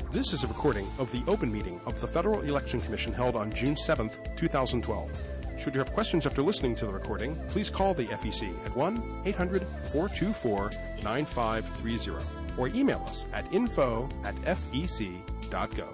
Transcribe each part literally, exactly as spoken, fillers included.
This is a recording of the open meeting of the Federal Election Commission held on June seventh, two thousand twelve. Should you have questions after listening to the recording, please call the F E C at one eight hundred four two four nine five three zero or email us at info at f e c dot gov.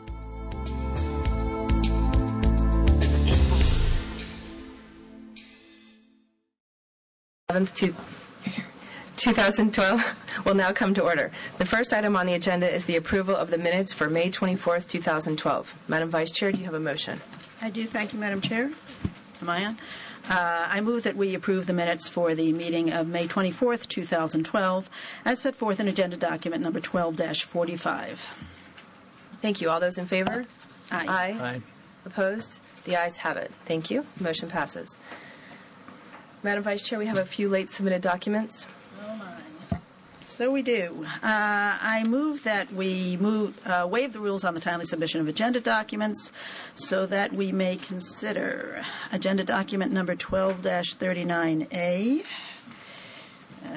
two thousand twelve will now come to order. The first item on the agenda is the approval of the minutes for May twenty-fourth, two thousand twelve. Madam Vice Chair, do you have a motion? I do. Thank you, Madam Chair. Am I on? Uh, I move that we approve the minutes for the meeting of May twenty-fourth, two thousand twelve, as set forth in Agenda Document Number twelve dash forty-five. Thank you. All those in favor? Aye. Aye. Aye. Opposed? The ayes have it. Thank you. Motion passes. Madam Vice Chair, we have a few late submitted documents. Oh, my. So we do. Uh, I move that we move, uh, waive the rules on the timely submission of agenda documents so that we may consider Agenda Document Number twelve dash thirty-nine A. Uh,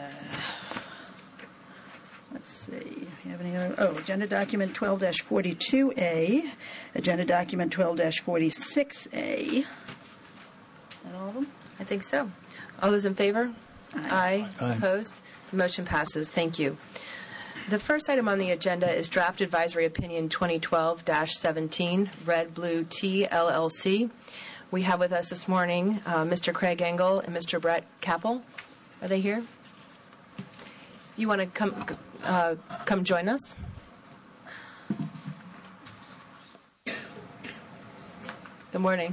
let's see. Do you have any other? Oh, Agenda Document twelve dash forty-two A. Agenda Document twelve dash forty-six A. Is that all of them? I think so. All those in favor? Aye. Aye. Aye. Opposed? The motion passes. Thank you. The first item on the agenda is Draft Advisory Opinion twenty twelve dash seventeen, Red Blue Tea, L L C. We have with us this morning uh, Mister Craig Engel and Mister Brett Capel. Are they here? You want to come, uh, come join us? Good morning.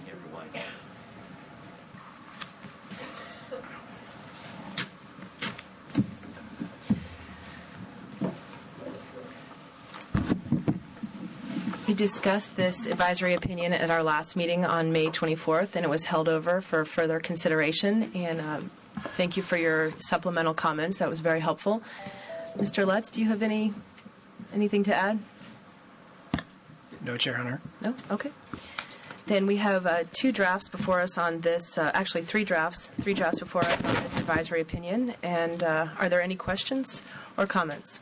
We discussed this advisory opinion at our last meeting on May twenty-fourth, and it was held over for further consideration. And um, thank you for your supplemental comments. That was very helpful. Mister Lutz, do you have any anything to add? No, Chair Hunter. No? Okay. Then we have uh, two drafts before us on this, uh, actually three drafts, three drafts before us on this advisory opinion. And uh, are there any questions or comments?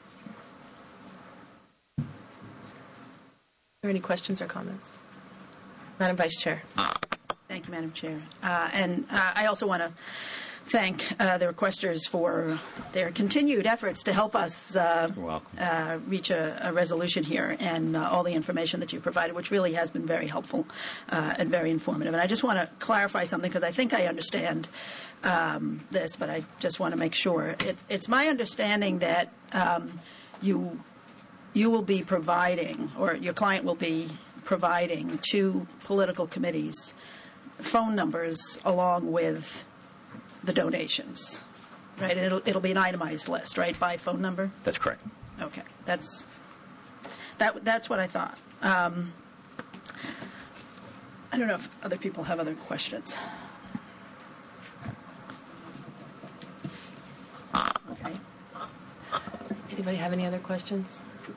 Are there any questions or comments? Madam Vice Chair. Thank you, Madam Chair. Uh, and uh, I also want to thank uh, the requesters for their continued efforts to help us uh, uh, reach a, a resolution here, and uh, all the information that you provided, which really has been very helpful uh, and very informative. And I just want to clarify something, because I think I understand um, this, but I just want to make sure. It, it's my understanding that um, you you will be providing, or your client will be providing, to political committees phone numbers along with the donations, right? It'll it'll be an itemized list, right, by phone number? That's correct. Okay, that's that that's what I thought. Um, I don't know if other people have other questions. Okay. Anybody have any other questions?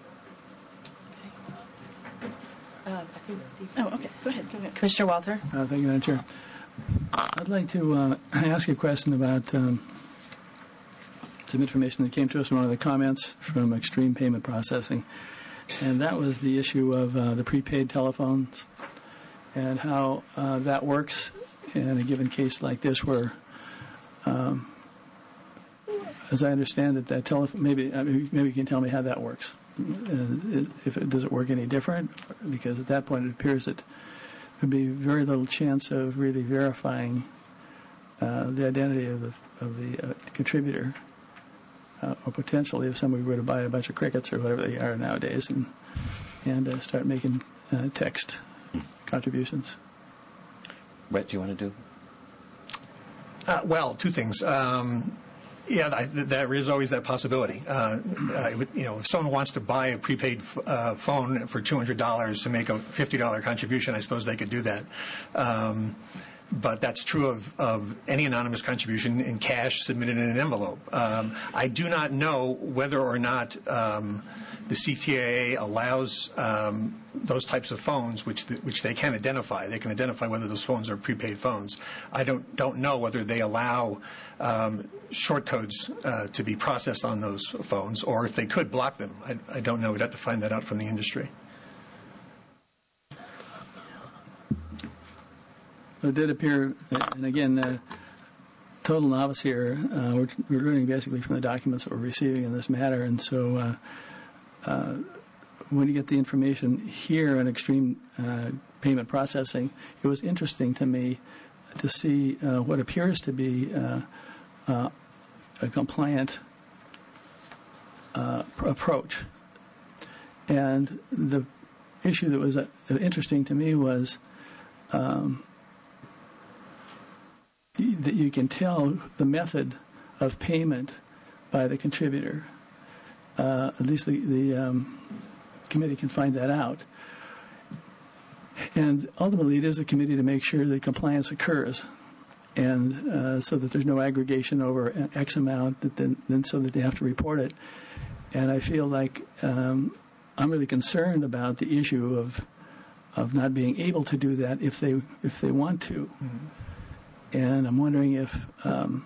Uh, I think that's Steve. Oh, okay. Go ahead. Go ahead. Commissioner Walther. Uh, thank you, Madam Chair. I'd like to uh, ask you a question about um, some information that came to us in one of the comments from Extreme Payment Processing, and that was the issue of uh, the prepaid telephones and how uh, that works in a given case like this, where, um, as I understand it, that telephone, maybe I mean, maybe you can tell me how that works. Uh, if it, does it work any different? Because at that point it appears that there'd be very little chance of really verifying uh, the identity of the of the uh, contributor, uh, or potentially if somebody were to buy a bunch of crickets or whatever they are nowadays and and uh, start making uh, text contributions. Brett, do you want to do? Uh, well, two things. Um, Yeah, I, there is always that possibility. Uh, uh, you know, if someone wants to buy a prepaid f- uh, phone for two hundred dollars to make a fifty dollars contribution, I suppose they could do that. Um, but that's true of, of any anonymous contribution in cash submitted in an envelope. Um, I do not know whether or not um, the C T A A allows um, those types of phones, which the, which they can identify. They can identify whether those phones are prepaid phones. I don't don't know whether they allow um, short codes uh, to be processed on those phones, or if they could block them. I, I don't know. We'd have to find that out from the industry. It did appear, and again, uh, total novice here. Uh, we're, we're learning basically from the documents that we're receiving in this matter, and so uh, uh, when you get the information here on extreme uh, payment processing, it was interesting to me to see uh, what appears to be uh, uh, a compliant uh, pr- approach. And the issue that was uh, interesting to me was um, that you can tell the method of payment by the contributor. Uh, at least the, the um, committee can find that out. And ultimately, it is a committee to make sure that compliance occurs, and uh, so that there's no aggregation over X amount, that then, then so that they have to report it. And I feel like um, I'm really concerned about the issue of of not being able to do that if they if they want to. Mm-hmm. And I'm wondering if um,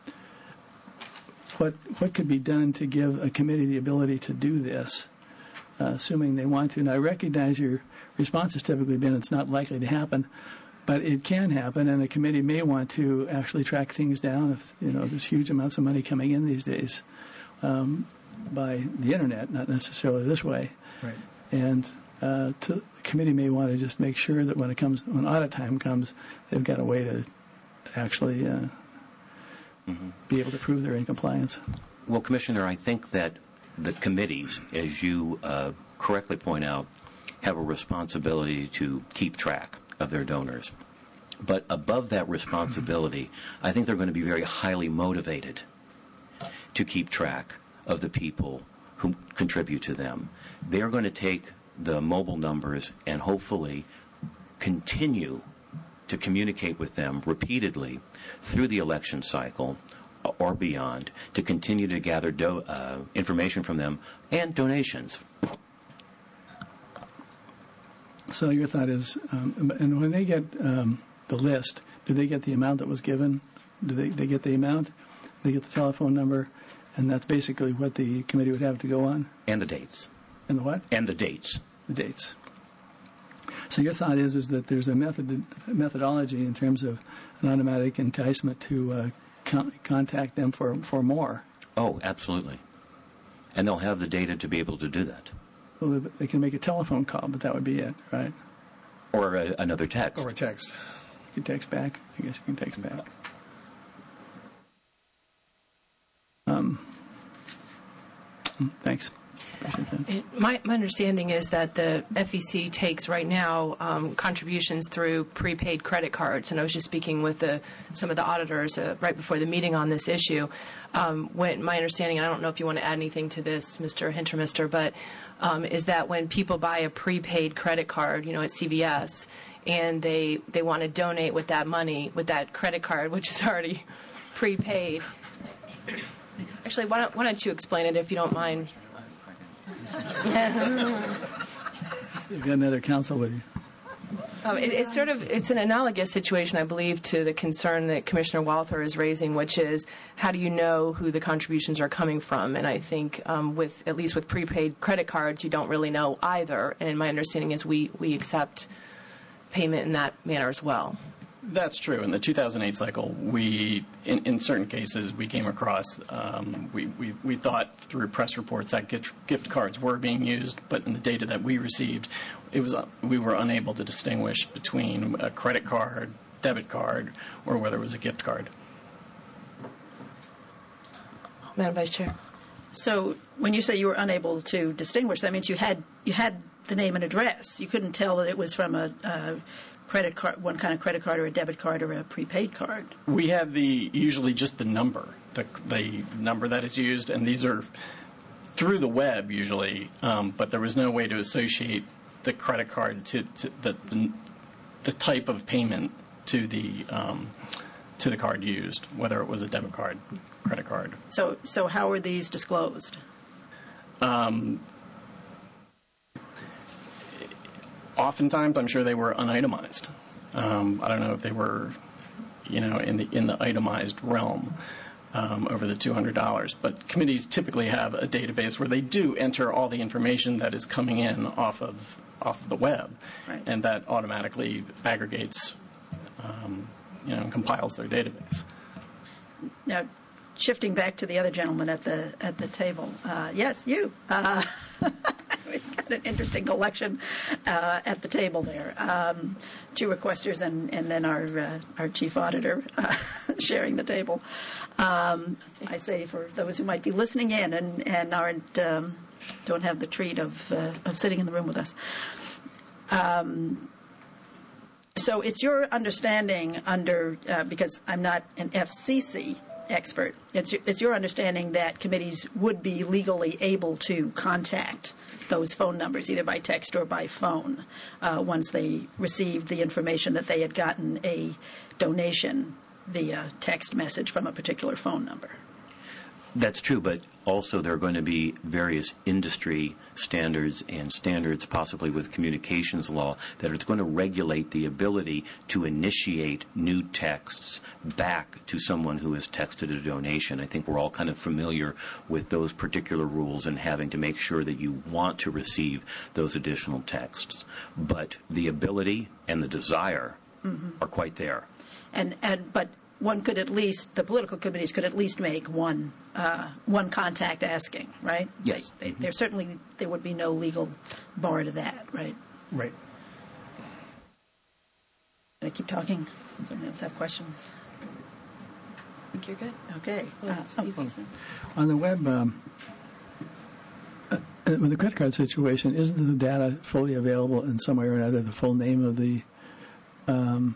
what what could be done to give a committee the ability to do this, uh, assuming they want to. And I recognize your response has typically been it's not likely to happen, but it can happen, and a committee may want to actually track things down if, you know, there's huge amounts of money coming in these days um, by the internet, not necessarily this way. Right. And uh, to, the committee may want to just make sure that when it comes, when audit time comes, they've got a way to actually uh, mm-hmm. be able to prove they're in compliance. Well, Commissioner, I think that the committees, as you uh, correctly point out, have a responsibility to keep track of their donors. But above that responsibility, I think they're going to be very highly motivated to keep track of the people who contribute to them. They're going to take the mobile numbers and hopefully continue to communicate with them repeatedly through the election cycle or beyond to continue to gather do- uh, information from them and donations. So your thought is, um, and when they get um, the list, do they get the amount that was given? Do they, they get the amount? They get the telephone number, and that's basically what the committee would have to go on? And the dates. And the what? And the dates. The dates. So your thought is is that there's a method methodology in terms of an automatic enticement to uh, con- contact them for, for more? Oh, absolutely. And they'll have the data to be able to do that. Well, they can make a telephone call, but that would be it, right? Or a, another text. Or a text. You can text back. I guess you can text back. Um, thanks. It, my, my understanding is that the F E C takes right now um, contributions through prepaid credit cards, and I was just speaking with the, some of the auditors uh, right before the meeting on this issue. Um, when my understanding, I don't know if you want to add anything to this, Mister Hintermister, but um, is that when people buy a prepaid credit card, you know, at C V S, and they they want to donate with that money, with that credit card, which is already prepaid. Actually, why don't, why don't you explain it if you don't mind? You've got another counsel with you. Um, it, it's sort of it's an analogous situation, I believe, to the concern that Commissioner Walther is raising, which is how do you know who the contributions are coming from? And I think um, with at least with prepaid credit cards, you don't really know either. And my understanding is we we accept payment in that manner as well. That's true. In the two thousand eight cycle, we, in, in certain cases, we came across, um, we, we, we thought through press reports that gift, gift cards were being used, but in the data that we received, it was we were unable to distinguish between a credit card, debit card, or whether it was a gift card. Madam Vice Chair. So when you say you were unable to distinguish, that means you had you had the name and address. You couldn't tell that it was from a, a credit card, one kind of credit card, or a debit card, or a prepaid card. We have the usually just the number, the the number that is used, and these are through the web usually. Um, but there was no way to associate the credit card to, to the, the the type of payment to the um, to the card used, whether it was a debit card, credit card. So, so how were these disclosed? Um, oftentimes, I'm sure they were unitemized. Um, I don't know if they were, you know, in the in the itemized realm. um, over the two hundred dollars. But committees typically have a database where they do enter all the information that is coming in off of off of the web, Right. and that automatically aggregates, um, you know, and compiles their database. Now, shifting back to the other gentleman at the at the table, uh, yes, you. Uh, we've got an interesting collection uh, at the table there. Um, two requesters and, and then our uh, our chief auditor uh, sharing the table. Um, I say for those who might be listening in and and aren't um, don't have the treat of uh, of sitting in the room with us. Um, so it's your understanding under uh, because I'm not an F C C expert. It's your, it's your understanding that committees would be legally able to contact those phone numbers either by text or by phone uh, once they received the information that they had gotten a donation via text message from a particular phone number. That's true, but also there are going to be various industry standards and standards, possibly with communications law, that are going to regulate the ability to initiate new texts back to someone who has texted a donation. I think we're all kind of familiar with those particular rules and having to make sure that you want to receive those additional texts. But the ability and the desire mm-hmm. are quite there. And and but one could at least, the political committees could at least make one uh, one contact asking, right? Yes. They, they, there certainly, there would be no legal bar to that, right? Right. Can I keep talking? Does anyone else have questions? I think you're good. Okay. Uh, Steve. On the web, um, uh, with the credit card situation, isn't the data fully available in some way or another, the full name of the um,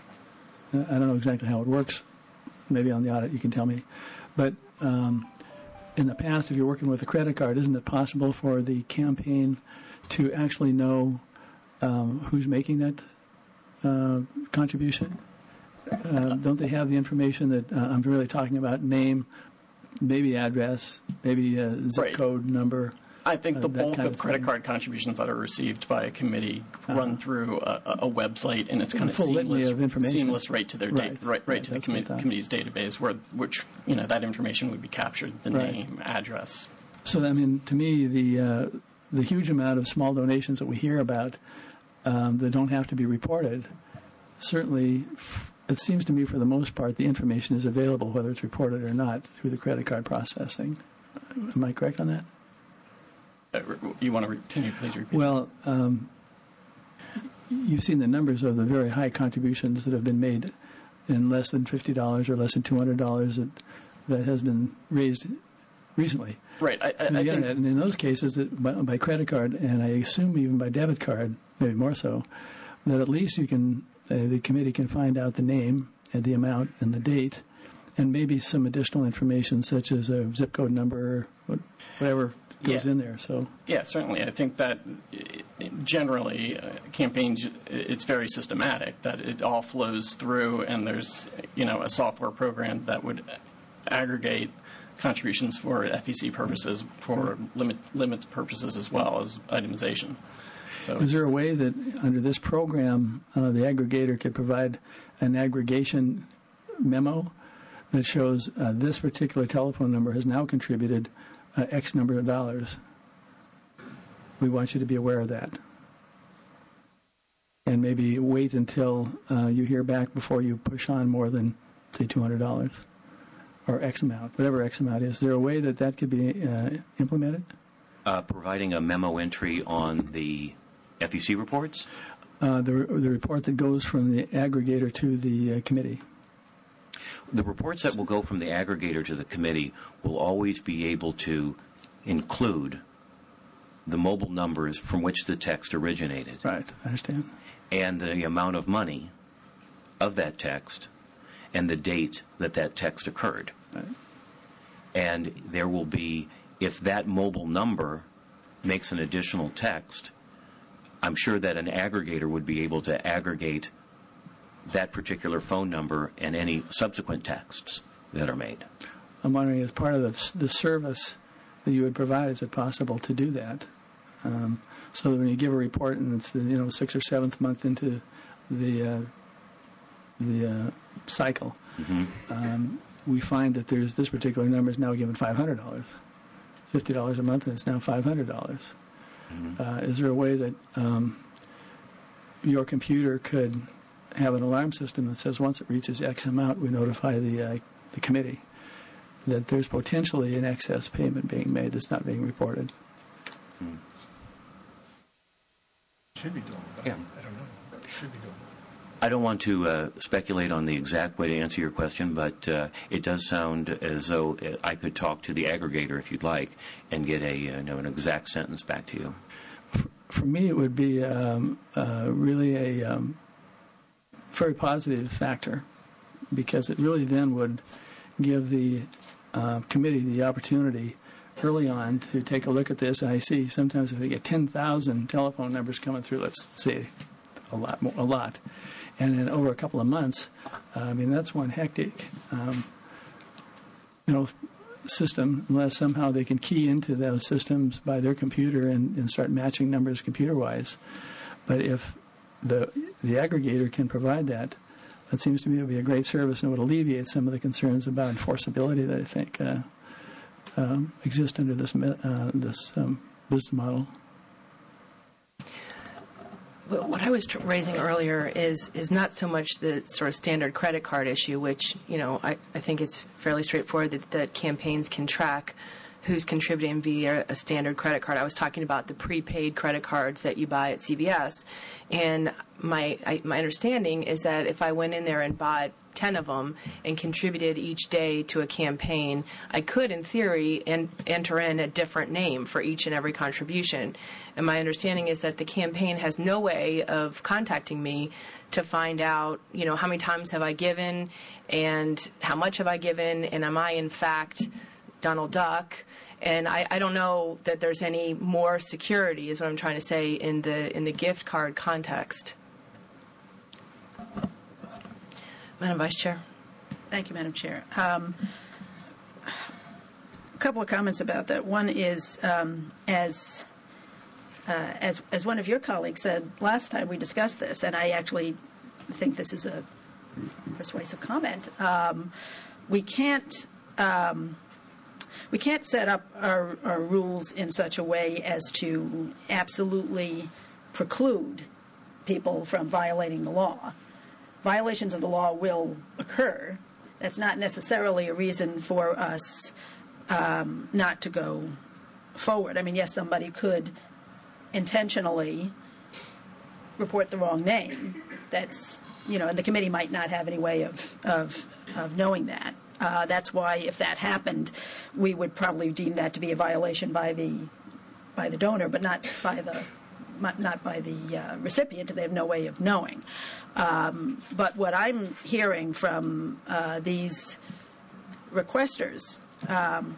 I don't know exactly how it works. Maybe on the audit you can tell me. But um, in the past, if you're working with a credit card, isn't it possible for the campaign to actually know um, who's making that uh, contribution? Uh, don't they have the information that uh, I'm really talking about? Name, maybe address, maybe uh, zip Right. code number. I think the uh, that bulk kind of of credit thing. card contributions that are received by a committee run through a, a website, and it's kind of Full litany seamless, of information. seamless right to their da- Right. right, right, Right, to the that's what I commi- thought. committee's database, where which you know that information would be captured, the Right. name, address. So, I mean, to me, the uh, the huge amount of small donations that we hear about um, that don't have to be reported, certainly, it seems to me, for the most part, the information is available, whether it's reported or not, through the credit card processing. Am I correct on that? Uh, you want to re- can you please repeat? Well, um, you've seen the numbers of the very high contributions that have been made in less than fifty dollars or less than two hundred dollars that, that has been raised recently. Right. I, I, through I the think, internet, and in those cases, that by, by credit card, and I assume even by debit card, maybe more so, that at least you can, uh, the committee can find out the name and the amount and the date, and maybe some additional information such as a zip code number, or whatever goes Yeah. in there. So Yeah, certainly. I think that uh, generally uh, campaigns, it's very systematic, that it all flows through, and there's, you know, a software program that would aggregate contributions for F E C purposes, for limit limits purposes, as well as itemization. So is there a it's- way that under this program, uh, the aggregator could provide an aggregation memo that shows uh, this particular telephone number has now contributed uh, X number of dollars? We want you to be aware of that. And maybe wait until uh, you hear back before you push on more than, say, two hundred dollars or X amount, whatever X amount is. Is there a way that that could be uh, implemented? Uh, providing a memo entry on the F E C reports? Uh, the, the report that goes from the aggregator to the uh, committee. The reports that will go from the aggregator to the committee will always be able to include the mobile numbers from which the text originated. Right, I understand. And the amount of money of that text and the date that that text occurred. Right. And there will be, if that mobile number makes an additional text, I'm sure that an aggregator would be able to aggregate that particular phone number and any subsequent texts that are made. I'm wondering, as part of the, the service that you would provide, is it possible to do that? Um, so that when you give a report and it's the you know sixth or seventh month into the uh, the uh, cycle, Mm-hmm. um, we find that there's this particular number is now given five hundred dollars, fifty dollars a month, and it's now five hundred dollars. Mm-hmm. Uh, is there a way that um, your computer could have an alarm system that says once it reaches X amount, we notify the uh, the committee that there's potentially an excess payment being made that's not being reported? Mm. Should be doable. But yeah. I don't know. Should be doable. I don't want to uh, speculate on the exact way to answer your question, but uh, it does sound as though I could talk to the aggregator, if you'd like, and get a you know, an exact sentence back to you. For me, it would be um, uh, really a um, very positive factor, because it really then would give the uh, committee the opportunity early on to take a look at this. And I see sometimes if they get ten thousand telephone numbers coming through, let's say a lot, more, a lot. And then over a couple of months, uh, I mean, that's one hectic, um, you know, system, unless somehow they can key into those systems by their computer and, and start matching numbers computer-wise. But if the the aggregator can provide that, that seems to me to be a great service and would alleviate some of the concerns about enforceability that I think uh, um, exist under this uh, this um, business model. What I was tr- raising earlier is is not so much the sort of standard credit card issue, which, you know, I, I think it's fairly straightforward that, that campaigns can track who's contributing via a standard credit card. I was talking about the prepaid credit cards that you buy at C V S. And my I, my understanding is that if I went in there and bought ten of them and contributed each day to a campaign, I could, in theory, en- enter in a different name for each and every contribution. And my understanding is that the campaign has no way of contacting me to find out, you know, how many times have I given and how much have I given, and am I, in fact, Donald Duck? And I, I don't know that there's any more security, is what I'm trying to say, in the in the gift card context. Madam Vice Chair. Thank you, Madam Chair. Um, a couple of comments about that. One is, um, as, uh, as as one of your colleagues said last time we discussed this, and I actually think this is a persuasive comment, um, we can't um, we can't set up our, our rules in such a way as to absolutely preclude people from violating the law. Violations of the law will occur. That's not necessarily a reason for us um, not to go forward. I mean, yes, somebody could intentionally report the wrong name. That's, you know, and the committee might not have any way of of, of knowing that. Uh, that's why, if that happened, we would probably deem that to be a violation by the by the donor, but not by the not by the uh, recipient. They have no way of knowing. Um, but what I'm hearing from uh, these requesters, um,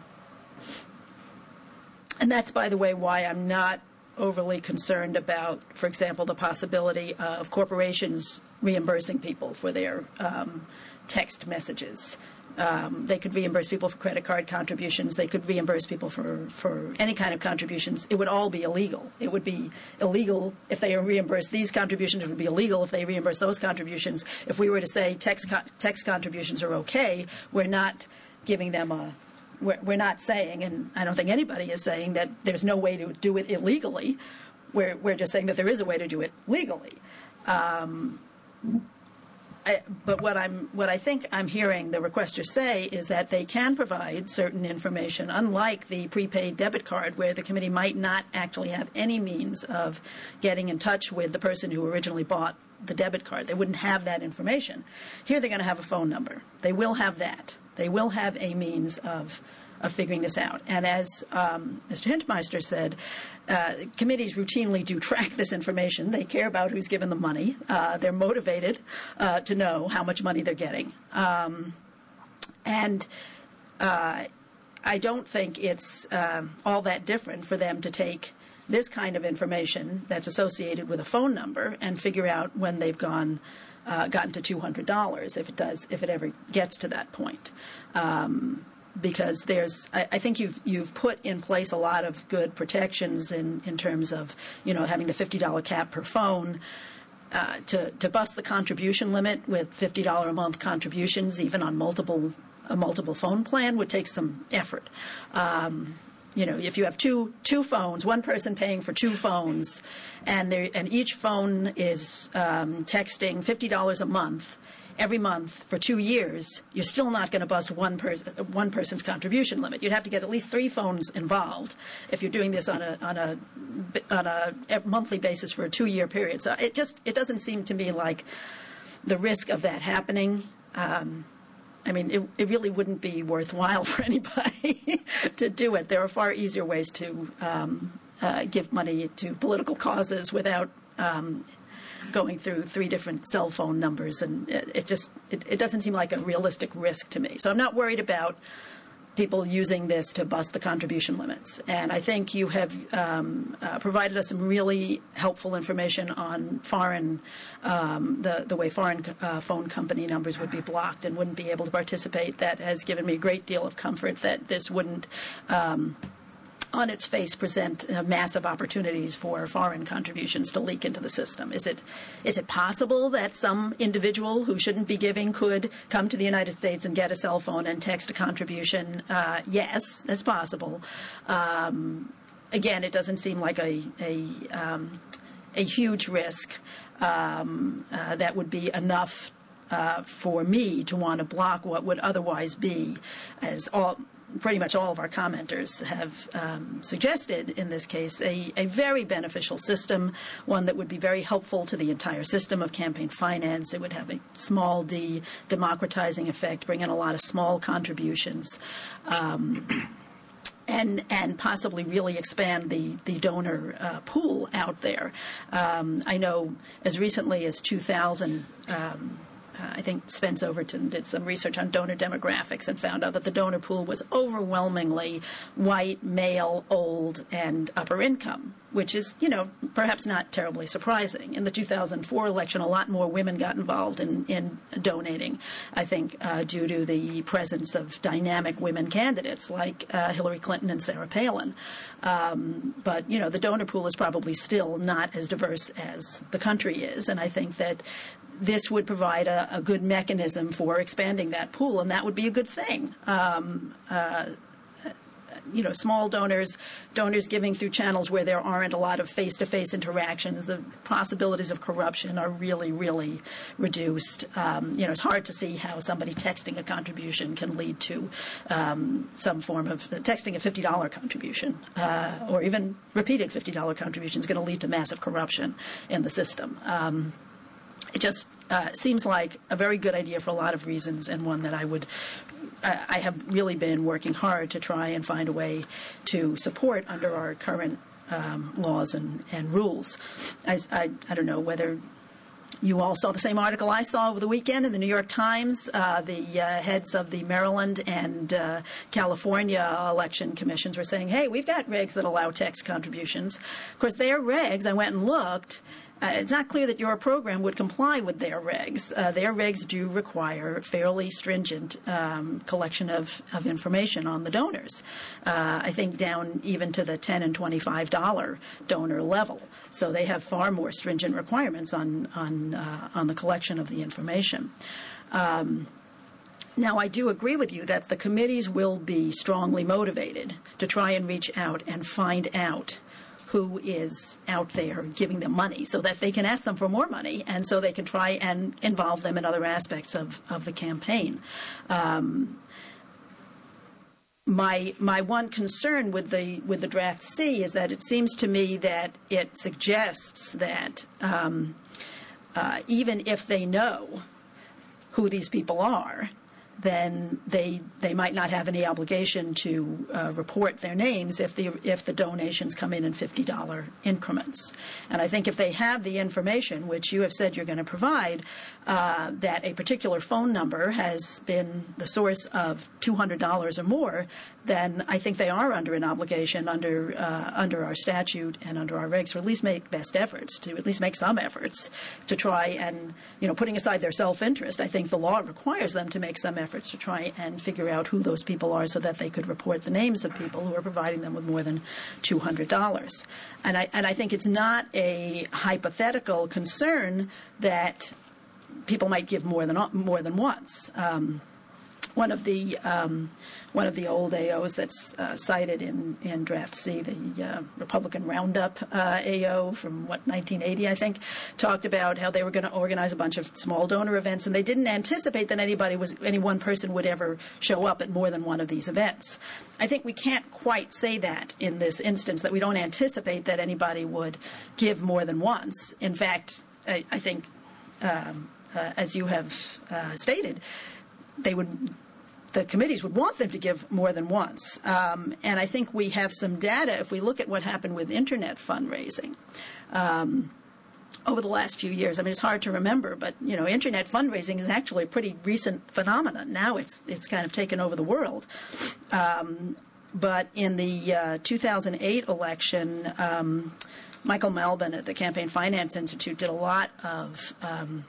and that's, by the way, why I'm not overly concerned about, for example, the possibility of corporations reimbursing people for their um, text messages. Um, they could reimburse people for credit card contributions. They could reimburse people for, for any kind of contributions. It would all be illegal. It would be illegal if they reimburse these contributions. It would be illegal if they reimburse those contributions. If we were to say text co- text contributions are okay, we're not giving them a we're, we're not saying, and I don't think anybody is saying, that there's no way to do it illegally. We're we're just saying that there is a way to do it legally. Um, I, but what I'm, what I think I'm hearing the requesters say is that they can provide certain information, unlike the prepaid debit card, where the committee might not actually have any means of getting in touch with the person who originally bought the debit card. They wouldn't have that information. Here they're going to have a phone number. They will have that. They will have a means of of figuring this out. And as um, Mister Hintmeister said, uh, committees routinely do track this information. They care about who's given the money. Uh, they're motivated uh, to know how much money they're getting. Um, and uh, I don't think it's uh, all that different for them to take this kind of information that's associated with a phone number and figure out when they've gone uh, gotten to two hundred dollars, if it does, if it ever gets to that point. Um, Because there's, I, I think you've you've put in place a lot of good protections in, in terms of, you know, having the fifty dollars cap per phone, uh, to to bust the contribution limit with fifty dollars a month contributions, even on multiple a multiple phone plan would take some effort. Um, You know, if you have two two phones, one person paying for two phones, and there, and each phone is um, texting fifty dollars a month, every month for two years, you're still not going to bust one person one person's contribution limit. You'd have to get at least three phones involved if you're doing this on a on a on a monthly basis for a two year period. So it just it doesn't seem to me like the risk of that happening. Um, I mean, it, it really wouldn't be worthwhile for anybody to do it. There are far easier ways to um, uh, give money to political causes without um, going through three different cell phone numbers, and it, it just it, it doesn't seem like a realistic risk to me. So I'm not worried about people using this to bust the contribution limits. And I think you have um, uh, provided us some really helpful information on foreign, um, the, the way foreign uh, phone company numbers would be blocked and wouldn't be able to participate. That has given me a great deal of comfort that this wouldn't, um, on its face, present uh, massive opportunities for foreign contributions to leak into the system. Is it is it possible that some individual who shouldn't be giving could come to the United States and get a cell phone and text a contribution? Uh, yes, that's possible. Um, again, it doesn't seem like a a, um, a huge risk um, uh, that would be enough uh, for me to want to block what would otherwise be, as all. pretty much all of our commenters have um, suggested in this case, a, a very beneficial system, one that would be very helpful to the entire system of campaign finance. It would have a small d democratizing effect, bring in a lot of small contributions, um, and and possibly really expand the, the donor uh, pool out there. Um, I know as recently as two thousand, um, Uh, I think Spence Overton did some research on donor demographics and found out that the donor pool was overwhelmingly white, male, old, and upper income, which is, you know, perhaps not terribly surprising. In the two thousand four election, a lot more women got involved in, in donating, I think, uh, due to the presence of dynamic women candidates like uh, Hillary Clinton and Sarah Palin. Um, but, you know, the donor pool is probably still not as diverse as the country is, and I think that this would provide a, a good mechanism for expanding that pool, and that would be a good thing. Um, uh, you know, small donors, donors giving through channels where there aren't a lot of face-to-face interactions, the possibilities of corruption are really, really reduced. Um, you know, it's hard to see how somebody texting a contribution can lead to um, some form of uh, texting a fifty dollar contribution uh, or even repeated fifty dollar contribution is going to lead to massive corruption in the system. Um, It just uh, seems like a very good idea for a lot of reasons, and one that I would, I, I have really been working hard to try and find a way to support under our current um, laws and, and rules. I, I, I don't know whether you all saw the same article I saw over the weekend in the New York Times. Uh, the uh, heads of the Maryland and uh, California election commissions were saying, hey, we've got regs that allow text contributions. Of course, their regs, I went and looked, Uh, it's not clear that your program would comply with their regs. Uh, their regs do require fairly stringent um, collection of, of information on the donors, uh, I think down even to the ten and twenty-five dollar donor level. So they have far more stringent requirements on, on, uh, on the collection of the information. Um, Now, I do agree with you that the committees will be strongly motivated to try and reach out and find out who is out there giving them money so that they can ask them for more money and so they can try and involve them in other aspects of, of the campaign. Um, my my one concern with the with the draft C is that it seems to me that it suggests that um, uh, even if they know who these people are, then they they might not have any obligation to uh, report their names if the if the donations come in in fifty dollar increments. And I think if they have the information, which you have said you're going to provide, uh, that a particular phone number has been the source of two hundred dollars or more, then I think they are under an obligation under uh, under our statute and under our regs to at least make best efforts, to at least make some efforts to try and, you know, putting aside their self-interest, I think the law requires them to make some efforts to try and figure out who those people are so that they could report the names of people who are providing them with more than two hundred dollars. And I, and I think it's not a hypothetical concern that people might give more than more than once. Um, one of the um, one of the old A Os that's uh, cited in, in Draft C, the uh, Republican Roundup uh, A O from, what, nineteen eighty, I think, talked about how they were going to organize a bunch of small donor events, and they didn't anticipate that anybody was any one person would ever show up at more than one of these events. I think we can't quite say that in this instance, that we don't anticipate that anybody would give more than once. In fact, I, I think, um, uh, as you have uh, stated, they would, the committees would want them to give more than once. Um, and I think we have some data, if we look at what happened with Internet fundraising um, over the last few years. I mean, it's hard to remember, but, you know, Internet fundraising is actually a pretty recent phenomenon. Now it's it's kind of taken over the world. Um, but in the uh, two thousand eight election, um, Michael Melvin at the Campaign Finance Institute did a lot of um,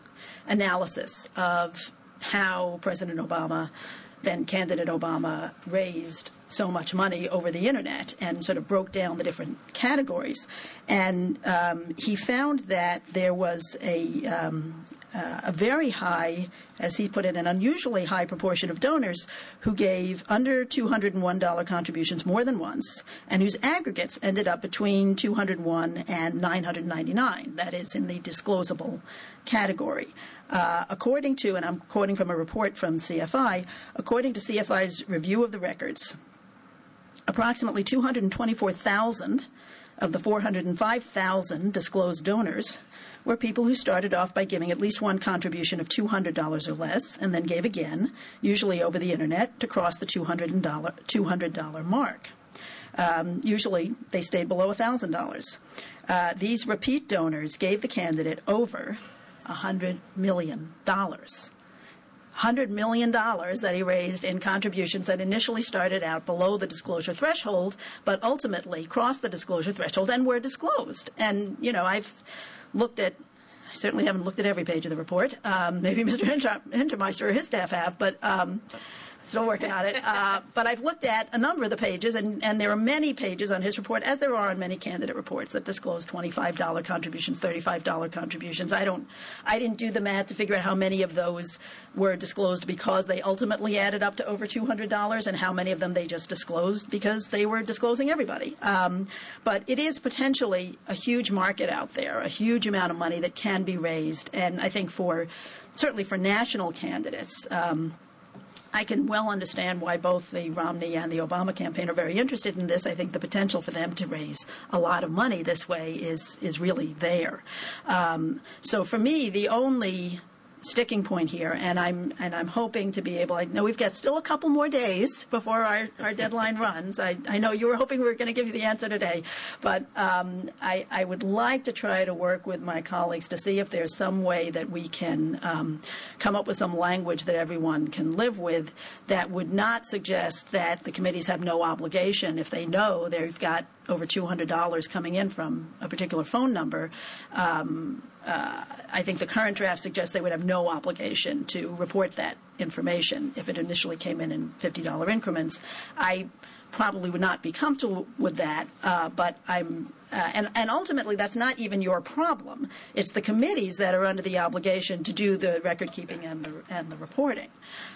analysis of how President Obama, then candidate Obama, raised so much money over the Internet, and sort of broke down the different categories. And um, he found that there was a, um, uh, a very high, as he put it, an unusually high proportion of donors who gave under two hundred one dollars contributions more than once, and whose aggregates ended up between two hundred one dollars and nine hundred ninety-nine dollars. That is in the disclosable category. Uh, according to, and I'm quoting from a report from C F I, according to C F I's review of the records, approximately two hundred twenty-four thousand of the four hundred five thousand disclosed donors were people who started off by giving at least one contribution of two hundred dollars or less, and then gave again, usually over the Internet, to cross the two hundred dollars mark. Um, usually they stayed below one thousand dollars. Uh, these repeat donors gave the candidate over one hundred million dollars. one hundred million dollars that he raised in contributions that initially started out below the disclosure threshold, but ultimately crossed the disclosure threshold and were disclosed. And, you know, I've looked at, I certainly haven't looked at every page of the report. Um, maybe Mister Hintermeister or his staff have, but um, still working on it. Uh, but I've looked at a number of the pages, and, and there are many pages on his report, as there are on many candidate reports, that disclose twenty-five dollars contributions, thirty-five dollars contributions. I don't, I didn't do the math to figure out how many of those were disclosed because they ultimately added up to over two hundred dollars, and how many of them they just disclosed because they were disclosing everybody. Um, but it is potentially a huge market out there, a huge amount of money that can be raised, and I think for, certainly for national candidates, um, I can well understand why both the Romney and the Obama campaign are very interested in this. I think the potential for them to raise a lot of money this way is is really there. Um, so for me, the only sticking point here, and I'm and I'm hoping to be able, I know we've got still a couple more days before our, our deadline runs. I, I know you were hoping we were going to give you the answer today, but um, I, I would like to try to work with my colleagues to see if there's some way that we can um, come up with some language that everyone can live with that would not suggest that the committees have no obligation if they know they've got over two hundred dollars coming in from a particular phone number. Um, uh, I think the current draft suggests they would have no obligation to report that information if it initially came in in fifty dollars increments. I probably would not be comfortable with that, uh, but I'm, uh, and, and ultimately that's not even your problem. It's the committees that are under the obligation to do the record keeping and the, and the reporting.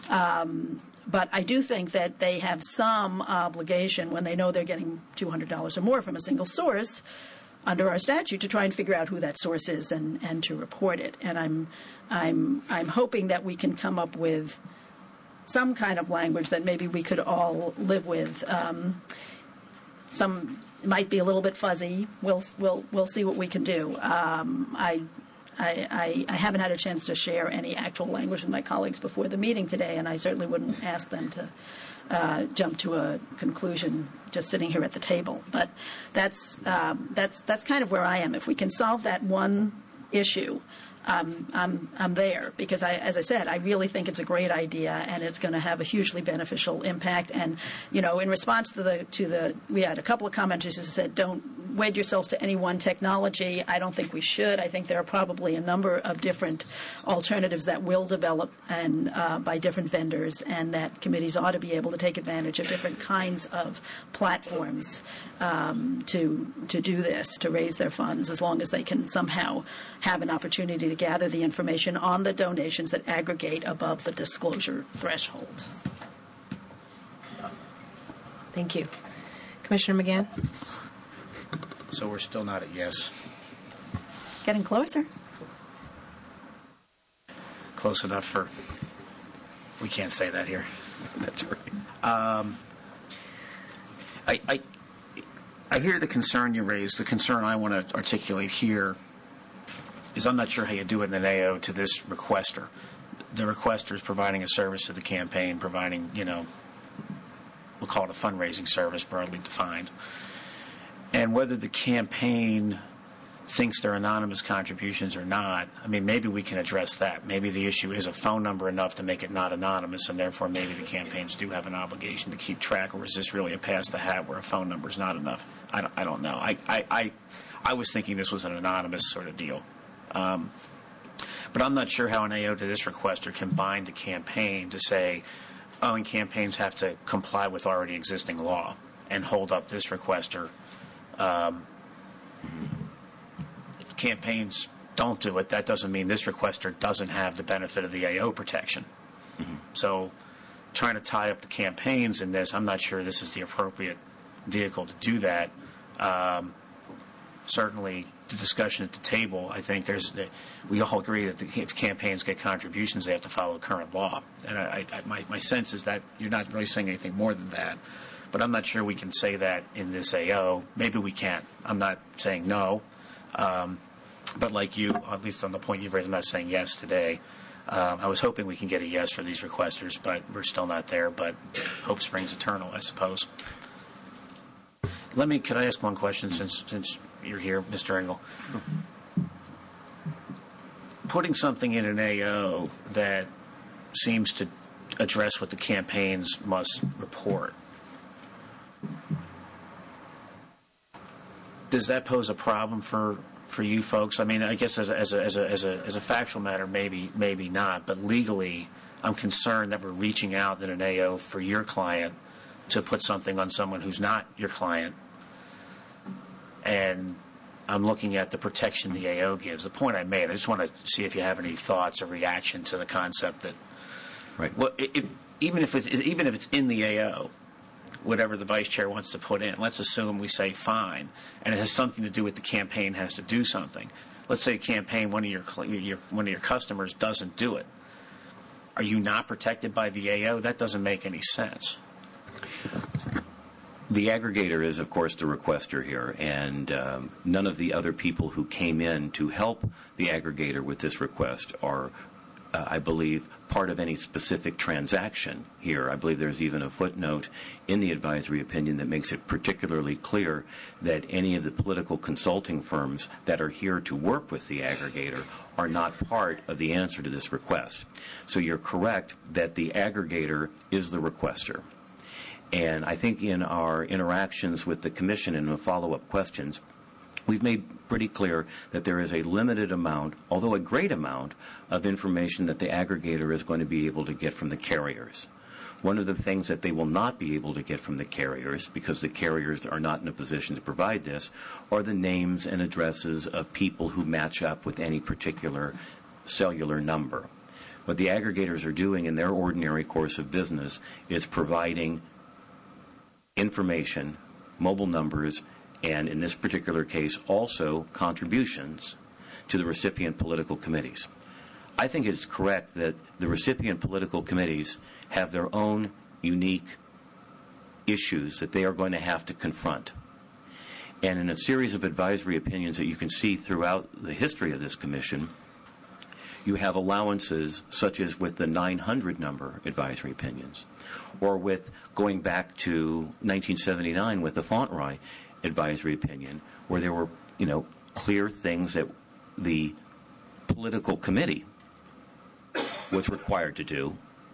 Um, but I do think that they have some obligation when they know they're getting two hundred dollars or more from a single source under our statute to try and figure out who that source is and, and to report it. And I'm, I'm, I'm hoping that we can come up with some kind of language that maybe we could all live with. Um, some might be a little bit fuzzy. We'll we'll we'll see what we can do. Um, I, I I haven't had a chance to share any actual language with my colleagues before the meeting today, and I certainly wouldn't ask them to uh, jump to a conclusion just sitting here at the table. But that's um, that's that's kind of where I am. If we can solve that one issue, Um, I'm, I'm there because, I, as I said, I really think it's a great idea and it's going to have a hugely beneficial impact. And, you know, in response to the, to the, we had a couple of commenters who said, don't wed yourselves to any one technology. I don't think we should. I think there are probably a number of different alternatives that will develop and uh, by different vendors, and that committees ought to be able to take advantage of different kinds of platforms um, to to do this, to raise their funds, as long as they can somehow have an opportunity to gather the information on the donations that aggregate above the disclosure threshold. Thank you. Commissioner McGann? So we're still not at yes. Getting closer. Close enough for, we can't say that here. That's right. Um, I, I, I hear the concern you raised. The concern I want to articulate here is I'm not sure how you do it in an A O to this requester. The requester is providing a service to the campaign, providing, you know, we'll call it a fundraising service, broadly defined. And whether the campaign thinks they're anonymous contributions or not, I mean, maybe we can address that. Maybe the issue is a phone number enough to make it not anonymous, and therefore maybe the campaigns do have an obligation to keep track, or is this really a pass the hat where a phone number is not enough? I don't, I don't know. I, I, I, I was thinking this was an anonymous sort of deal. Um, but I'm not sure how an A O to this requester can bind a campaign to say, oh, and campaigns have to comply with already existing law and hold up this requester. Um, if campaigns don't do it, that doesn't mean this requester doesn't have the benefit of the A O protection. Mm-hmm. So trying to tie up the campaigns in this, I'm not sure this is the appropriate vehicle to do that. Um, certainly the discussion at the table, I think there's, we all agree that the, if campaigns get contributions, they have to follow current law. And I, I, my, my sense is that you're not really saying anything more than that. But I'm not sure we can say that in this A O. Maybe we can't. I'm not saying no. Um, but like you, at least on the point you've raised, I'm not saying yes today. Um, I was hoping we can get a yes for these requesters, but we're still not there. But hope springs eternal, I suppose. Let me, could I ask one question since since you're here, Mister Engel? Putting something in an A O that seems to address what the campaigns must report, does that pose a problem for, for you folks? I mean, I guess as a, as a, as a, as a, as a factual matter, maybe maybe not, but legally, I'm concerned that we're reaching out in an A O for your client to put something on someone who's not your client. And I'm looking at the protection the A O gives. The point I made, I just want to see if you have any thoughts or reaction to the concept that, right. Well, it, it, even if it's even if it's in the A O, whatever the vice chair wants to put in, let's assume we say fine, and it has something to do with the campaign has to do something. Let's say a campaign, one of your, your one of your customers doesn't do it. Are you not protected by the A O? That doesn't make any sense. The aggregator is, of course, the requester here, and um, none of the other people who came in to help the aggregator with this request are, uh, I believe, part of any specific transaction here. I believe there's even a footnote in the advisory opinion that makes it particularly clear that any of the political consulting firms that are here to work with the aggregator are not part of the answer to this request. So you're correct that the aggregator is the requester. And I think in our interactions with the Commission and the follow-up questions, we've made pretty clear that there is a limited amount, although a great amount, of information that the aggregator is going to be able to get from the carriers. One of the things that they will not be able to get from the carriers, because the carriers are not in a position to provide this, are the names and addresses of people who match up with any particular cellular number. What the aggregators are doing in their ordinary course of business is providing information, mobile numbers, and in this particular case also contributions to the recipient political committees. I think it's correct that the recipient political committees have their own unique issues that they are going to have to confront. And in a series of advisory opinions that you can see throughout the history of this commission, you have allowances such as with the nine hundred number advisory opinions, or with going back to nineteen seventy-nine with the Fauntleroy advisory opinion, where there were, you know, clear things that the political committee was required to do,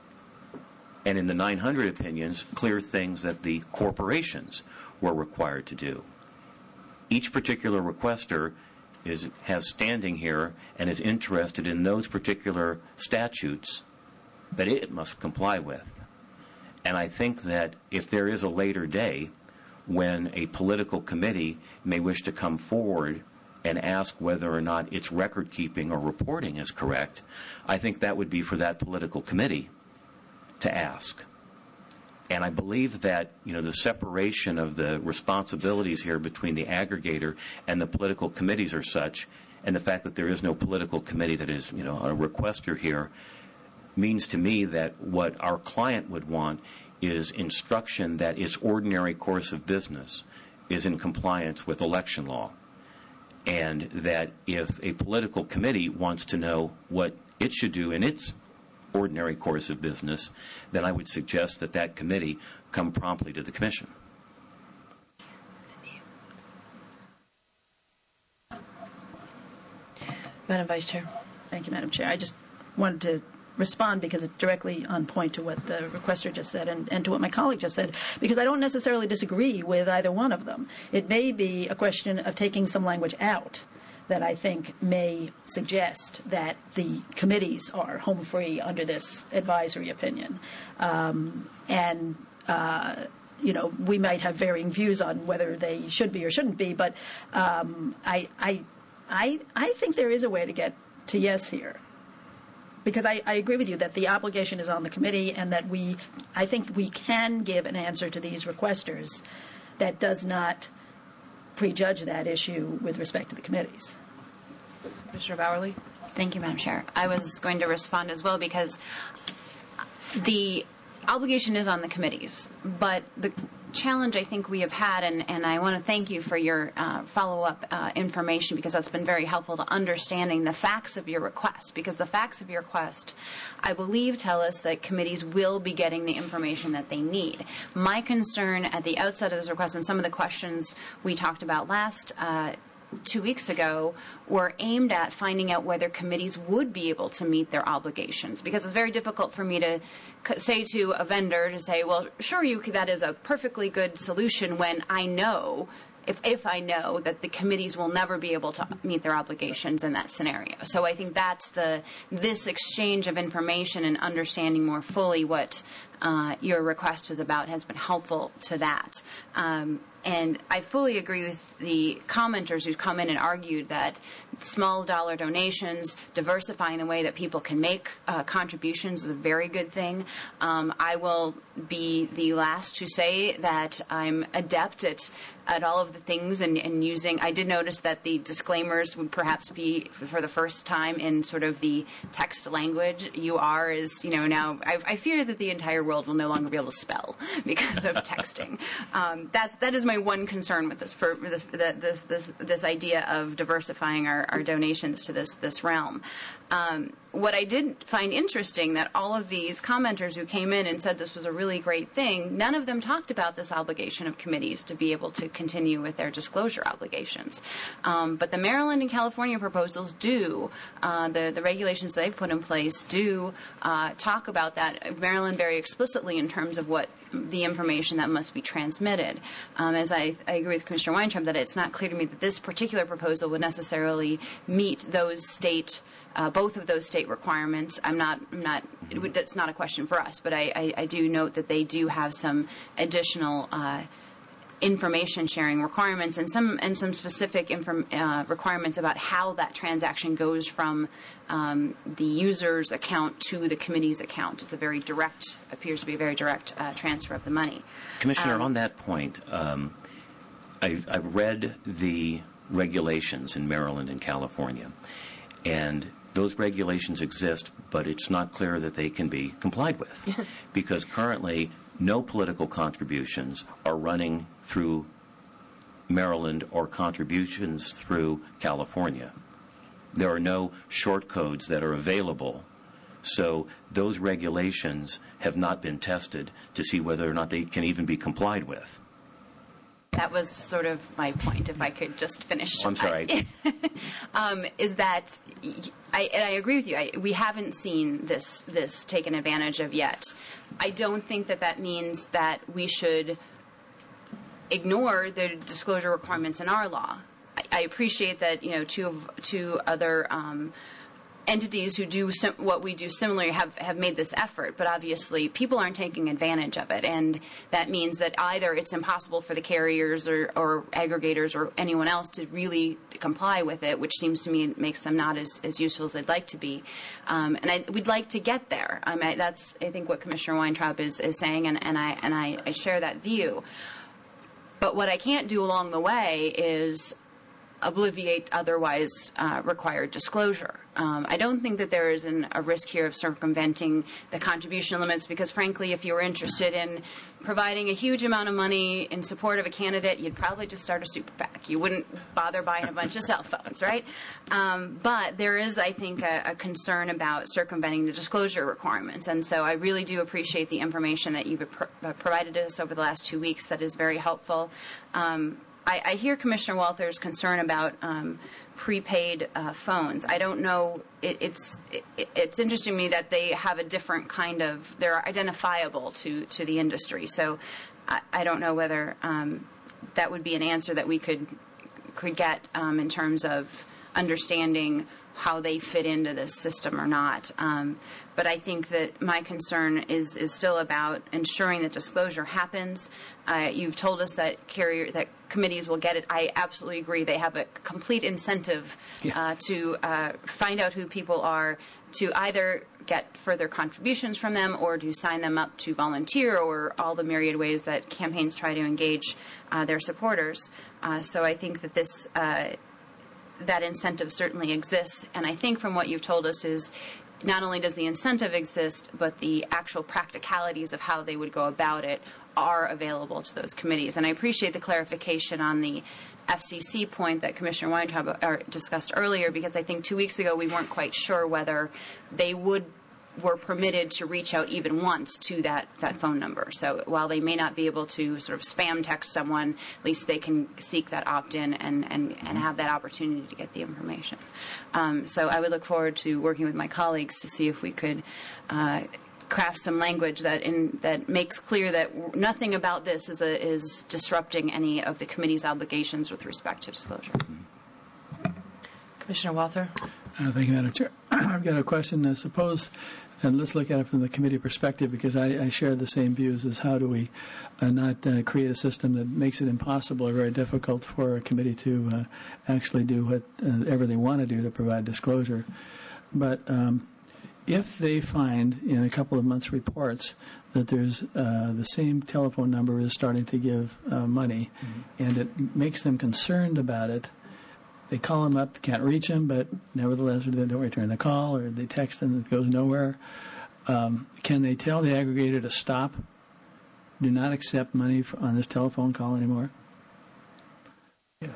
and in the nine hundred opinions, clear things that the corporations were required to do. Each particular requester is has standing here and is interested in those particular statutes that it must comply with. And I think that if there is a later day when a political committee may wish to come forward and ask whether or not its record keeping or reporting is correct, I think that would be for that political committee to ask. And I believe that, you know, the separation of the responsibilities here between the aggregator and the political committees are such, and the fact that there is no political committee that is, you know, a requester here, means to me that what our client would want is instruction that its ordinary course of business is in compliance with election law. And that if a political committee wants to know what it should do in its ordinary course of business, then I would suggest that that committee come promptly to the Commission. Madam Vice Chair. Thank you, Madam Chair. I just wanted to respond because it's directly on point to what the requester just said and, and to what my colleague just said, because I don't necessarily disagree with either one of them. It may be a question of taking some language out that I think may suggest that the committees are home free under this advisory opinion. Um, and, uh, you know, we might have varying views on whether they should be or shouldn't be, but um, I, I, I, I think there is a way to get to yes here. Because I, I agree with you that the obligation is on the committee and that we, I think we can give an answer to these requesters that does not prejudge that issue with respect to the committees. Commissioner Bowerly? Thank you, Madam Chair. I was going to respond as well because the obligation is on the committees, but the challenge I think we have had, and, and I want to thank you for your uh, follow-up uh, information because that's been very helpful to understanding the facts of your request, because the facts of your request, I believe, tell us that committees will be getting the information that they need. My concern at the outset of this request, and some of the questions we talked about last uh, two weeks ago, were aimed at finding out whether committees would be able to meet their obligations, because it's very difficult for me to say to a vendor to say, well, sure, you could, that is a perfectly good solution when I know, if, if I know that the committees will never be able to meet their obligations in that scenario. So I think that's the, this exchange of information and understanding more fully what uh, your request is about has been helpful to that. Um, And I fully agree with the commenters who've come in and argued that small dollar donations, diversifying the way that people can make uh, contributions is a very good thing. Um, I will be the last to say that I'm adept at at all of the things and, and using. I did notice that the disclaimers would perhaps be for the first time in sort of the text language. You are is, you know, now I, I fear that the entire world will no longer be able to spell because of texting. Um, that's that is my one concern with this for this this this, this idea of diversifying our, our donations to this this realm. Um, what I did find interesting that all of these commenters who came in and said this was a really great thing, none of them talked about this obligation of committees to be able to continue with their disclosure obligations. Um, but the Maryland and California proposals do, uh, the, the regulations they've put in place do uh, talk about that. Maryland very explicitly in terms of what the information that must be transmitted. Um, as I, I agree with Commissioner Weintraub that it's not clear to me that this particular proposal would necessarily meet those state Uh, both of those state requirements. I'm not, I'm not, it would, it's not a question for us, but I, I, I do note that they do have some additional uh, information sharing requirements and some and some specific inform, uh, requirements about how that transaction goes from um, the user's account to the committee's account. It's a very direct, appears to be a very direct uh, transfer of the money. Commissioner, um, on that point, um, I've, I've read the regulations in Maryland and California, and those regulations exist, but it's not clear that they can be complied with because currently no political contributions are running through Maryland or contributions through California. There are no short codes that are available, so those regulations have not been tested to see whether or not they can even be complied with. That was sort of my point, if I could just finish. Oh, I'm sorry. um, is that, I, and I agree with you, I, we haven't seen this, this taken advantage of yet. I don't think that that means that we should ignore the disclosure requirements in our law. I, I appreciate that, you know, two, of, two other um, entities who do sim- what we do similarly have, have made this effort, but obviously people aren't taking advantage of it, and that means that either it's impossible for the carriers or, or aggregators or anyone else to really comply with it, which seems to me makes them not as, as useful as they'd like to be. Um, and I, we'd like to get there. I mean, that's, I think, what Commissioner Weintraub is, is saying, and, and, I, and I, I share that view. But what I can't do along the way is obviate otherwise uh, required disclosure. Um, I don't think that there is an, a risk here of circumventing the contribution limits because, frankly, if you were interested in providing a huge amount of money in support of a candidate, you'd probably just start a super PAC. You wouldn't bother buying a bunch of cell phones, right? Um, but there is, I think, a, a concern about circumventing the disclosure requirements. And so I really do appreciate the information that you've pro- provided us over the last two weeks. That is very helpful. Um, I, I hear Commissioner Walther's concern about um, prepaid uh, phones. I don't know. It, it's it, it's interesting to me that they have a different kind of. They're identifiable to, to the industry. So I, I don't know whether um, that would be an answer that we could could get um, in terms of understanding how they fit into this system or not. Um, but I think that my concern is, is still about ensuring that disclosure happens. Uh, you've told us that carrier that committees will get it. I absolutely agree. They have a complete incentive yeah. uh, to uh, find out who people are, to either get further contributions from them or to sign them up to volunteer, or all the myriad ways that campaigns try to engage uh, their supporters. Uh, so I think that this uh, that incentive certainly exists, and I think from what you've told us is not only does the incentive exist, but the actual practicalities of how they would go about it are available to those committees. And I appreciate the clarification on the F C C point that Commissioner Weintraub uh, discussed earlier, because I think two weeks ago we weren't quite sure whether they would were permitted to reach out even once to that, that phone number. So while they may not be able to sort of spam text someone, at least they can seek that opt-in and, and, and have that opportunity to get the information. Um, so I would look forward to working with my colleagues to see if we could uh, craft some language that in, that makes clear that nothing about this is, a, is disrupting any of the committee's obligations with respect to disclosure. Commissioner Walther. Uh, thank you, Madam Chair. I've got a question. I suppose, and let's look at it from the committee perspective, because I, I share the same views as how do we uh, not uh, create a system that makes it impossible or very difficult for a committee to uh, actually do whatever they want to do to provide disclosure. But um, if they find in a couple of months' reports that there's uh, the same telephone number is starting to give uh, money, mm-hmm. and it makes them concerned about it, they call them up, can't reach them, but nevertheless they don't return the call, or they text them, it goes nowhere. Um, can they tell the aggregator to stop, do not accept money on this telephone call anymore? Yeah.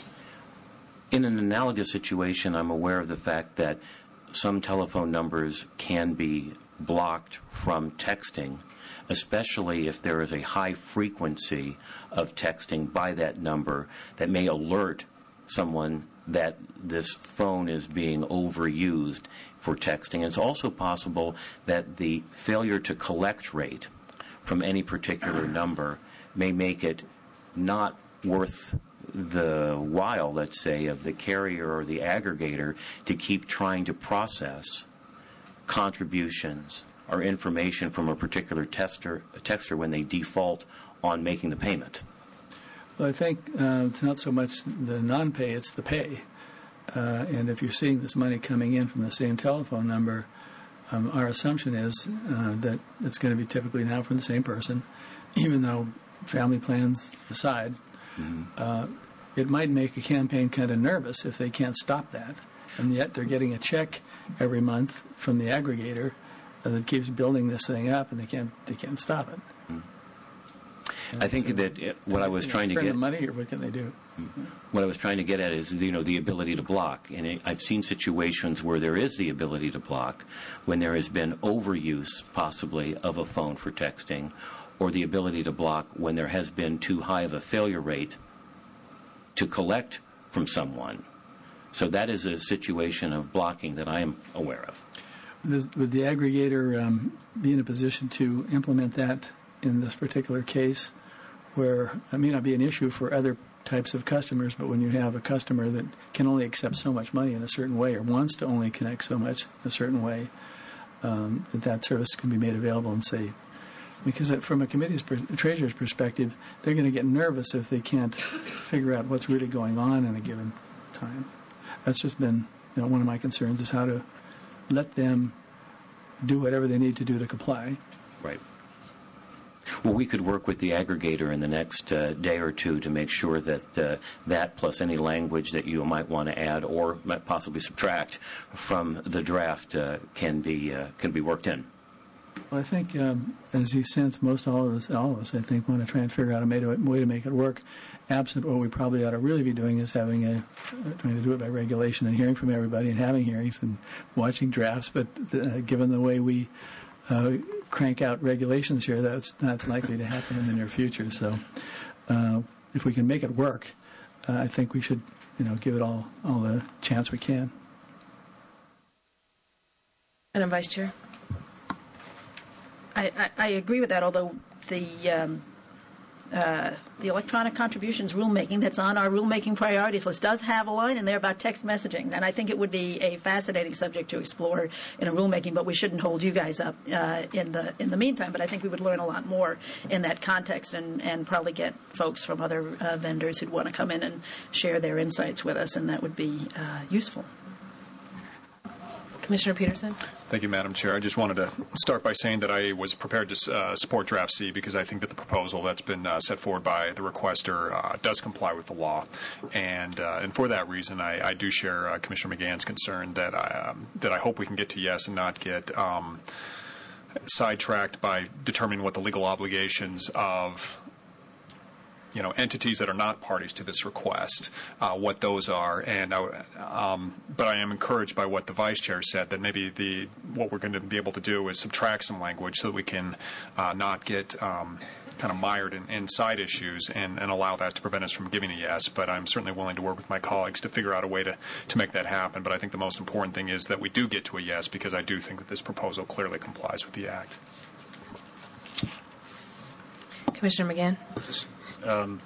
In an analogous situation, I'm aware of the fact that some telephone numbers can be blocked from texting, especially if there is a high frequency of texting by that number that may alert someone that this phone is being overused for texting. It's also possible that the failure to collect rate from any particular number may make it not worth the while, let's say, of the carrier or the aggregator to keep trying to process contributions or information from a particular tester, a texter when they default on making the payment. Well, I think uh, it's not so much the non-pay, it's the pay. Uh, and if you're seeing this money coming in from the same telephone number, um, our assumption is uh, that it's going to be typically now from the same person, even though family plans aside. Mm-hmm. Uh, it might make a campaign kind of nervous if they can't stop that. And yet they're getting a check every month from the aggregator uh, that keeps building this thing up, and they can't, they can't stop it. I think so that it, what I was trying to get the money, or what can they do? What I was trying to get at is, you know, the ability to block. And it, I've seen situations where there is the ability to block when there has been overuse, possibly, of a phone for texting, or the ability to block when there has been too high of a failure rate to collect from someone. So that is a situation of blocking that I am aware of. Would the aggregator um, be in a position to implement that in this particular case, where it may not be an issue for other types of customers, but when you have a customer that can only accept so much money in a certain way or wants to only connect so much in a certain way, um, that that service can be made available and safe. Because from a committee's, treasurer's perspective, they're going to get nervous if they can't figure out what's really going on in a given time. That's just been, you know, one of my concerns is how to let them do whatever they need to do to comply. Right. Well, we could work with the aggregator in the next uh, day or two to make sure that uh, that plus any language that you might want to add or might possibly subtract from the draft uh, can be uh, can be worked in. Well, I think, um, as you sense, most all of us, all of us, I think, want to try and figure out a way to, way to make it work. Absent, what we probably ought to really be doing is having a, uh, trying to do it by regulation and hearing from everybody and having hearings and watching drafts. But uh, given the way we uh, crank out regulations here, that's not likely to happen in the near future. So, uh, if we can make it work, uh, I think we should, you know, give it all all the chance we can. Madam Vice Chair. I, I, I agree with that, although the um, uh, the electronic contributions rulemaking that's on our rulemaking priorities list does have a line in there about text messaging, and I think it would be a fascinating subject to explore in a rulemaking, but we shouldn't hold you guys up uh, in the in the meantime. But I think we would learn a lot more in that context and, and probably get folks from other uh, vendors who'd want to come in and share their insights with us, and that would be uh, useful. Commissioner Peterson. Thank you, Madam Chair. I just wanted to start by saying that I was prepared to uh, support Draft C because I think that the proposal that's been uh, set forward by the requester uh, does comply with the law. And uh, and for that reason, I, I do share uh, Commissioner McGann's concern that I, um, that I hope we can get to yes and not get um, sidetracked by determining what the legal obligations of you know, entities that are not parties to this request, uh, what those are, and uh, um, but I am encouraged by what the Vice Chair said that maybe the what we're going to be able to do is subtract some language so that we can uh, not get um, kind of mired in, in side issues and, and allow that to prevent us from giving a yes. But I'm certainly willing to work with my colleagues to figure out a way to to make that happen. But I think the most important thing is that we do get to a yes because I do think that this proposal clearly complies with the Act. Commissioner McGann. Um,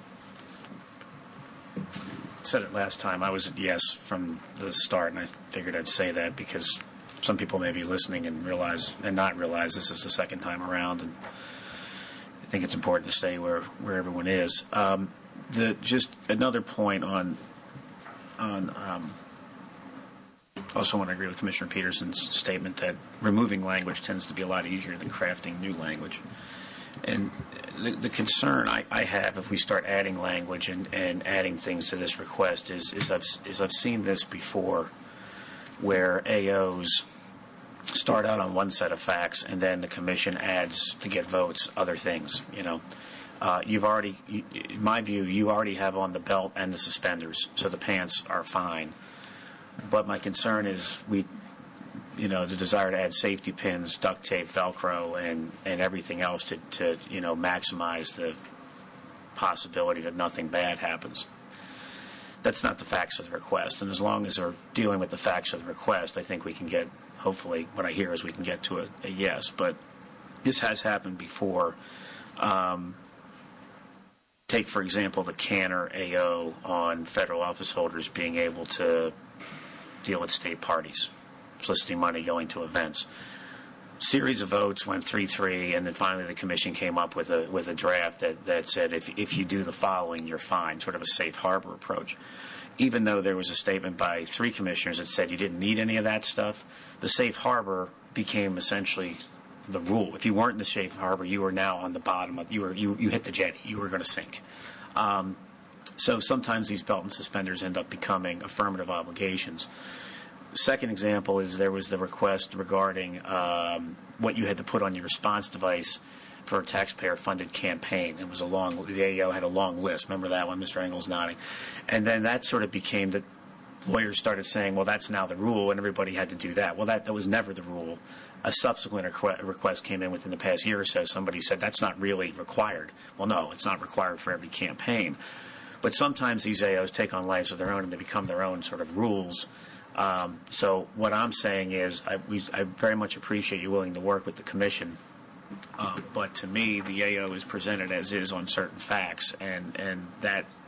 said it last time. I was at yes from the start, and I figured I'd say that because some people may be listening and realize and not realize this is the second time around, and I think it's important to stay where where everyone is. Um, the just another point on on. Um, also want to agree with Commissioner Peterson's statement that removing language tends to be a lot easier than crafting new language. And the, the concern I, I have if we start adding language and, and adding things to this request is, is, I've, is I've seen this before where A Os start out on one set of facts and then the commission adds to get votes other things. You know, uh, you've already, you, in my view, you already have on the belt and the suspenders, so the pants are fine. But my concern is we, you know, the desire to add safety pins, duct tape, Velcro, and, and everything else to, to, you know, maximize the possibility that nothing bad happens. That's not the facts of the request. And as long as we're dealing with the facts of the request, I think we can get, hopefully, what I hear is we can get to a, a yes. But this has happened before. Um, take, for example, the Canner A O on federal office holders being able to deal with state parties, soliciting money going to events. Series of votes went three three, and then finally the commission came up with a with a draft that, that said if if you do the following, you're fine, sort of a safe harbor approach. Even though there was a statement by three commissioners that said you didn't need any of that stuff, the safe harbor became essentially the rule. If you weren't in the safe harbor, you were now on the bottom of you were you, you hit the jetty, you were going to sink. Um, so sometimes these belt and suspenders end up becoming affirmative obligations. Second example is there was the request regarding um, what you had to put on your response device for a taxpayer-funded campaign. It was a long, the A E O had a long list. Remember that one? Mister Engel's nodding. And then that sort of became that lawyers started saying, well, that's now the rule, and everybody had to do that. Well, that, that was never the rule. A subsequent request came in within the past year or so. Somebody said that's not really required. Well, no, it's not required for every campaign. But sometimes these A Os take on lives of their own, and they become their own sort of rules. Um, so what I'm saying is I, we, I very much appreciate you willing to work with the commission. Uh, but to me, the A O is presented as is on certain facts, and, and that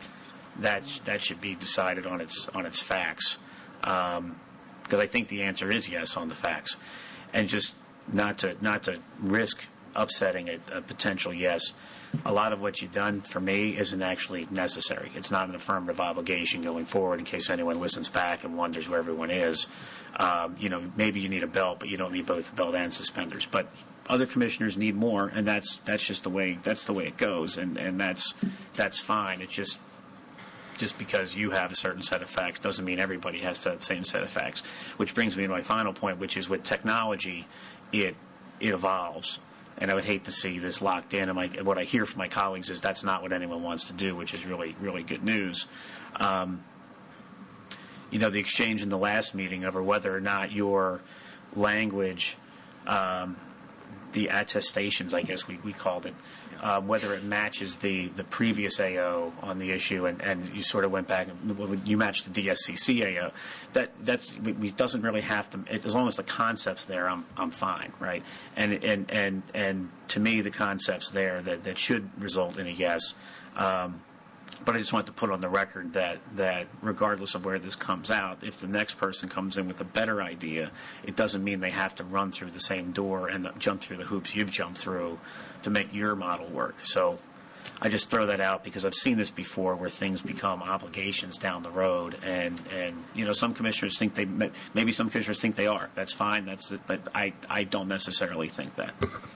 that sh- that should be decided on its on its facts. Um, because I think the answer is yes on the facts, and just not to not to risk upsetting a, a potential yes. A lot of what you've done for me isn't actually necessary. It's not an affirmative obligation going forward in case anyone listens back and wonders where everyone is. Um, you know, maybe you need a belt, but you don't need both belt and suspenders. But other commissioners need more, and that's that's just the way that's the way it goes, and, and that's that's fine. It's just just because you have a certain set of facts doesn't mean everybody has that same set of facts. Which brings me to my final point, which is with technology, it it evolves. And I would hate to see this locked in. And my, what I hear from my colleagues is that's not what anyone wants to do, which is really, really good news. Um, you know, the exchange in the last meeting over whether or not your language, um, the attestations, I guess we, we called it, uh, whether it matches the, the previous A O on the issue, and, and you sort of went back and you matched the D S C C A O. That that's it doesn't really have to. As long as the concept's there, I'm I'm fine, right? And and and and to me, the concept's there that, that should result in a yes. Um, But I just want to put on the record that, that regardless of where this comes out, if the next person comes in with a better idea, it doesn't mean they have to run through the same door and jump through the hoops you've jumped through to make your model work. So I just throw that out because I've seen this before where things become obligations down the road, and, and you know, some commissioners think they maybe some commissioners think they are. That's fine. That's it, but I I don't necessarily think that.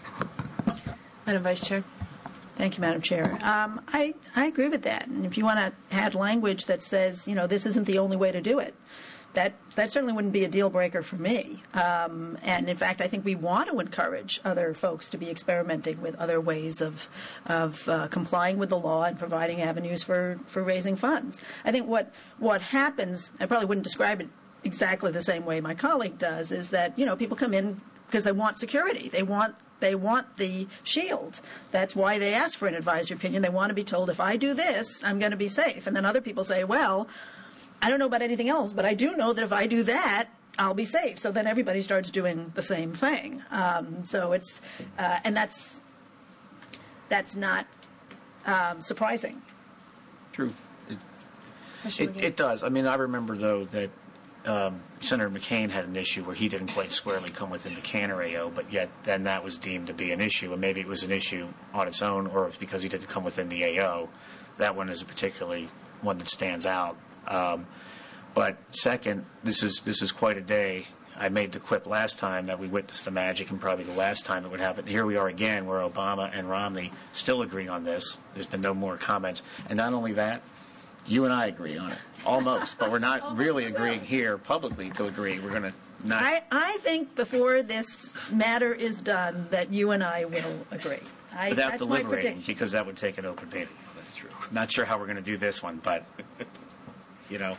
Madam Vice Chair. Thank you, Madam Chair. Um, I, I agree with that. And if you want to add language that says, you know, this isn't the only way to do it, that, that certainly wouldn't be a deal breaker for me. Um, and, in fact, I think we want to encourage other folks to be experimenting with other ways of, of uh, complying with the law and providing avenues for, for raising funds. I think what, what happens, I probably wouldn't describe it exactly the same way my colleague does, is that, you know, people come in because they want security. They want They want the shield. That's why they ask for an advisory opinion. They want to be told, if I do this, I'm going to be safe. And then other people say, well, I don't know about anything else, but I do know that if I do that, I'll be safe. So then everybody starts doing the same thing. Um, so it's, uh, and that's, that's not um, surprising. True. It, it, it does. I mean, I remember, though, that Um, Senator McCain had an issue where he didn't quite squarely come within the Canner A O, but yet then that was deemed to be an issue, and maybe it was an issue on its own, or it's because he didn't come within the A O. That one is a particularly one that stands out. Um, but second, this is this is quite a day. I made the quip last time that we witnessed the magic, and probably the last time it would happen. Here we are again, where Obama and Romney still agree on this. There's been no more comments, and not only that, you and I agree on it, almost, but we're not really agreeing here publicly to agree. We're going to not. I, I think before this matter is done that you and I will agree. I, Without that's deliberating, because that would take an open meeting. That's true. Not sure how we're going to do this one, but, you know.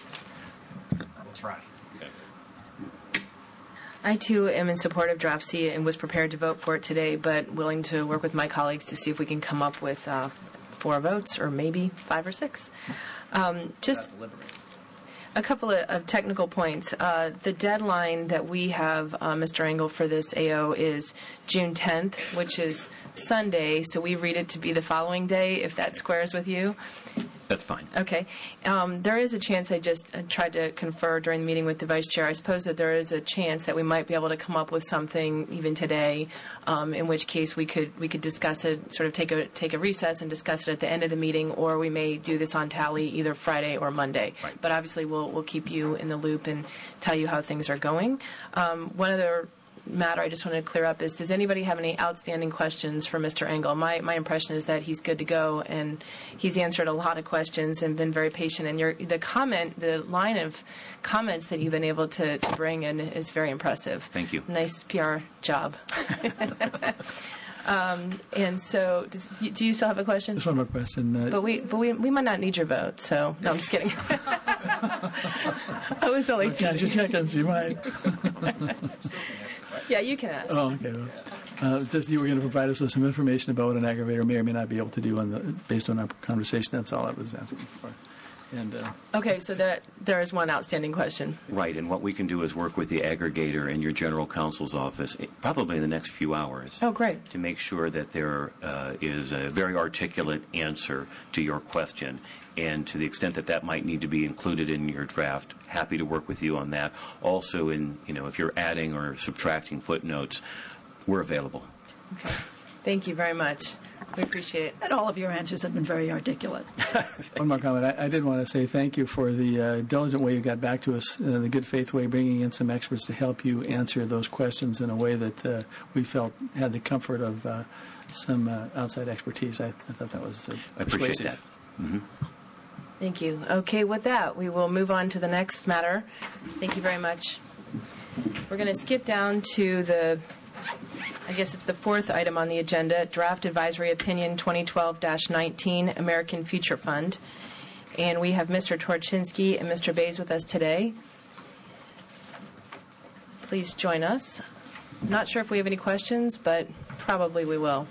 We'll try. I, too, am in support of Draft C and was prepared to vote for it today, but willing to work with my colleagues to see if we can come up with uh, four votes, or maybe five or six. Um, just a couple of, of technical points. Uh, the deadline that we have, uh, Mister Engel, for this A O is June tenth, which is Sunday, so we read it to be the following day, if that squares with you. That's fine. Okay. Um, there is a chance, I just uh, tried to confer during the meeting with the Vice Chair, I suppose that there is a chance that we might be able to come up with something even today, um, in which case we could we could discuss it, sort of take a take a recess and discuss it at the end of the meeting, or we may do this on tally either Friday or Monday. Right. But obviously we'll, we'll keep you in the loop and tell you how things are going. Um, one other matter I just wanted to clear up is, does anybody have any outstanding questions for Mister Engel? My my impression is that he's good to go, and he's answered a lot of questions and been very patient. And your the comment, the line of comments that you've been able to, to bring in is very impressive. Thank you. Nice P R job. um, and so, does, do you still have a question? Just one more question. Uh, but we but we we might not need your vote. So no, I'm just kidding. I was only teasing. Catch your chickens, you might. Yeah, you can ask. Oh, okay. Well, uh, just you were going to provide us with some information about what an aggravator may or may not be able to do on the, based on our conversation. That's all I was asking for. And uh, Okay, so that there is one outstanding question. Right, and what we can do is work with the aggregator in your general counsel's office, probably in the next few hours. Oh, great. To make sure that there uh, is a very articulate answer to your question. And to the extent that that might need to be included in your draft, happy to work with you on that. Also, in you know, if you're adding or subtracting footnotes, we're available. Okay. Thank you very much. We appreciate it. And all of your answers have been very articulate. One more comment. I, I did want to say thank you for the uh, diligent way you got back to us, uh, the good faith way, bringing in some experts to help you answer those questions in a way that uh, we felt had the comfort of uh, some uh, outside expertise. I, I thought that was uh, I appreciate that. Mm-hmm. Thank you. Okay, with that, we will move on to the next matter. Thank you very much. We're going to skip down to the, I guess it's the fourth item on the agenda, Draft Advisory Opinion twenty twelve dash nineteen, American Future Fund. And we have Mister Torchinsky and Mister Bays with us today. Please join us. I'm not sure if we have any questions, but probably we will.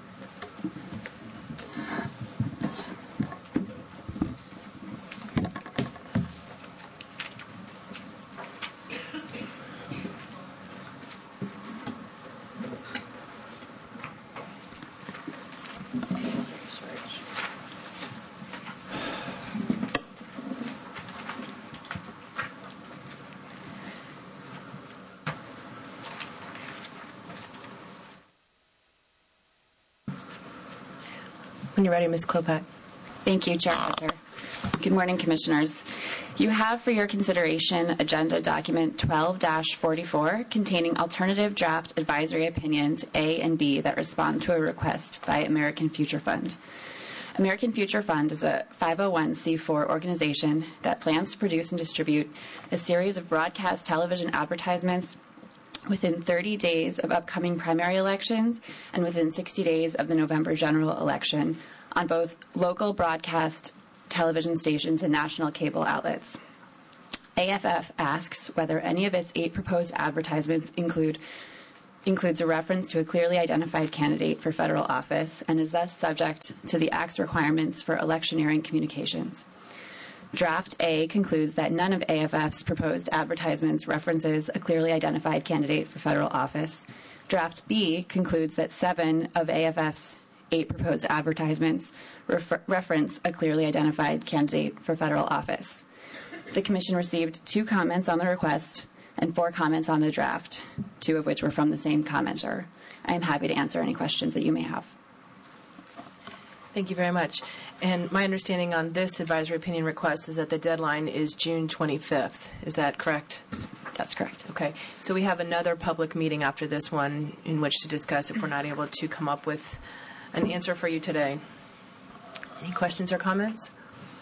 When you're ready, Miz Klopak. Thank you, Chair Hunter. Good morning, Commissioners. You have for your consideration Agenda Document twelve dash forty-four containing alternative draft advisory opinions A and B that respond to a request by American Future Fund. American Future Fund is a five oh one c four organization that plans to produce and distribute a series of broadcast television advertisements within thirty days of upcoming primary elections and within sixty days of the November general election on both local broadcast television stations and national cable outlets. A F F asks whether any of its eight proposed advertisements include includes a reference to a clearly identified candidate for federal office and is thus subject to the Act's requirements for electioneering communications. Draft A concludes that none of A F F's proposed advertisements references a clearly identified candidate for federal office. Draft B concludes that seven of A F F's eight proposed advertisements refer- reference a clearly identified candidate for federal office. The Commission received two comments on the request and four comments on the draft, two of which were from the same commenter. I am happy to answer any questions that you may have. Thank you very much. And my understanding on this advisory opinion request is that the deadline is June twenty-fifth. Is that correct? That's correct. Okay. So we have another public meeting after this one in which to discuss if we're not able to come up with an answer for you today. Any questions or comments?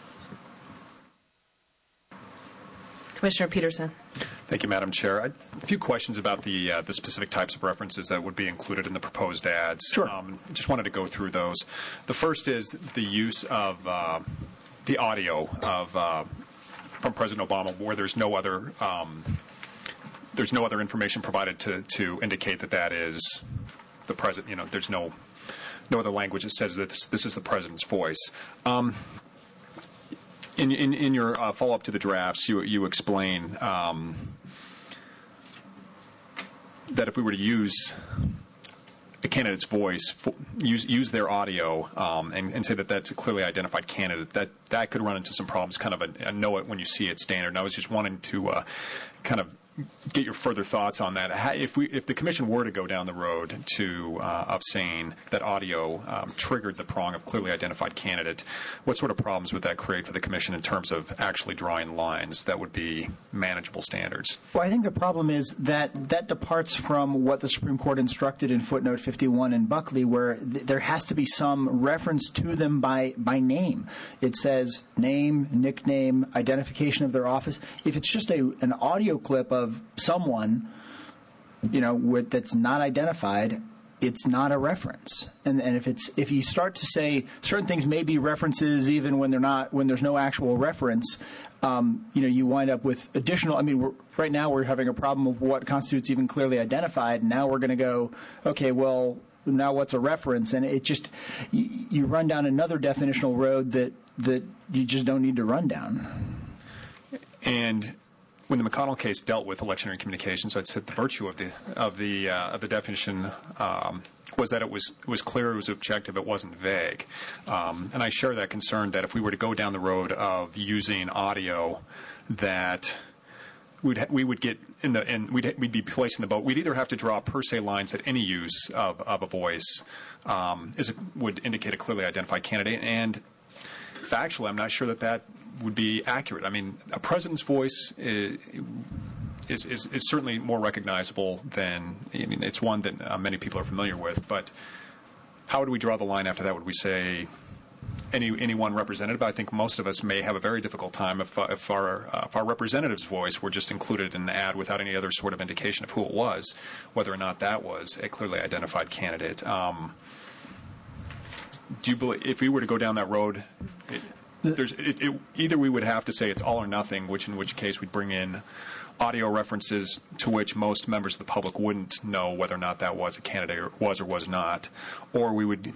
Commissioner Peterson. Thank you, Madam Chair. I, a few questions about the uh, the specific types of references that would be included in the proposed ads. Sure. Um, just wanted to go through those. The first is the use of uh, the audio of uh, from President Obama, where there's no other um, there's no other information provided to to indicate that that is the president. You know, there's no no other language that says that this, this is the president's voice. Um, In, in, in your uh, follow-up to the drafts, you, you explain um, that if we were to use a candidate's voice, use use their audio, um, and, and say that that's a clearly identified candidate, that that could run into some problems, kind of a, a know it when you see it standard. And I was just wanting to uh, kind of get your further thoughts on that. How, if we, if the commission were to go down the road to uh, of saying that audio um, triggered the prong of clearly identified candidate, what sort of problems would that create for the commission in terms of actually drawing lines that would be manageable standards? Well, I think the problem is that that departs from what the Supreme Court instructed in footnote fifty-one in Buckley, where th- there has to be some reference to them by by name. It says name, nickname, identification of their office. If it's just a an audio clip of someone, you know, with, that's not identified, it's not a reference. And, and if it's if you start to say certain things may be references even when they're not, when there's no actual reference, um, you know, you wind up with additional. I mean, we're, right now we're having a problem of what constitutes even clearly identified. Now we're going to go, okay, well, now what's a reference? And it just, you, you run down another definitional road that, that you just don't need to run down. And when the McConnell case dealt with electioneering communications, I'd said the virtue of the of the uh, of the definition um, was that it was it was clear, it was objective, it wasn't vague. Um, and I share that concern that if we were to go down the road of using audio, that we'd ha- we would get in the and we'd we'd be placing the boat. We'd either have to draw per se lines that any use of of a voice um, is a, would indicate a clearly identified candidate, and factually, I'm not sure that that would be accurate. I mean, a president's voice is is, is, is certainly more recognizable than, I mean, it's one that uh, many people are familiar with. But how would we draw the line after that? Would we say any any one representative? I think most of us may have a very difficult time if, uh, if our uh, if our representative's voice were just included in an ad without any other sort of indication of who it was, whether or not that was a clearly identified candidate. Um, do you believe, if we were to go down that road, it, there's it, it, either we would have to say it's all or nothing, which in which case we'd bring in audio references to which most members of the public wouldn't know whether or not that was a candidate or was or was not, or we would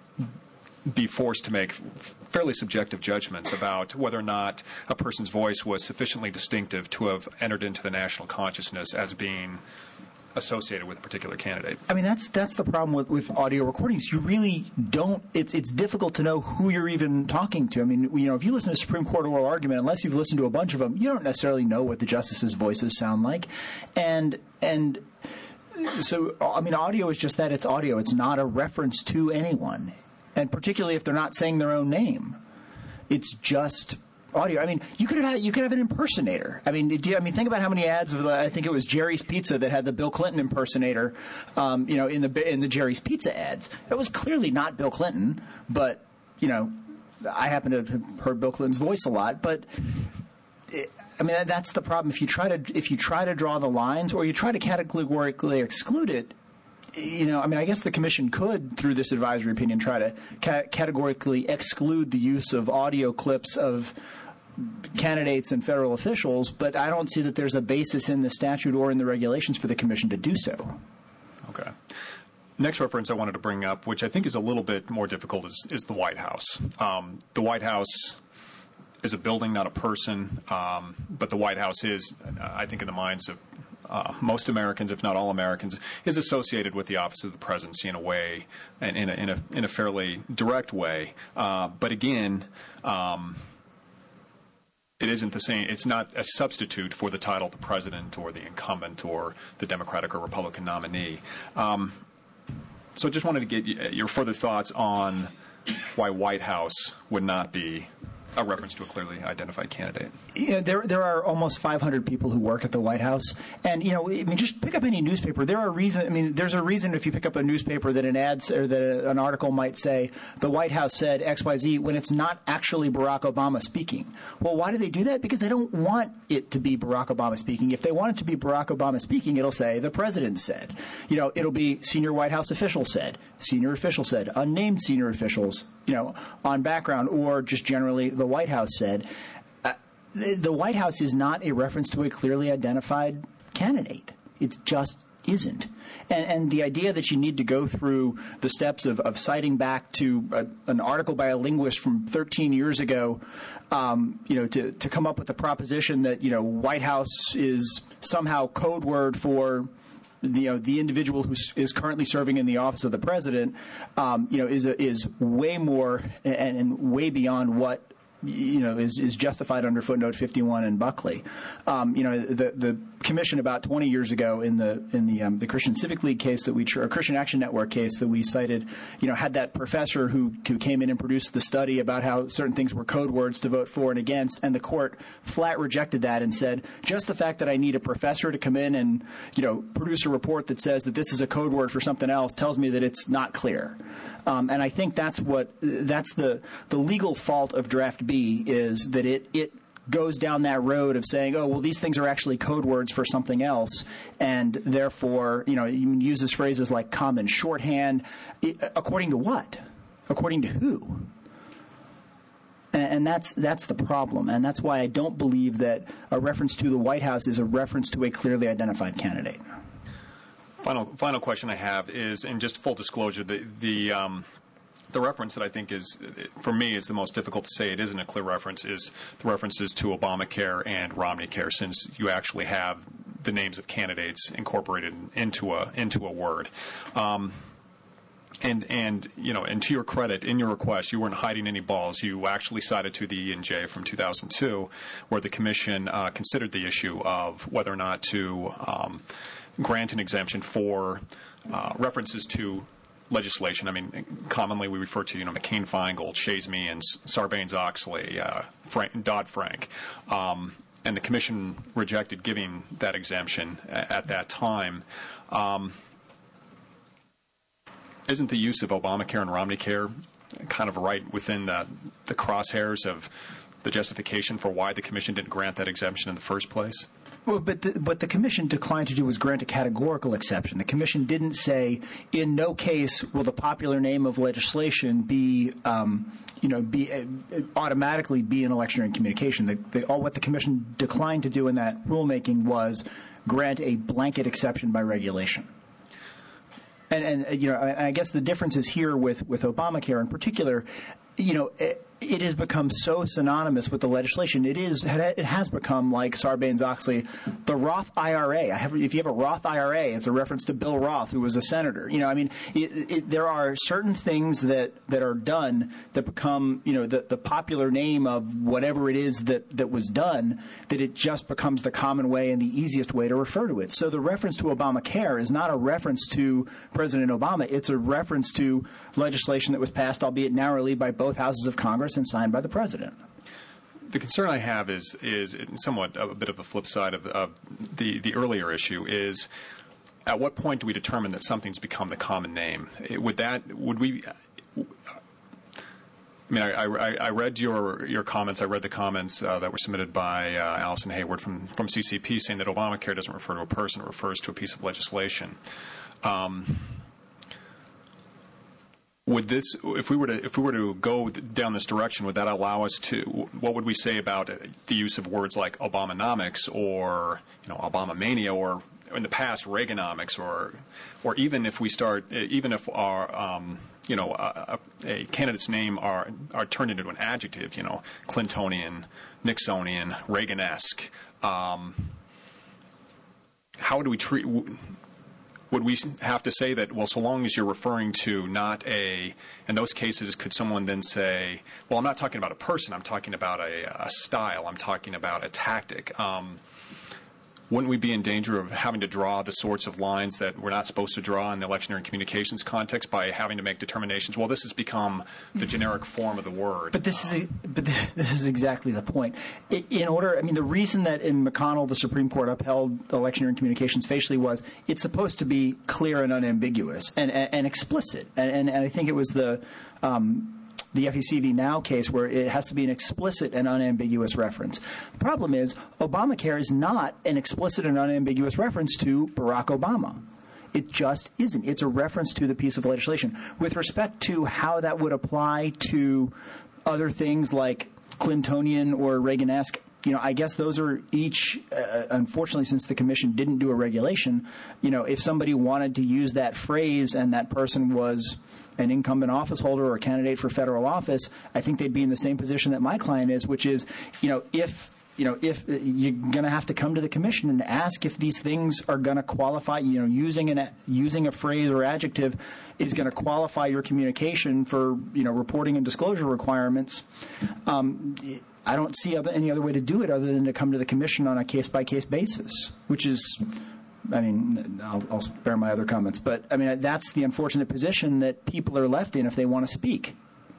be forced to make fairly subjective judgments about whether or not a person's voice was sufficiently distinctive to have entered into the national consciousness as being associated with a particular candidate. I mean, that's that's the problem with, with audio recordings. You really don't, it's it's difficult to know who you're even talking to. I mean, you know, if you listen to a Supreme Court oral argument, unless you've listened to a bunch of them, you don't necessarily know what the justices' voices sound like. And and so, I mean, audio is just that. It's audio. It's not a reference to anyone. And particularly if they're not saying their own name. It's just audio. I mean, you could have had, you could have an impersonator. I mean, do you, I mean, think about how many ads of the, I think it was Jerry's Pizza that had the Bill Clinton impersonator, um, you know, in the in the Jerry's Pizza ads. That was clearly not Bill Clinton, but you know, I happen to have heard Bill Clinton's voice a lot. But it, I mean, that's the problem. If you try to if you try to draw the lines, or you try to categorically exclude it. You know, I mean, I guess the commission could, through this advisory opinion, try to ca- categorically exclude the use of audio clips of candidates and federal officials, but I don't see that there's a basis in the statute or in the regulations for the commission to do so. Okay. Next reference I wanted to bring up, which I think is a little bit more difficult, is, is the White House. Um, the White House is a building, not a person, um, but the White House is, uh, I think, in the minds of Uh, most Americans, if not all Americans, is associated with the office of the presidency in a way, and in a, in a, in a fairly direct way. Uh, but again, um, it isn't the same. It's not a substitute for the title the president or the incumbent or the Democratic or Republican nominee. Um, so I just wanted to get your further thoughts on why White House would not be a reference to a clearly identified candidate. Yeah, there there are almost five hundred people who work at the White House, and you know, I mean, just pick up any newspaper. There are reason. I mean, there's a reason if you pick up a newspaper that an ad or that an article might say the White House said X Y Z when it's not actually Barack Obama speaking. Well, why do they do that? Because they don't want it to be Barack Obama speaking. If they want it to be Barack Obama speaking, it'll say the president said. You know, it'll be senior White House official said, senior official said, unnamed senior officials, you know, on background, or just generally the White House said. Uh, the, the White House is not a reference to a clearly identified candidate. It just isn't. And, and the idea that you need to go through the steps of, of citing back to a, an article by a linguist from thirteen years ago, um, you know, to, to come up with the proposition that, you know, White House is somehow code word for the, you know, the individual who is currently serving in the office of the president, um, you know, is a, is way more and, and way beyond what, you know, is, is justified under footnote fifty-one in Buckley. Um, you know, the the commission about twenty years ago in the in the um, the Christian Civic League case that we or Christian Action Network case that we cited, you know, had that professor who who came in and produced the study about how certain things were code words to vote for and against, and the court flat rejected that and said just the fact that I need a professor to come in and, you know, produce a report that says that this is a code word for something else tells me that it's not clear. Um, and I think that's what that's the the legal fault of Draft B is that it it goes down that road of saying, oh, well, these things are actually code words for something else, and therefore, you know, you uses phrases like common shorthand. According to what? According to who? And that's that's the problem, and that's why I don't believe that a reference to the White House is a reference to a clearly identified candidate. Final final question I have is, and just full disclosure, the the um, the reference that I think is, for me, is the most difficult to say. It isn't a clear reference. Is the references to Obamacare and RomneyCare, since you actually have the names of candidates incorporated into a into a word. Um, And, and you know, and to your credit, in your request, you weren't hiding any balls. You actually cited to the E and J from two thousand two, where the Commission uh, considered the issue of whether or not to um, grant an exemption for uh, references to legislation. I mean, commonly we refer to, you know, McCain-Feingold, Shays-Meehan, Sarbanes-Oxley, uh, Frank, Dodd-Frank. Um, and the Commission rejected giving that exemption at, at that time. Um, Isn't the use of Obamacare and RomneyCare kind of right within the, the crosshairs of the justification for why the Commission didn't grant that exemption in the first place? Well, but the, what the Commission declined to do was grant a categorical exception. The Commission didn't say, in no case will the popular name of legislation be, um, you know, be uh, automatically be an electioneering communication. The, the, all what the Commission declined to do in that rulemaking was grant a blanket exception by regulation. And, and you know, I, I guess the difference is here with, with Obamacare in particular. You know, it, it has become so synonymous with the legislation. It is. It has become like Sarbanes-Oxley, the Roth I R A. I have, if you have a Roth I R A, it's a reference to Bill Roth, who was a senator. You know, I mean, it, it, there are certain things that, that are done that become, you know, the, the popular name of whatever it is that, that was done, that it just becomes the common way and the easiest way to refer to it. So the reference to Obamacare is not a reference to President Obama. It's a reference to legislation that was passed, albeit narrowly, by both houses of Congress and signed by the President. The concern I have is is somewhat a bit of a flip side of, of the the earlier issue is, at what point do we determine that something's become the common name? Would that would we? I mean, I, I, I read your your comments. I read the comments uh, that were submitted by uh, Allison Hayward from from C C P, saying that Obamacare doesn't refer to a person; it refers to a piece of legislation. Um, Would this, if we were to, if we were to go down this direction, would that allow us to? What would we say about the use of words like Obamonomics or, you know, Obamamania, or in the past Reaganomics, or, or even if we start, even if our, um, you know, a, a candidate's name are are turned into an adjective, you know, Clintonian, Nixonian, Reagan-esque. Um, how do we treat? Would we have to say that, well, so long as you're referring to not a, in those cases, could someone then say, well, I'm not talking about a person, I'm talking about a, a style, I'm talking about a tactic. Um, wouldn't we be in danger of having to draw the sorts of lines that we're not supposed to draw in the electioneering communications context by having to make determinations? Well, this has become the generic form of the word. But this is a, but this is exactly the point. In order, I mean, the reason that in McConnell the Supreme Court upheld electioneering communications facially was it's supposed to be clear and unambiguous and and, and explicit. And, and and I think it was the. Um, the F E C v. Now case where it has to be an explicit and unambiguous reference. The problem is Obamacare is not an explicit and unambiguous reference to Barack Obama. It just isn't. It's a reference to the piece of legislation. With respect to how that would apply to other things like Clintonian or Reagan-esque, you know, I guess those are each, uh, unfortunately, since the Commission didn't do a regulation, you know, if somebody wanted to use that phrase and that person was an incumbent office holder or a candidate for federal office, I think they'd be in the same position that my client is, which is, you know, if you know, if you're going to have to come to the Commission and ask if these things are going to qualify, you know, using an using a phrase or adjective is going to qualify your communication for, you know, reporting and disclosure requirements. Um, I don't see other, any other way to do it other than to come to the Commission on a case-by-case basis, which is, I mean, I'll, I'll spare my other comments, but I mean, that's the unfortunate position that people are left in if they want to speak.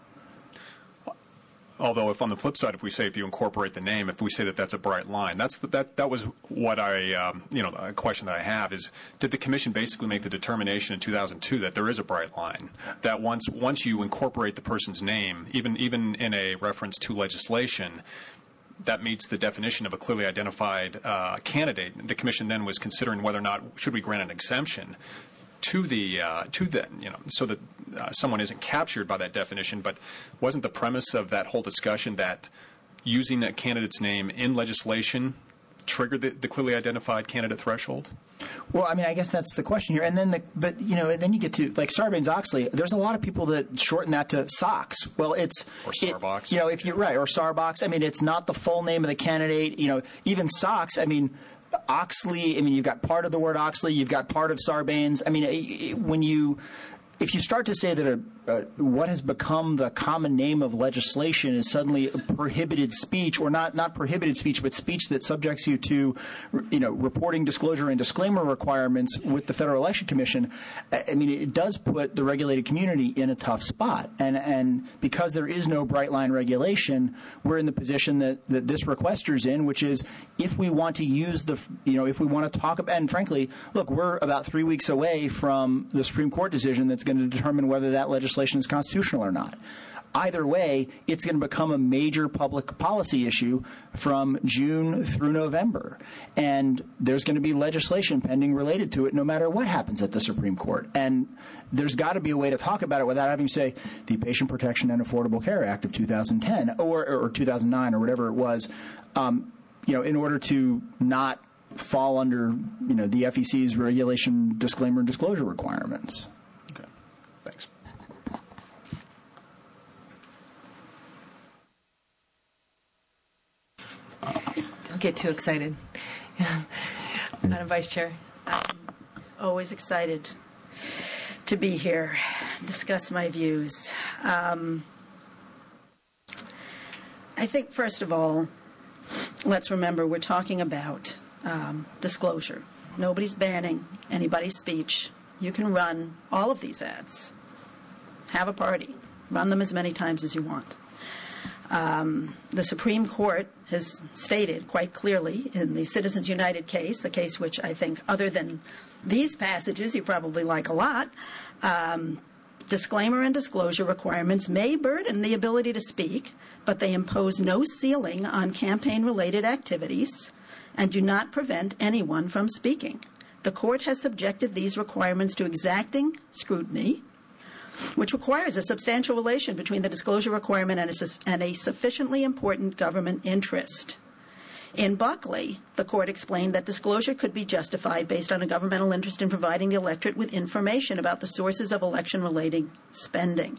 Although, if on the flip side, if we say if you incorporate the name, if we say that that's a bright line, that's the, that that was what I, um, you know, a question that I have is: did the Commission basically make the determination in two thousand two that there is a bright line, that once once you incorporate the person's name, even even in a reference to legislation, that meets the definition of a clearly identified uh, candidate? The Commission then was considering whether or not should we grant an exemption to the uh, to the you know so that uh, someone isn't captured by that definition. But wasn't the premise of that whole discussion that using that candidate's name in legislation trigger the, the clearly identified candidate threshold? Well, I mean, I guess that's the question here. And then, the, but you know, then you get to like Sarbanes-Oxley. There's a lot of people that shorten that to SOX. Well, it's or Sarbox. It, you know, if you're right, or Sarbox. I mean, it's not the full name of the candidate. You know, even SOX. I mean, Oxley. I mean, you've got part of the word Oxley. You've got part of Sarbanes. I mean, when you if you start to say that a, uh, what has become the common name of legislation is suddenly prohibited speech, or not not prohibited speech, but speech that subjects you to, you know, reporting, disclosure, and disclaimer requirements with the Federal Election Commission, I mean, it does put the regulated community in a tough spot. And and because there is no bright line regulation, we're in the position that, that this requester's in, which is if we want to use the, you know, if we want to talk about, and frankly, look, we're about three weeks away from the Supreme Court decision that's going to determine whether that legislation is constitutional or not. Either way, it's going to become a major public policy issue from June through November. And there's going to be legislation pending related to it no matter what happens at the Supreme Court. And there's got to be a way to talk about it without having to say the Patient Protection and Affordable Care Act of two thousand ten or, or two thousand nine or whatever it was, um, you know, in order to not fall under, you know, the F E C's regulation, disclaimer, and disclosure requirements. Okay. Thanks. Don't get too excited. Madam Vice Chair. I'm always excited to be here, discuss my views. Um, I think, first of all, let's remember we're talking about um, disclosure. Nobody's banning anybody's speech. You can run all of these ads. Have a party. Run them as many times as you want. Um, the Supreme Court has stated quite clearly in the Citizens United case, a case which I think, other than these passages, you probably like a lot, um, disclaimer and disclosure requirements may burden the ability to speak, but they impose no ceiling on campaign-related activities and do not prevent anyone from speaking. The Court has subjected these requirements to exacting scrutiny, which requires a substantial relation between the disclosure requirement and a, and a sufficiently important government interest. In Buckley, the Court explained that disclosure could be justified based on a governmental interest in providing the electorate with information about the sources of election-related spending.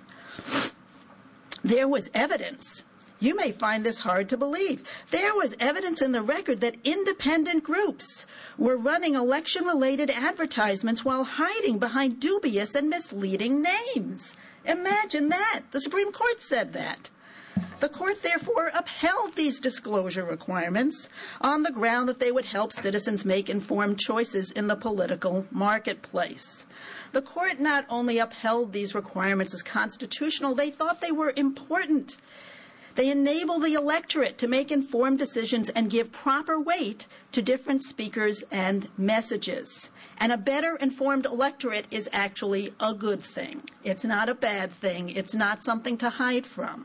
There was evidence. You may find this hard to believe. There was evidence in the record that independent groups were running election-related advertisements while hiding behind dubious and misleading names. Imagine that. The Supreme Court said that. The Court therefore upheld these disclosure requirements on the ground that they would help citizens make informed choices in the political marketplace. The Court not only upheld these requirements as constitutional, they thought they were important. They enable the electorate to make informed decisions and give proper weight to different speakers and messages. And a better informed electorate is actually a good thing. It's not a bad thing. It's not something to hide from.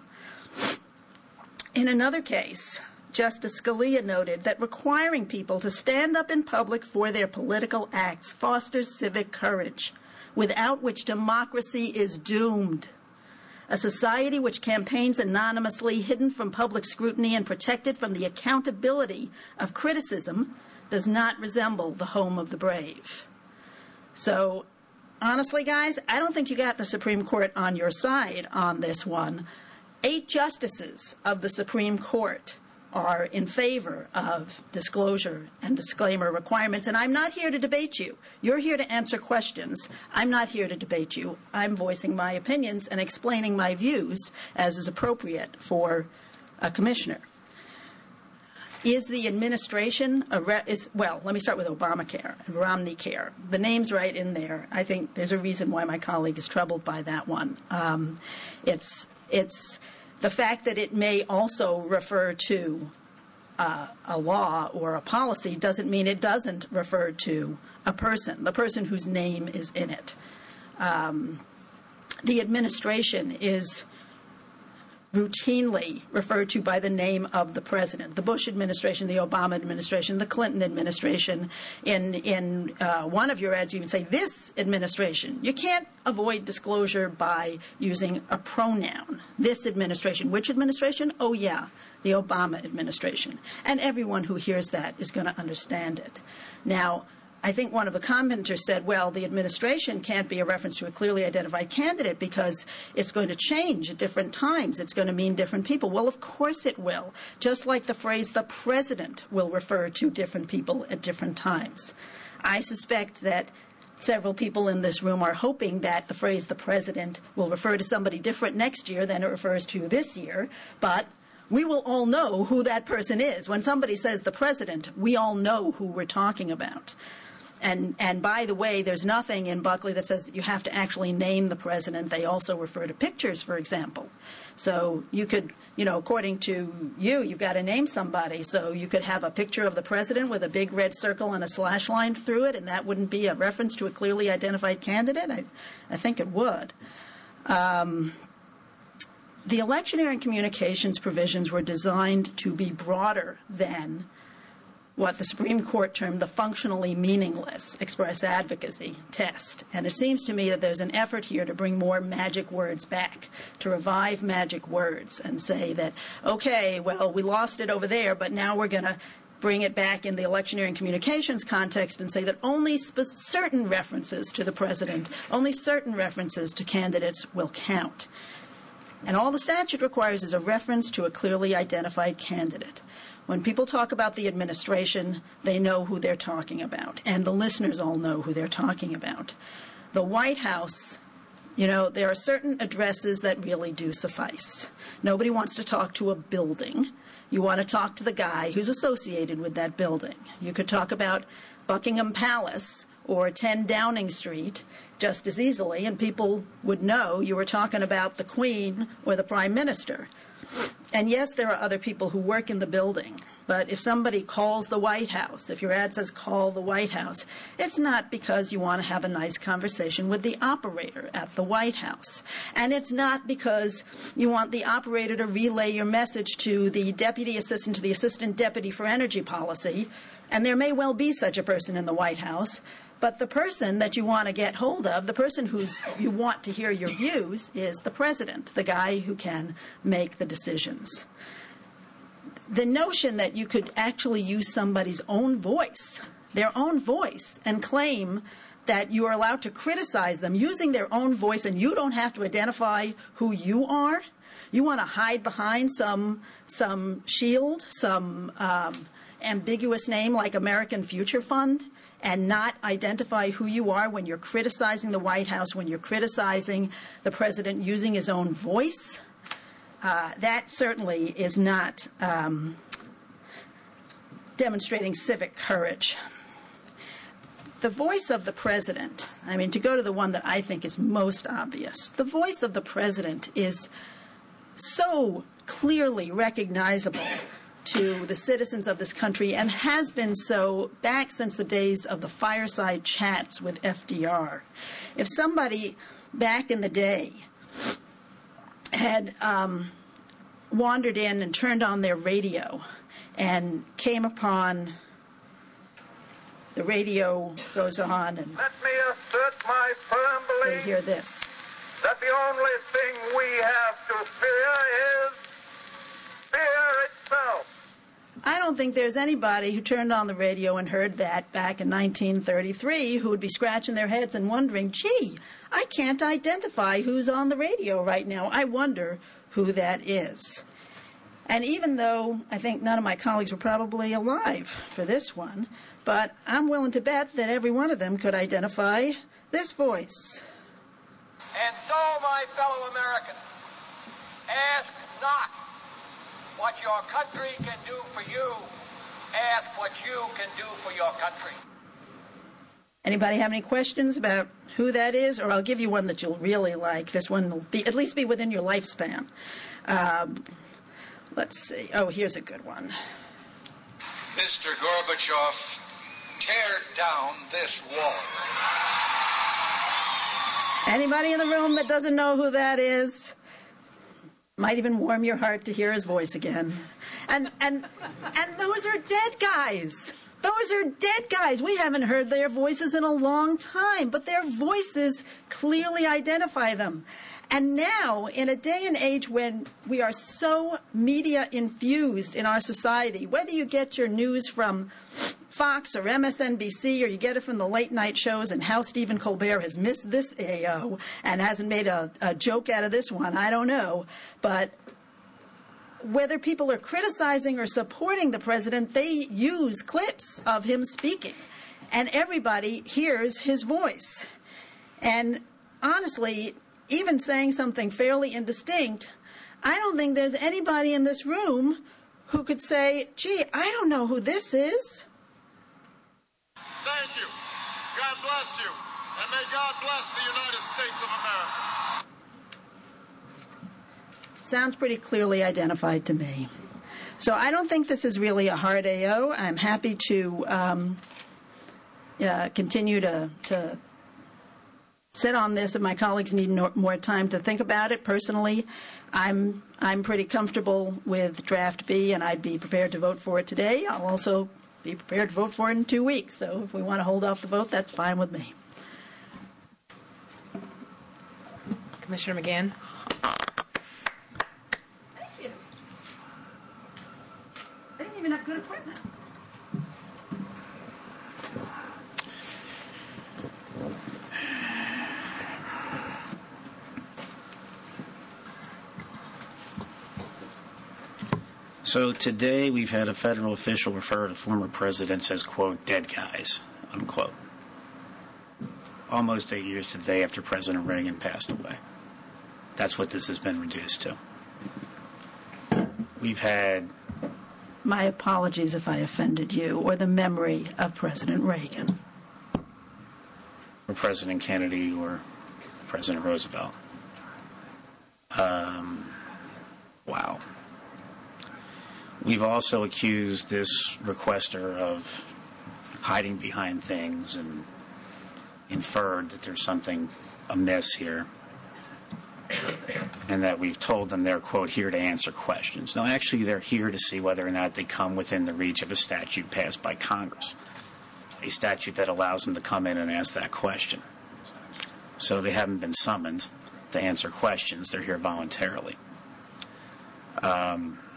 In another case, Justice Scalia noted that requiring people to stand up in public for their political acts fosters civic courage, without which democracy is doomed. A society which campaigns anonymously, hidden from public scrutiny and protected from the accountability of criticism, does not resemble the home of the brave. So, honestly, guys, I don't think you got the Supreme Court on your side on this one. Eight justices of the Supreme Court are in favor of disclosure and disclaimer requirements, and I'm not here to debate you. You're here to answer questions. I'm not here to debate you. I'm voicing my opinions and explaining my views as is appropriate for a commissioner. Is the administration, a re- is, well, let me start with Obamacare, Romney Care. The name's right in there. I think there's a reason why my colleague is troubled by that one. Um, it's it's the fact that it may also refer to uh, a law or a policy doesn't mean it doesn't refer to a person, the person whose name is in it. Um, the administration is routinely referred to by the name of the president. The Bush administration, the Obama administration, the Clinton administration. In in uh, one of your ads, you even say this administration. You can't avoid disclosure by using a pronoun. This administration. Which administration? Oh, yeah, the Obama administration. And everyone who hears that is going to understand it. Now, I think one of the commenters said, well, the administration can't be a reference to a clearly identified candidate because it's going to change at different times. It's going to mean different people. Well, of course it will, just like the phrase the president will refer to different people at different times. I suspect that several people in this room are hoping that the phrase the president will refer to somebody different next year than it refers to this year, but we will all know who that person is. When somebody says the president, we all know who we're talking about. And, and by the way, there's nothing in Buckley that says that you have to actually name the president. They also refer to pictures, for example. So you could, you know, according to you, you've got to name somebody. So you could have a picture of the president with a big red circle and a slash line through it, and that wouldn't be a reference to a clearly identified candidate? I, I think it would. Um, the electioneering communications provisions were designed to be broader than what the Supreme Court termed the functionally meaningless express advocacy test. And it seems to me that there's an effort here to bring more magic words back, to revive magic words and say that, okay, well, we lost it over there, but now we're going to bring it back in the electioneering communications context and say that only sp- certain references to the president, only certain references to candidates will count. And all the statute requires is a reference to a clearly identified candidate. When people talk about the administration, they know who they're talking about, and the listeners all know who they're talking about. The White House, you know, there are certain addresses that really do suffice. Nobody wants to talk to a building. You want to talk to the guy who's associated with that building. You could talk about Buckingham Palace or ten Downing Street just as easily, and people would know you were talking about the Queen or the Prime Minister. And yes, there are other people who work in the building, but if somebody calls the White House, if your ad says call the White House, it's not because you want to have a nice conversation with the operator at the White House. And it's not because you want the operator to relay your message to the deputy assistant to the assistant deputy for energy policy, and there may well be such a person in the White House. But the person that you want to get hold of, the person who's you want to hear your views, is the president, the guy who can make the decisions. The notion that you could actually use somebody's own voice, their own voice, and claim that you are allowed to criticize them using their own voice and you don't have to identify who you are, you want to hide behind some, some shield, some um, ambiguous name like American Future Fund, and not identify who you are when you're criticizing the White House, when you're criticizing the president using his own voice, uh, that certainly is not um, demonstrating civic courage. The voice of the president, I mean, to go to the one that I think is most obvious, the voice of the president is so clearly recognizable to the citizens of this country and has been so back since the days of the fireside chats with F D R. If somebody back in the day had um, wandered in and turned on their radio and came upon the radio goes on and let me assert my firm belief they hear this. That the only thing we have to fear is fear itself. I don't think there's anybody who turned on the radio and heard that back in nineteen thirty-three who would be scratching their heads and wondering, gee, I can't identify who's on the radio right now. I wonder who that is. And even though I think none of my colleagues were probably alive for this one, but I'm willing to bet that every one of them could identify this voice. And so, my fellow Americans, ask not what your country can do for you, ask what you can do for your country. Anybody have any questions about who that is? Or I'll give you one that you'll really like. This one will be, at least be within your lifespan. Um, let's see. Oh, here's a good one. Mister Gorbachev, tear down this wall. Anybody in the room that doesn't know who that is? Might even warm your heart to hear his voice again. And and and those are dead guys. Those are dead guys. We haven't heard their voices in a long time, but their voices clearly identify them. And now, in a day and age when we are so media-infused in our society, whether you get your news from Fox or M S N B C or you get it from the late-night shows and how Stephen Colbert has missed this A O and hasn't made a, a joke out of this one, I don't know. But whether people are criticizing or supporting the president, they use clips of him speaking. And everybody hears his voice. And honestly, even saying something fairly indistinct, I don't think there's anybody in this room who could say, gee, I don't know who this is. Thank you. God bless you. And may God bless the United States of America. Sounds pretty clearly identified to me. So I don't think this is really a hard A O. I'm happy to um, uh, continue to, to sit on this if my colleagues need no, more time to think about it. Personally, I'm I'm pretty comfortable with draft B, and I'd be prepared to vote for it today. I'll also be prepared to vote for it in two weeks. So if we want to hold off the vote, that's fine with me. Commissioner McGahn. Thank you. I didn't even have good equipment. So today we've had a federal official refer to former presidents as, quote, dead guys, unquote. Almost eight years today after President Reagan passed away. That's what this has been reduced to. We've had... My apologies if I offended you or the memory of President Reagan. Or President Kennedy or President Roosevelt. Um, wow. We've also accused this requester of hiding behind things and inferred that there's something amiss here, and that we've told them they're, quote, here to answer questions. Now, actually, they're here to see whether or not they come within the reach of a statute passed by Congress, a statute that allows them to come in and ask that question. So they haven't been summoned to answer questions. They're here voluntarily. Um...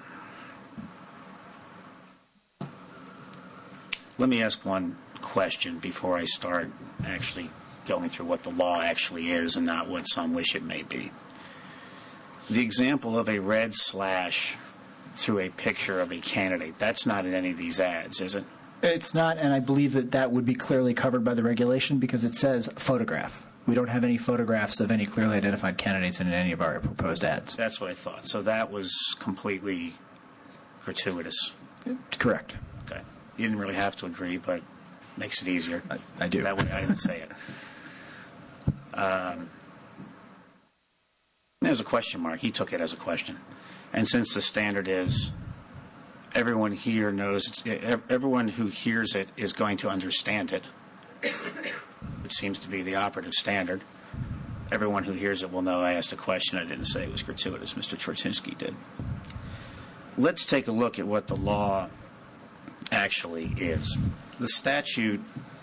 Let me ask one question before I start actually going through what the law actually is and not what some wish it may be. The example of a red slash through a picture of a candidate, that's not in any of these ads, is it? It's not, and I believe that that would be clearly covered by the regulation because it says photograph. We don't have any photographs of any clearly identified candidates in any of our proposed ads. That's what I thought. So that was completely gratuitous. Correct. Okay. You didn't really have to agree, but it makes it easier. I, I do. That way I didn't say it. Um, there's a question mark. He took it as a question. And since the standard is everyone here knows, everyone who hears it is going to understand it, which seems to be the operative standard, everyone who hears it will know I asked a question. I didn't say it was gratuitous. Mister Chortinsky did. Let's take a look at what the law actually is. The statute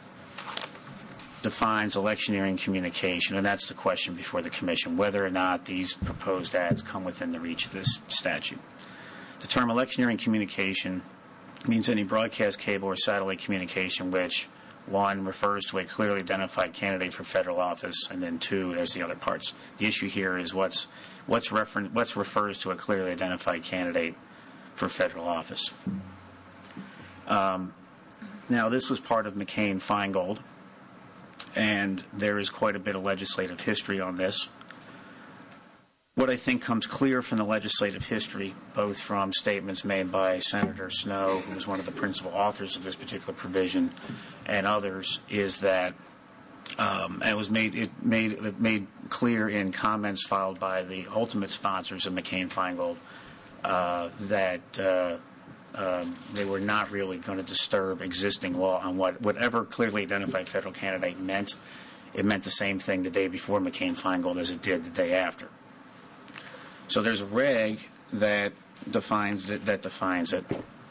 defines electioneering communication, and that's the question before the Commission, whether or not these proposed ads come within the reach of this statute. The term electioneering communication means any broadcast, cable, or satellite communication which, one, refers to a clearly identified candidate for federal office, and then two, there's the other parts. The issue here is what's what's, refer- what's refers to a clearly identified candidate for federal office. Um, now, this was part of McCain-Feingold, and there is quite a bit of legislative history on this. What I think comes clear from the legislative history, both from statements made by Senator Snowe, who was one of the principal authors of this particular provision, and others, is that, um, and it was made it made it made clear in comments filed by the ultimate sponsors of McCain-Feingold uh, that. Uh, Um, they were not really going to disturb existing law on what whatever clearly identified federal candidate meant. It meant the same thing the day before McCain-Feingold as it did the day after. So there's a reg that defines it, that defines it.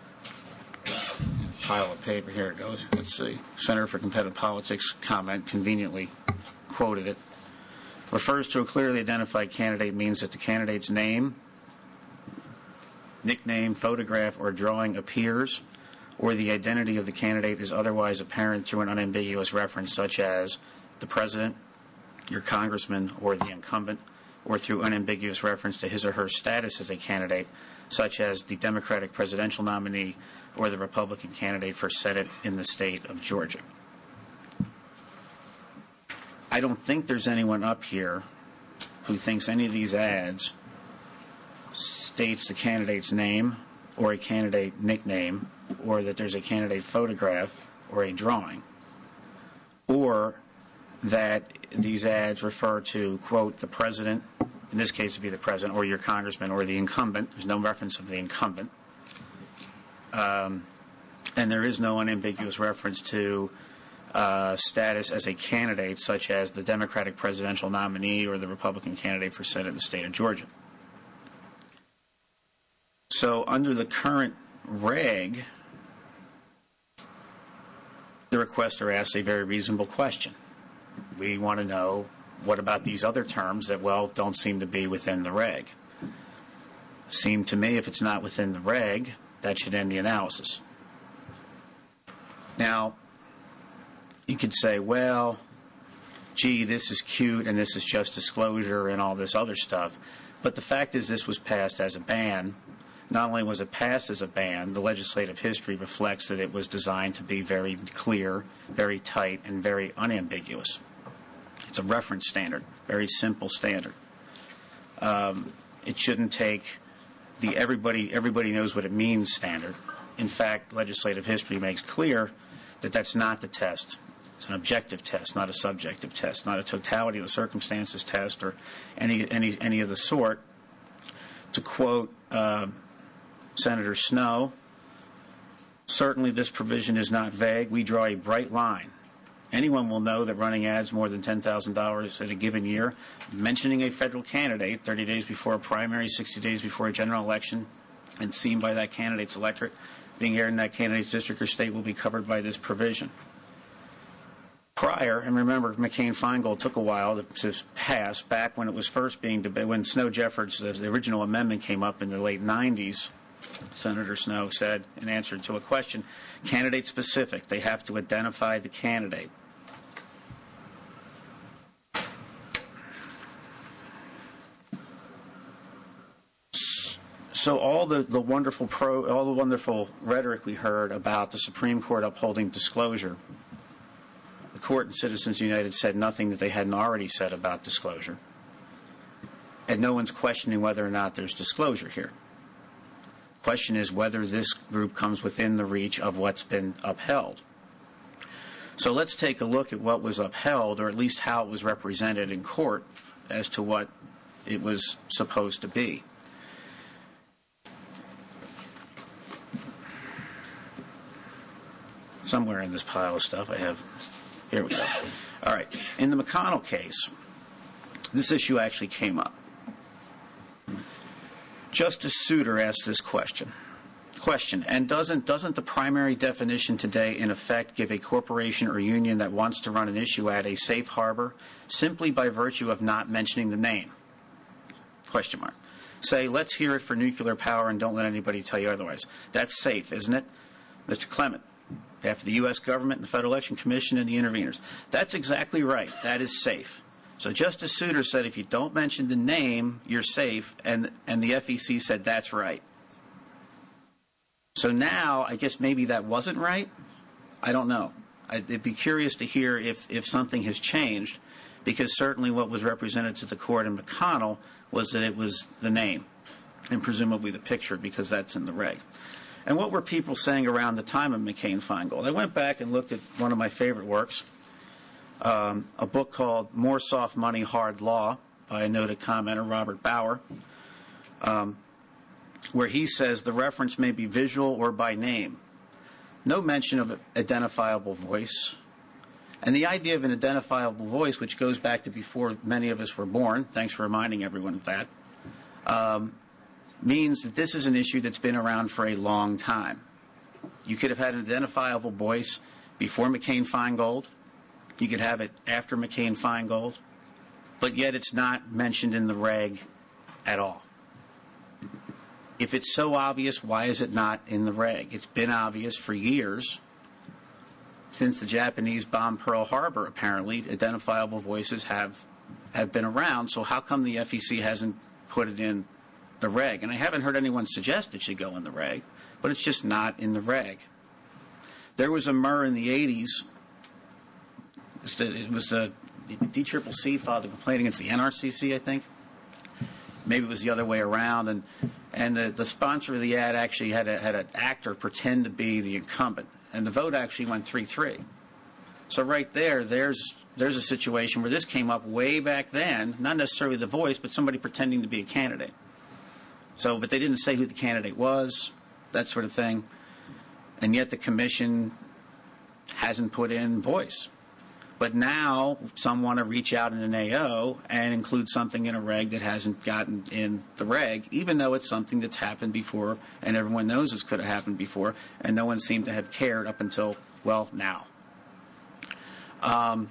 Pile of paper, here it goes. Let's see. Center for Competitive Politics comment conveniently quoted it. Refers to a clearly identified candidate means that the candidate's name, nickname, photograph, or drawing appears, or the identity of the candidate is otherwise apparent through an unambiguous reference such as the president, your congressman, or the incumbent, or through unambiguous reference to his or her status as a candidate, such as the Democratic presidential nominee or the Republican candidate for Senate in the state of Georgia. I don't think there's anyone up here who thinks any of these ads states the candidate's name or a candidate nickname or that there's a candidate photograph or a drawing, or that these ads refer to, quote, the president, in this case it would be the president, or your congressman, or the incumbent. There's no reference of the incumbent. Um, and there is no unambiguous reference to uh, status as a candidate, such as the Democratic presidential nominee or the Republican candidate for Senate in the state of Georgia. So under the current reg, the requester asks a very reasonable question. We want to know, what about these other terms that, well, don't seem to be within the reg? Seem to me, if it's not within the reg, that should end the analysis. Now, you could say, well, gee, this is cute and this is just disclosure and all this other stuff. But the fact is this was passed as a ban. Not only was it passed as a ban, the legislative history reflects that it was designed to be very clear, very tight, and very unambiguous. It's a reference standard, very simple standard. Um, it shouldn't take the everybody everybody knows what it means standard. In fact, legislative history makes clear that that's not the test. It's an objective test, not a subjective test, not a totality of the circumstances test or any any any of the sort. To quote uh, Senator Snowe, certainly this provision is not vague. We draw a bright line. Anyone will know that running ads more than ten thousand dollars in a given year, mentioning a federal candidate thirty days before a primary, sixty days before a general election, and seen by that candidate's electorate, being aired in that candidate's district or state will be covered by this provision. Prior, and remember, McCain-Feingold took a while to, to pass. Back when it was first being debated, when Snowe-Jeffords, the, the original amendment came up in the late nineties, Senator Snowe said, in answer to a question, candidate-specific. They have to identify the candidate. So all the, the wonderful pro, all the wonderful rhetoric we heard about the Supreme Court upholding disclosure, the Court and Citizens United said nothing that they hadn't already said about disclosure. And no one's questioning whether or not there's disclosure here. The question is whether this group comes within the reach of what's been upheld. So let's take a look at what was upheld, or at least how it was represented in court as to what it was supposed to be. Somewhere in this pile of stuff I have, here we go. All right, in the McConnell case, this issue actually came up. Justice Souter asked this question. Question, and doesn't, doesn't the primary definition today in effect give a corporation or union that wants to run an issue ad a safe harbor simply by virtue of not mentioning the name? Question mark. Say, let's hear it for nuclear power and don't let anybody tell you otherwise. That's safe, isn't it? Mister Clement, after the U S government and the Federal Election Commission and the interveners. That's exactly right. That is safe. So Justice Souter said if you don't mention the name, you're safe, and, and the F E C said that's right. So now, I guess maybe that wasn't right? I don't know. I'd, I'd be curious to hear if, if something has changed, because certainly what was represented to the court in McConnell was that it was the name, and presumably the picture, because that's in the reg. And what were people saying around the time of McCain-Feingold? I went back and looked at one of my favorite works, um, a book called More Soft Money, Hard Law by a noted commenter, Robert Bauer, um, where he says the reference may be visual or by name. No mention of identifiable voice. And the idea of an identifiable voice, which goes back to before many of us were born, thanks for reminding everyone of that, um, means that this is an issue that's been around for a long time. You could have had an identifiable voice before McCain-Feingold. You could have it after McCain-Feingold. But yet it's not mentioned in the reg at all. If it's so obvious, why is it not in the reg? It's been obvious for years. Since the Japanese bombed Pearl Harbor, apparently, identifiable voices have have been around. So how come the F E C hasn't put it in the reg? And I haven't heard anyone suggest it should go in the reg, but it's just not in the reg. There was a M E R in the eighties. It was the D C C C filed a complaint against the N R C C, I think. Maybe it was the other way around, and and the, the sponsor of the ad actually had a, had an actor pretend to be the incumbent, and the vote actually went three three. So right there, there's there's a situation where this came up way back then, not necessarily the voice, but somebody pretending to be a candidate. So, but they didn't say who the candidate was, that sort of thing, and yet the commission hasn't put in voice. But now some want to reach out in an A O and include something in a reg that hasn't gotten in the reg, even though it's something that's happened before and everyone knows this could have happened before, and no one seemed to have cared up until, well, now. Um,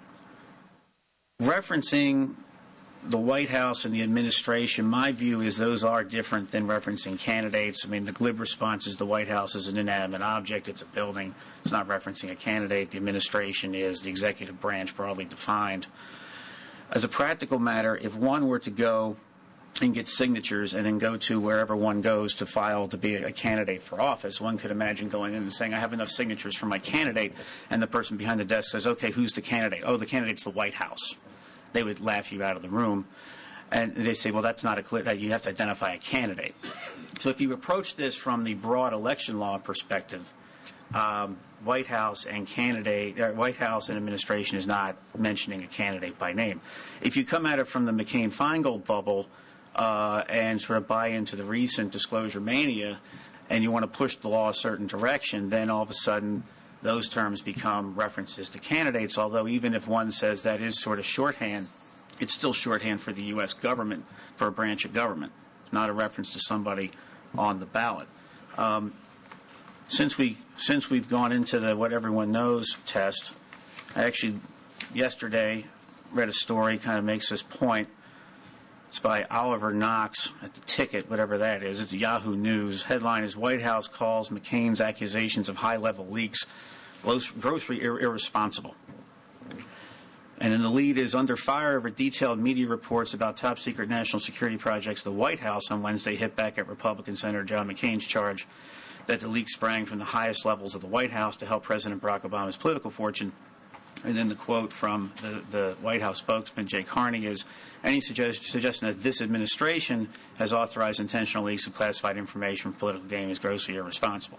referencing the White House and the administration, my view is those are different than referencing candidates. I mean, the glib response is the White House is an inanimate object. It's a building. It's not referencing a candidate. The administration is the executive branch broadly defined. As a practical matter, if one were to go and get signatures and then go to wherever one goes to file to be a candidate for office, one could imagine going in and saying, I have enough signatures for my candidate, and the person behind the desk says, okay, who's the candidate? Oh, the candidate's the White House. They would laugh you out of the room. And they say, well, that's not a clear, you have to identify a candidate. So if you approach this from the broad election law perspective, um, White House and candidate, uh, White House and administration is not mentioning a candidate by name. If you come at it from the McCain-Feingold bubble uh, and sort of buy into the recent disclosure mania, and you want to push the law a certain direction, then all of a sudden those terms become references to candidates, although even if one says that is sort of shorthand, it's still shorthand for the U S government, for a branch of government, not a reference to somebody on the ballot. Um, since, we, since we've gone into the what everyone knows test, I actually yesterday read a story, kind of makes this point. It's by Oliver Knox at the Ticket, whatever that is. It's Yahoo News. Headline is White House calls McCain's accusations of high-level leaks grossly ir- irresponsible. And in the lead is under fire over detailed media reports about top-secret national security projects. The White House on Wednesday hit back at Republican Senator John McCain's charge that the leak sprang from the highest levels of the White House to help President Barack Obama's political fortune. And then the quote from the, the White House spokesman, Jay Carney, is, any suggest, suggestion that this administration has authorized intentional leaks of classified information for political gain is grossly irresponsible.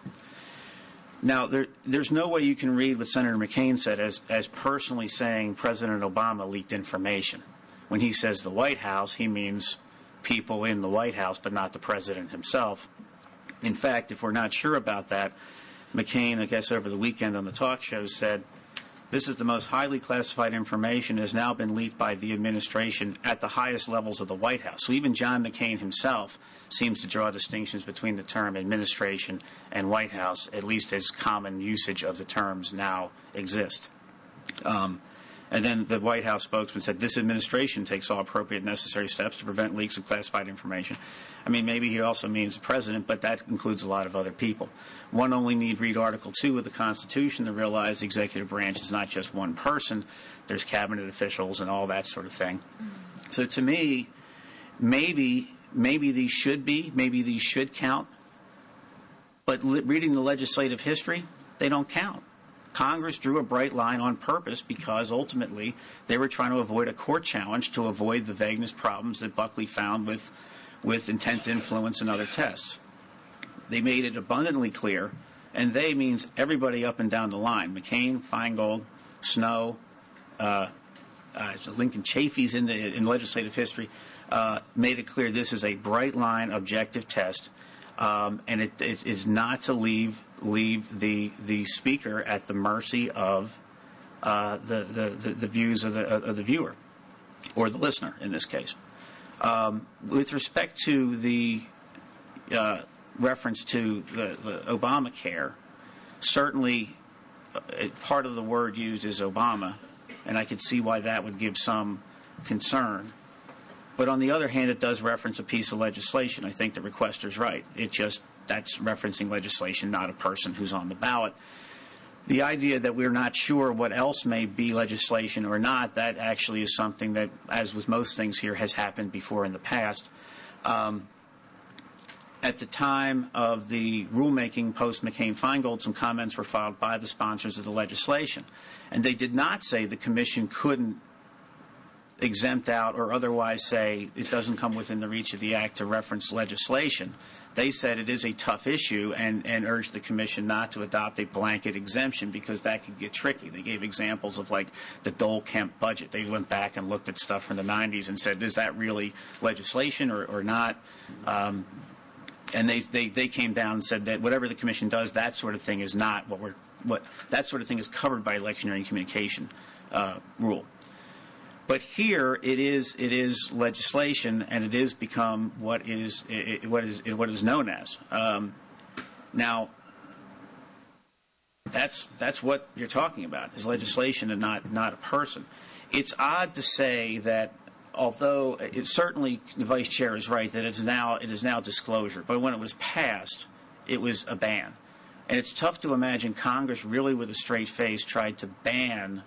Now, there, there's no way you can read what Senator McCain said as, as personally saying President Obama leaked information. When he says the White House, he means people in the White House, but not the president himself. In fact, if we're not sure about that, McCain, I guess over the weekend on the talk show, said, this is the most highly classified information that has now been leaked by the administration at the highest levels of the White House. So even John McCain himself seems to draw distinctions between the term administration and White House, at least as common usage of the terms now exist. Um, and then the White House spokesman said, this administration takes all appropriate necessary steps to prevent leaks of classified information. I mean, maybe he also means the president, but that includes a lot of other people. One only need read Article two of the Constitution to realize the executive branch is not just one person. There's cabinet officials and all that sort of thing. So to me, maybe maybe these should be, maybe these should count. But li- reading the legislative history, they don't count. Congress drew a bright line on purpose because ultimately they were trying to avoid a court challenge to avoid the vagueness problems that Buckley found with, with intent to influence and other tests. They made it abundantly clear, and they means everybody up and down the line. McCain, Feingold, Snow, uh, uh, Lincoln Chafee's in, the, in legislative history, uh, made it clear this is a bright line objective test, um, and it, it is not to leave leave the the speaker at the mercy of uh, the, the, the, the views of the, of the viewer or the listener in this case. Um, with respect to the uh, reference to the, the Obamacare, certainly uh, part of the word used is Obama, and I could see why that would give some concern. But on the other hand, it does reference a piece of legislation. I think the requester's right. It just, that's referencing legislation, not a person who's on the ballot. The idea that we're not sure what else may be legislation or not, that actually is something that, as with most things here, has happened before in the past. Um, at the time of the rulemaking post-McCain-Feingold, some comments were filed by the sponsors of the legislation. And they did not say the Commission couldn't exempt out or otherwise say it doesn't come within the reach of the Act to reference legislation. They said it is a tough issue and, and urged the Commission not to adopt a blanket exemption because that could get tricky. They gave examples of like the Dole-Kemp budget. They went back and looked at stuff from the nineties and said, is that really legislation or, or not? Um, and they, they, they came down and said that whatever the Commission does, that sort of thing is not what we're, what, that sort of thing is covered by electioneering communication uh, rule. But here it is it is legislation, and it is become what is it, what is what is known as. Um, now, that's that's what you're talking about is legislation and not not a person. It's odd to say that, although it, certainly the Vice Chair is right that it's now it is now disclosure, but when it was passed, it was a ban, and it's tough to imagine Congress really with a straight face tried to ban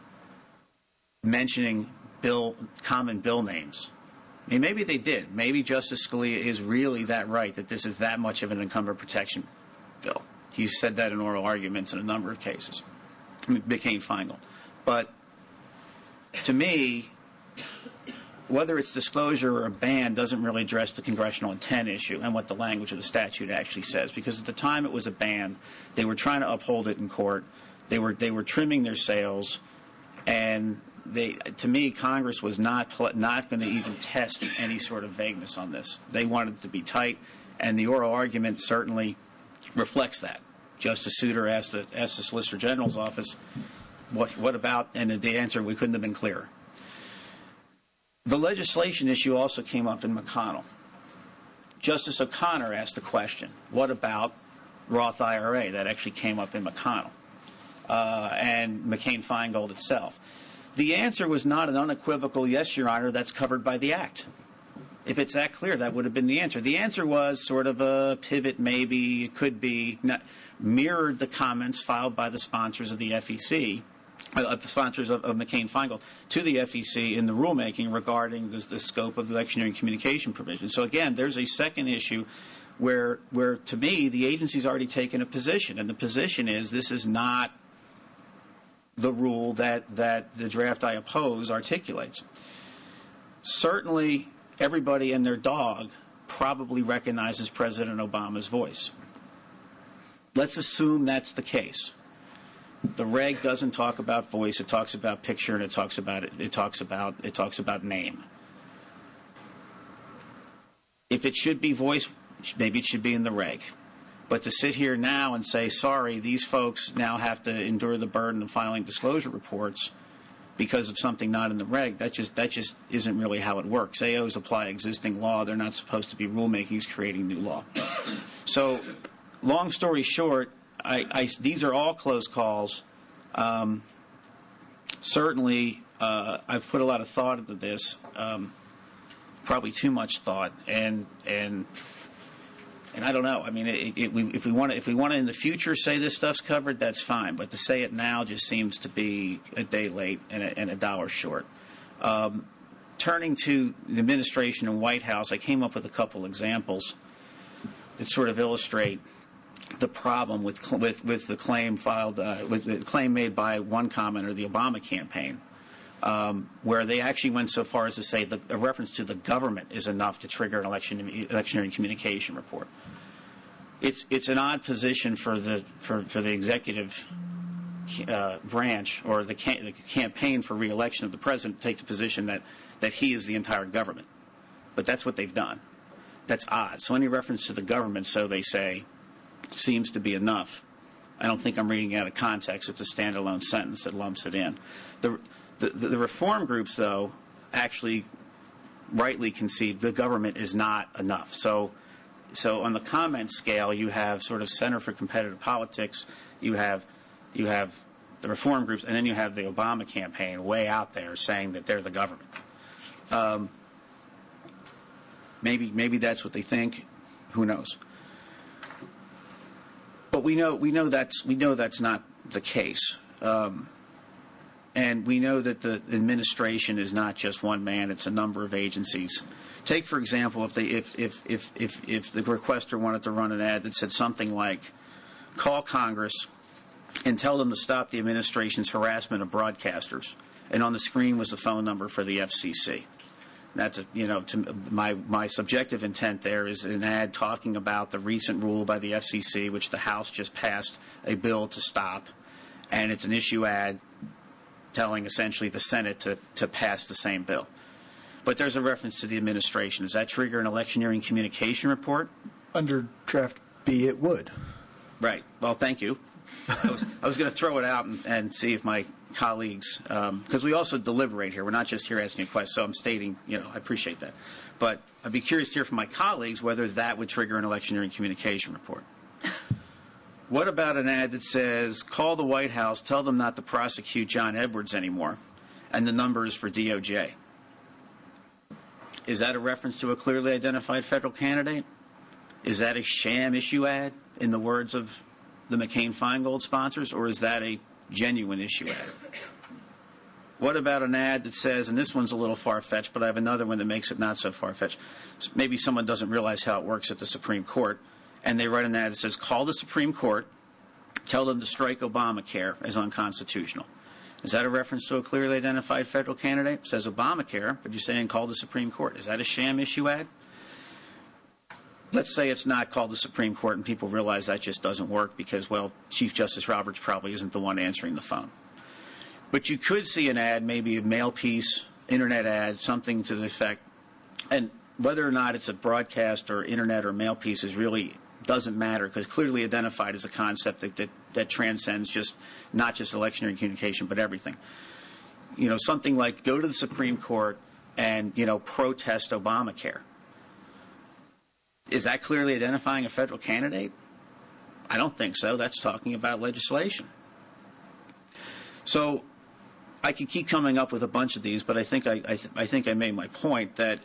mentioning bill common bill names. I mean, maybe they did. Maybe Justice Scalia is really that right that this is that much of an incumbent protection bill. He's said that in oral arguments in a number of cases. McCain-Feingold. But to me, whether it's disclosure or a ban doesn't really address the congressional intent issue and what the language of the statute actually says. Because at the time it was a ban, they were trying to uphold it in court. They were they were trimming their sails, and They, to me, Congress was not not going to even test any sort of vagueness on this. They wanted it to be tight, and the oral argument certainly reflects that. Justice Souter asked the, asked the Solicitor General's office, what, what about, and the answer, we couldn't have been clearer. The legislation issue also came up in McConnell. Justice O'Connor asked the question, what about Roth I R A? That actually came up in McConnell uh, and McCain-Feingold itself. The answer was not an unequivocal, yes, Your Honor, that's covered by the Act. If it's that clear, that would have been the answer. The answer was sort of a pivot, maybe, it could be, not, mirrored the comments filed by the sponsors of the F E C, uh, the sponsors of, of McCain-Feingold, to the F E C in the rulemaking regarding the, the scope of the electioneering communication provision. So, again, there's a second issue where, where, to me, the agency's already taken a position, and the position is this is not the rule that, that the draft I oppose articulates. Certainly, everybody and their dog probably recognizes President Obama's voice. Let's assume that's the case. The reg doesn't talk about voice; it talks about picture, and it talks about it. It talks about it talks about name. If it should be voice, maybe it should be in the reg. But to sit here now and say, sorry, these folks now have to endure the burden of filing disclosure reports because of something not in the reg, that just that just isn't really how it works. A Os apply existing law. They're not supposed to be rulemakings creating new law. So, long story short, I, I, these are all close calls. Um, certainly, uh, I've put a lot of thought into this, um, probably too much thought, and and. And I don't know. I mean, it, it, we, if we want to, if we want to in the future say this stuff's covered, that's fine. But to say it now just seems to be a day late and a, and a dollar short. Um, turning to the administration and White House, I came up with a couple examples that sort of illustrate the problem with with, with the claim filed, uh, with the claim made by one commenter, the Obama campaign, um, where they actually went so far as to say that a reference to the government is enough to trigger an election electioneering communication report. It's it's an odd position for the for, for the executive uh, branch or the, ca- the campaign for re-election of the president to take the position that, that he is the entire government. But that's what they've done. That's odd. So any reference to the government, so they say, seems to be enough. I don't think I'm reading it out of context. It's a standalone sentence that lumps it in. The, the, the reform groups, though, actually rightly concede the government is not enough. So, so on the comment scale, you have sort of Center for Competitive Politics, you have, you have the reform groups, and then you have the Obama campaign way out there saying that they're the government. Um, maybe, maybe that's what they think. Who knows? But we know, we know that's, we know that's not the case. Um, And we know that the administration is not just one man; it's a number of agencies. Take, for example, if they, if, if, if, if, if the requester wanted to run an ad that said something like, "Call Congress and tell them to stop the administration's harassment of broadcasters," and on the screen was the phone number for the F C C. That's a, you know, to my my subjective intent there is an ad talking about the recent rule by the F C C, which the House just passed a bill to stop, and it's an issue ad telling essentially the Senate to, to pass the same bill. But there's a reference to the administration. Does that trigger an electioneering communication report? Under draft B, it would. Right. Well, thank you. I was, I was going to throw it out and, and see if my colleagues, because um, we also deliberate here. We're not just here asking a question. So I'm stating, you know, I appreciate that. But I'd be curious to hear from my colleagues whether that would trigger an electioneering communication report. What about an ad that says, "Call the White House, tell them not to prosecute John Edwards anymore," and the number is for D O J? Is that a reference to a clearly identified federal candidate? Is that a sham issue ad, in the words of the McCain-Feingold sponsors, or is that a genuine issue ad? What about an ad that says, and this one's a little far-fetched, but I have another one that makes it not so far-fetched. Maybe someone doesn't realize how it works at the Supreme Court, and they write an ad that says, "Call the Supreme Court, tell them to strike Obamacare as unconstitutional." Is that a reference to a clearly identified federal candidate? It says Obamacare, but you're saying call the Supreme Court. Is that a sham issue ad? Let's say it's not called the Supreme Court and people realize that just doesn't work because, well, Chief Justice Roberts probably isn't the one answering the phone. But you could see an ad, maybe a mail piece, internet ad, something to the effect, and whether or not it's a broadcast or internet or mail piece is really doesn't matter because clearly identified as a concept that, that, that transcends just not just electioneering communication but everything. You know, something like go to the Supreme Court and, you know, protest Obamacare. Is that clearly identifying a federal candidate? I don't think so. That's talking about legislation. So I could keep coming up with a bunch of these, but I think I, I, th- I think I made my point that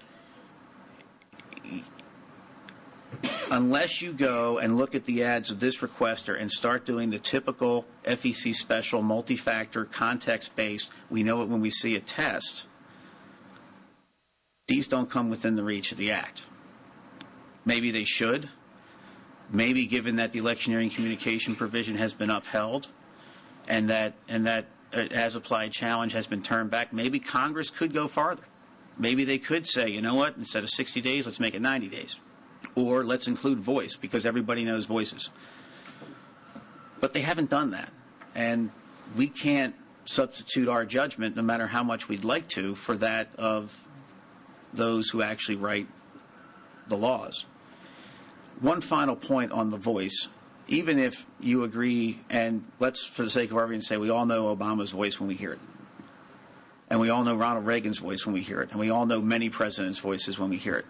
unless you go and look at the ads of this requester and start doing the typical F E C special, multi-factor, context-based, we know it when we see a test, these don't come within the reach of the Act. Maybe they should. Maybe given that the electioneering communication provision has been upheld and that, and that as-applied challenge has been turned back, maybe Congress could go farther. Maybe they could say, you know what, instead of sixty days, let's make it ninety days. Or let's include voice, because everybody knows voices. But they haven't done that. And we can't substitute our judgment, no matter how much we'd like to, for that of those who actually write the laws. One final point on the voice. Even if you agree, and let's, for the sake of argument, say we all know Obama's voice when we hear it. And we all know Ronald Reagan's voice when we hear it. And we all know many presidents' voices when we hear it.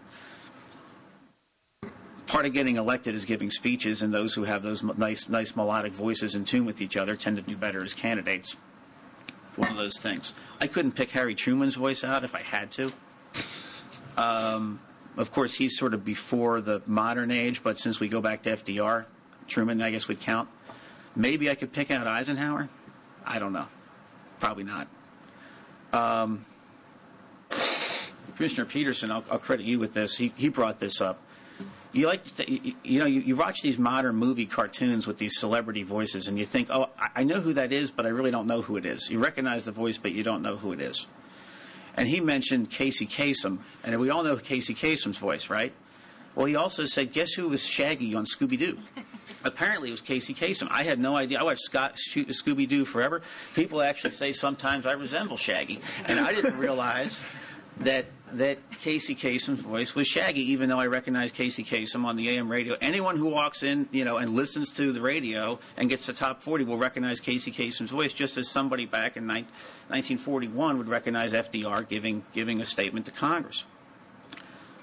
Part of getting elected is giving speeches, and those who have those nice, nice melodic voices in tune with each other tend to do better as candidates. One of those things. I couldn't pick Harry Truman's voice out if I had to. Um, of course, he's sort of before the modern age, but since we go back to F D R, Truman, I guess, would count. Maybe I could pick out Eisenhower. I don't know. Probably not. Um, Commissioner Peterson, I'll, I'll credit you with this. He, he brought this up. You like, to th- you know, you, you watch these modern movie cartoons with these celebrity voices, and you think, oh, I know who that is, but I really don't know who it is. You recognize the voice, but you don't know who it is. And he mentioned Casey Kasem, and we all know Casey Kasem's voice, right? Well, he also said, guess who was Shaggy on Scooby-Doo? Apparently, it was Casey Kasem. I had no idea. I watched Scott, Scooby-Doo forever. People actually say sometimes I resemble Shaggy, and I didn't realize that that Casey Kasem's voice was Shaggy, even though I recognize Casey Kasem on the A M radio. Anyone who walks in, you know, and listens to the radio and gets the top forty will recognize Casey Kasem's voice, just as somebody back in nineteen forty-one would recognize F D R giving giving a statement to Congress.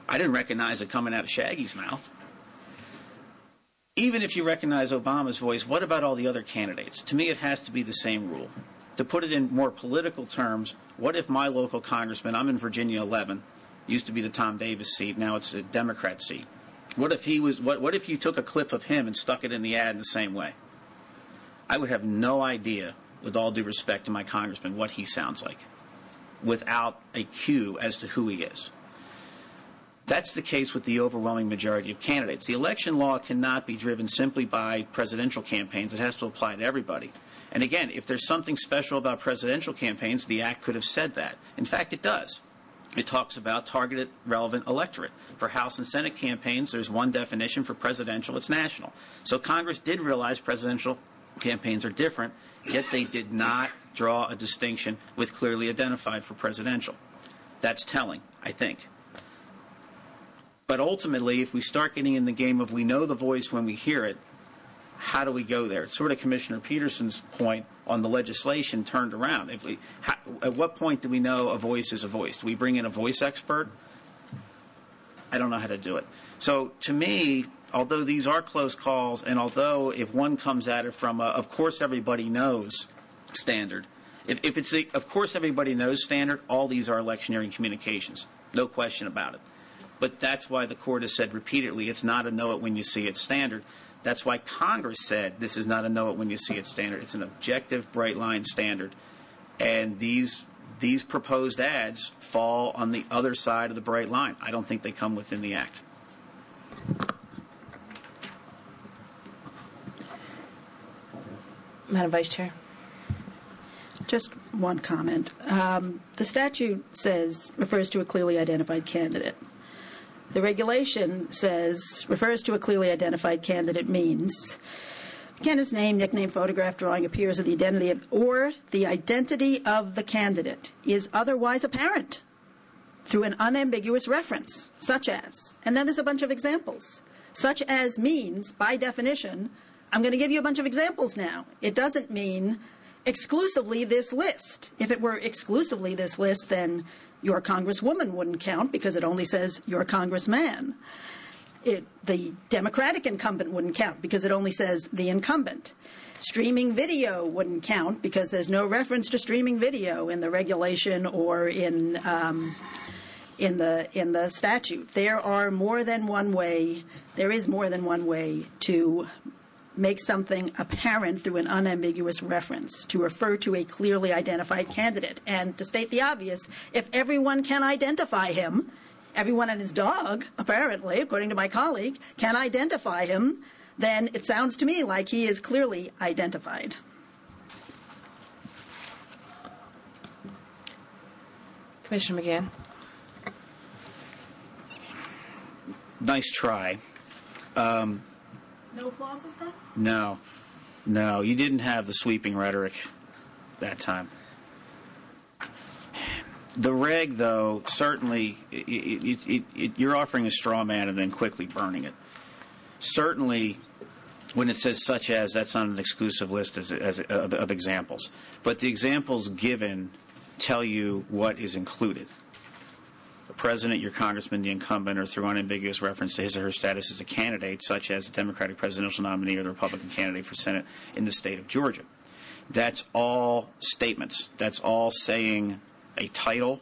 I didn't recognize it coming out of Shaggy's mouth. Even if you recognize Obama's voice, what about all the other candidates? To me, it has to be the same rule. To put it in more political terms, what if my local congressman, I'm in Virginia eleven, used to be the Tom Davis seat, now it's a Democrat seat. What if he was? What, what if you took a clip of him and stuck it in the ad in the same way? I would have no idea, with all due respect to my congressman, what he sounds like, without a cue as to who he is. That's the case with the overwhelming majority of candidates. The election law cannot be driven simply by presidential campaigns. It has to apply to everybody. And again, if there's something special about presidential campaigns, the Act could have said that. In fact, it does. It talks about targeted relevant electorate. For House and Senate campaigns, there's one definition. For presidential, it's national. So Congress did realize presidential campaigns are different, yet they did not draw a distinction with clearly identified for presidential. That's telling, I think. But ultimately, if we start getting in the game of we know the voice when we hear it, how do we go there? It's sort of Commissioner Peterson's point on the legislation turned around. If we, how, at what point do we know a voice is a voice? Do we bring in a voice expert? I don't know how to do it. So to me, although these are close calls, and although if one comes at it from a, of course everybody knows standard, if, if it's a, of course everybody knows standard, all these are electioneering communications. No question about it. But that's why the court has said repeatedly it's not a know it when you see it standard. That's why Congress said this is not a know it when you see it standard. It's an objective, bright line standard. And these these proposed ads fall on the other side of the bright line. I don't think they come within the Act. Madam Vice Chair. Just one comment. Um, the statute says, refers to a clearly identified candidate. The regulation says, refers to a clearly identified candidate means candidate's name, nickname, photograph, drawing appears, or the identity of, or the identity of the candidate is otherwise apparent through an unambiguous reference, such as, and then there's a bunch of examples. Such as means, by definition, I'm going to give you a bunch of examples now. It doesn't mean exclusively this list. If it were exclusively this list, then your congresswoman wouldn't count because it only says your congressman. It, the Democratic incumbent wouldn't count because it only says the incumbent. Streaming video wouldn't count because there's no reference to streaming video in the regulation or in um, in the in the statute. There are more than one way. There is more than one way to make something apparent through an unambiguous reference, to refer to a clearly identified candidate. And to state the obvious, if everyone can identify him, everyone and his dog, apparently, according to my colleague, can identify him, then it sounds to me like he is clearly identified. Commissioner McGann. Nice try. Um, No applause this time? No. No, you didn't have the sweeping rhetoric that time. The reg, though, certainly, it, it, it, it, you're offering a straw man and then quickly burning it. Certainly, when it says such as, that's not an exclusive list as, as, of, of examples. But the examples given tell you what is included. The president, your congressman, the incumbent, or through unambiguous reference to his or her status as a candidate, such as the Democratic presidential nominee or the Republican candidate for Senate in the state of Georgia. That's all statements. That's all saying a title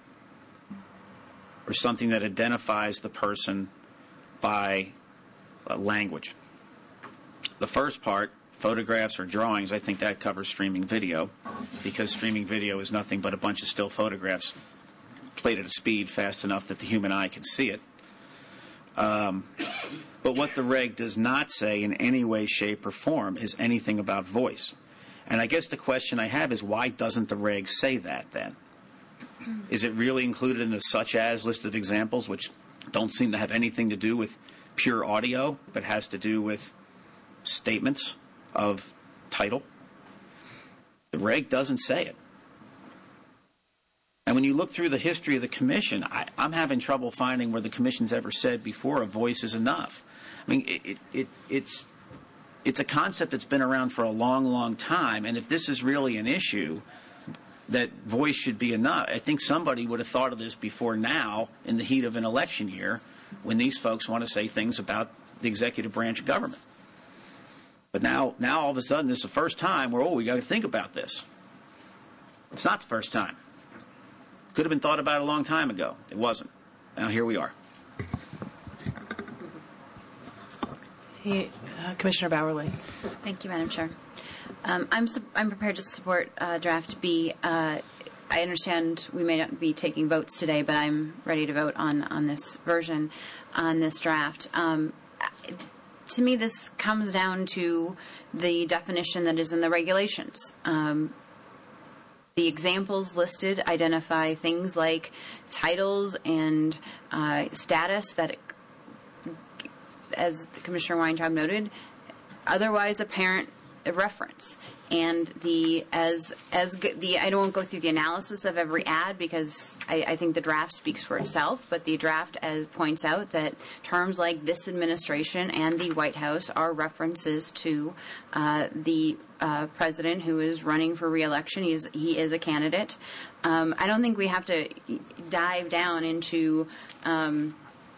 or something that identifies the person by uh, language. The first part, photographs or drawings, I think that covers streaming video, because streaming video is nothing but a bunch of still photographs played at a speed fast enough that the human eye can see it. Um, but what the reg does not say in any way, shape, or form is anything about voice. And I guess the question I have is, why doesn't the reg say that then? Is it really included in the such as list of examples, which don't seem to have anything to do with pure audio, but has to do with statements of title? The reg doesn't say it. And when you look through the history of the commission, I, I'm having trouble finding where the commission's ever said before a voice is enough. I mean, it, it, it, it's it's a concept that's been around for a long, long time, and if this is really an issue, that voice should be enough. I think somebody would have thought of this before now in the heat of an election year when these folks want to say things about the executive branch of government. But now, now all of a sudden, this is the first time where, oh, we got to think about this. It's not the first time. Could have been thought about a long time ago. It wasn't. Now here we are. He, uh, Commissioner Bowerly. Thank you, Madam Chair. Um, I'm su- I'm prepared to support uh, Draft B. Uh, I understand we may not be taking votes today, but I'm ready to vote on, on this version, on this draft. Um, to me, this comes down to the definition that is in the regulations. Um, the examples listed identify things like titles and uh, status that, as Commissioner Weintraub noted, otherwise apparent reference. And the as as the I don't go through the analysis of every ad because I, I think the draft speaks for itself. But the draft as points out that terms like this administration and the White House are references to uh, the uh, president who is running for re-election. He is he is a candidate. Um, I don't think we have to dive down into. Um,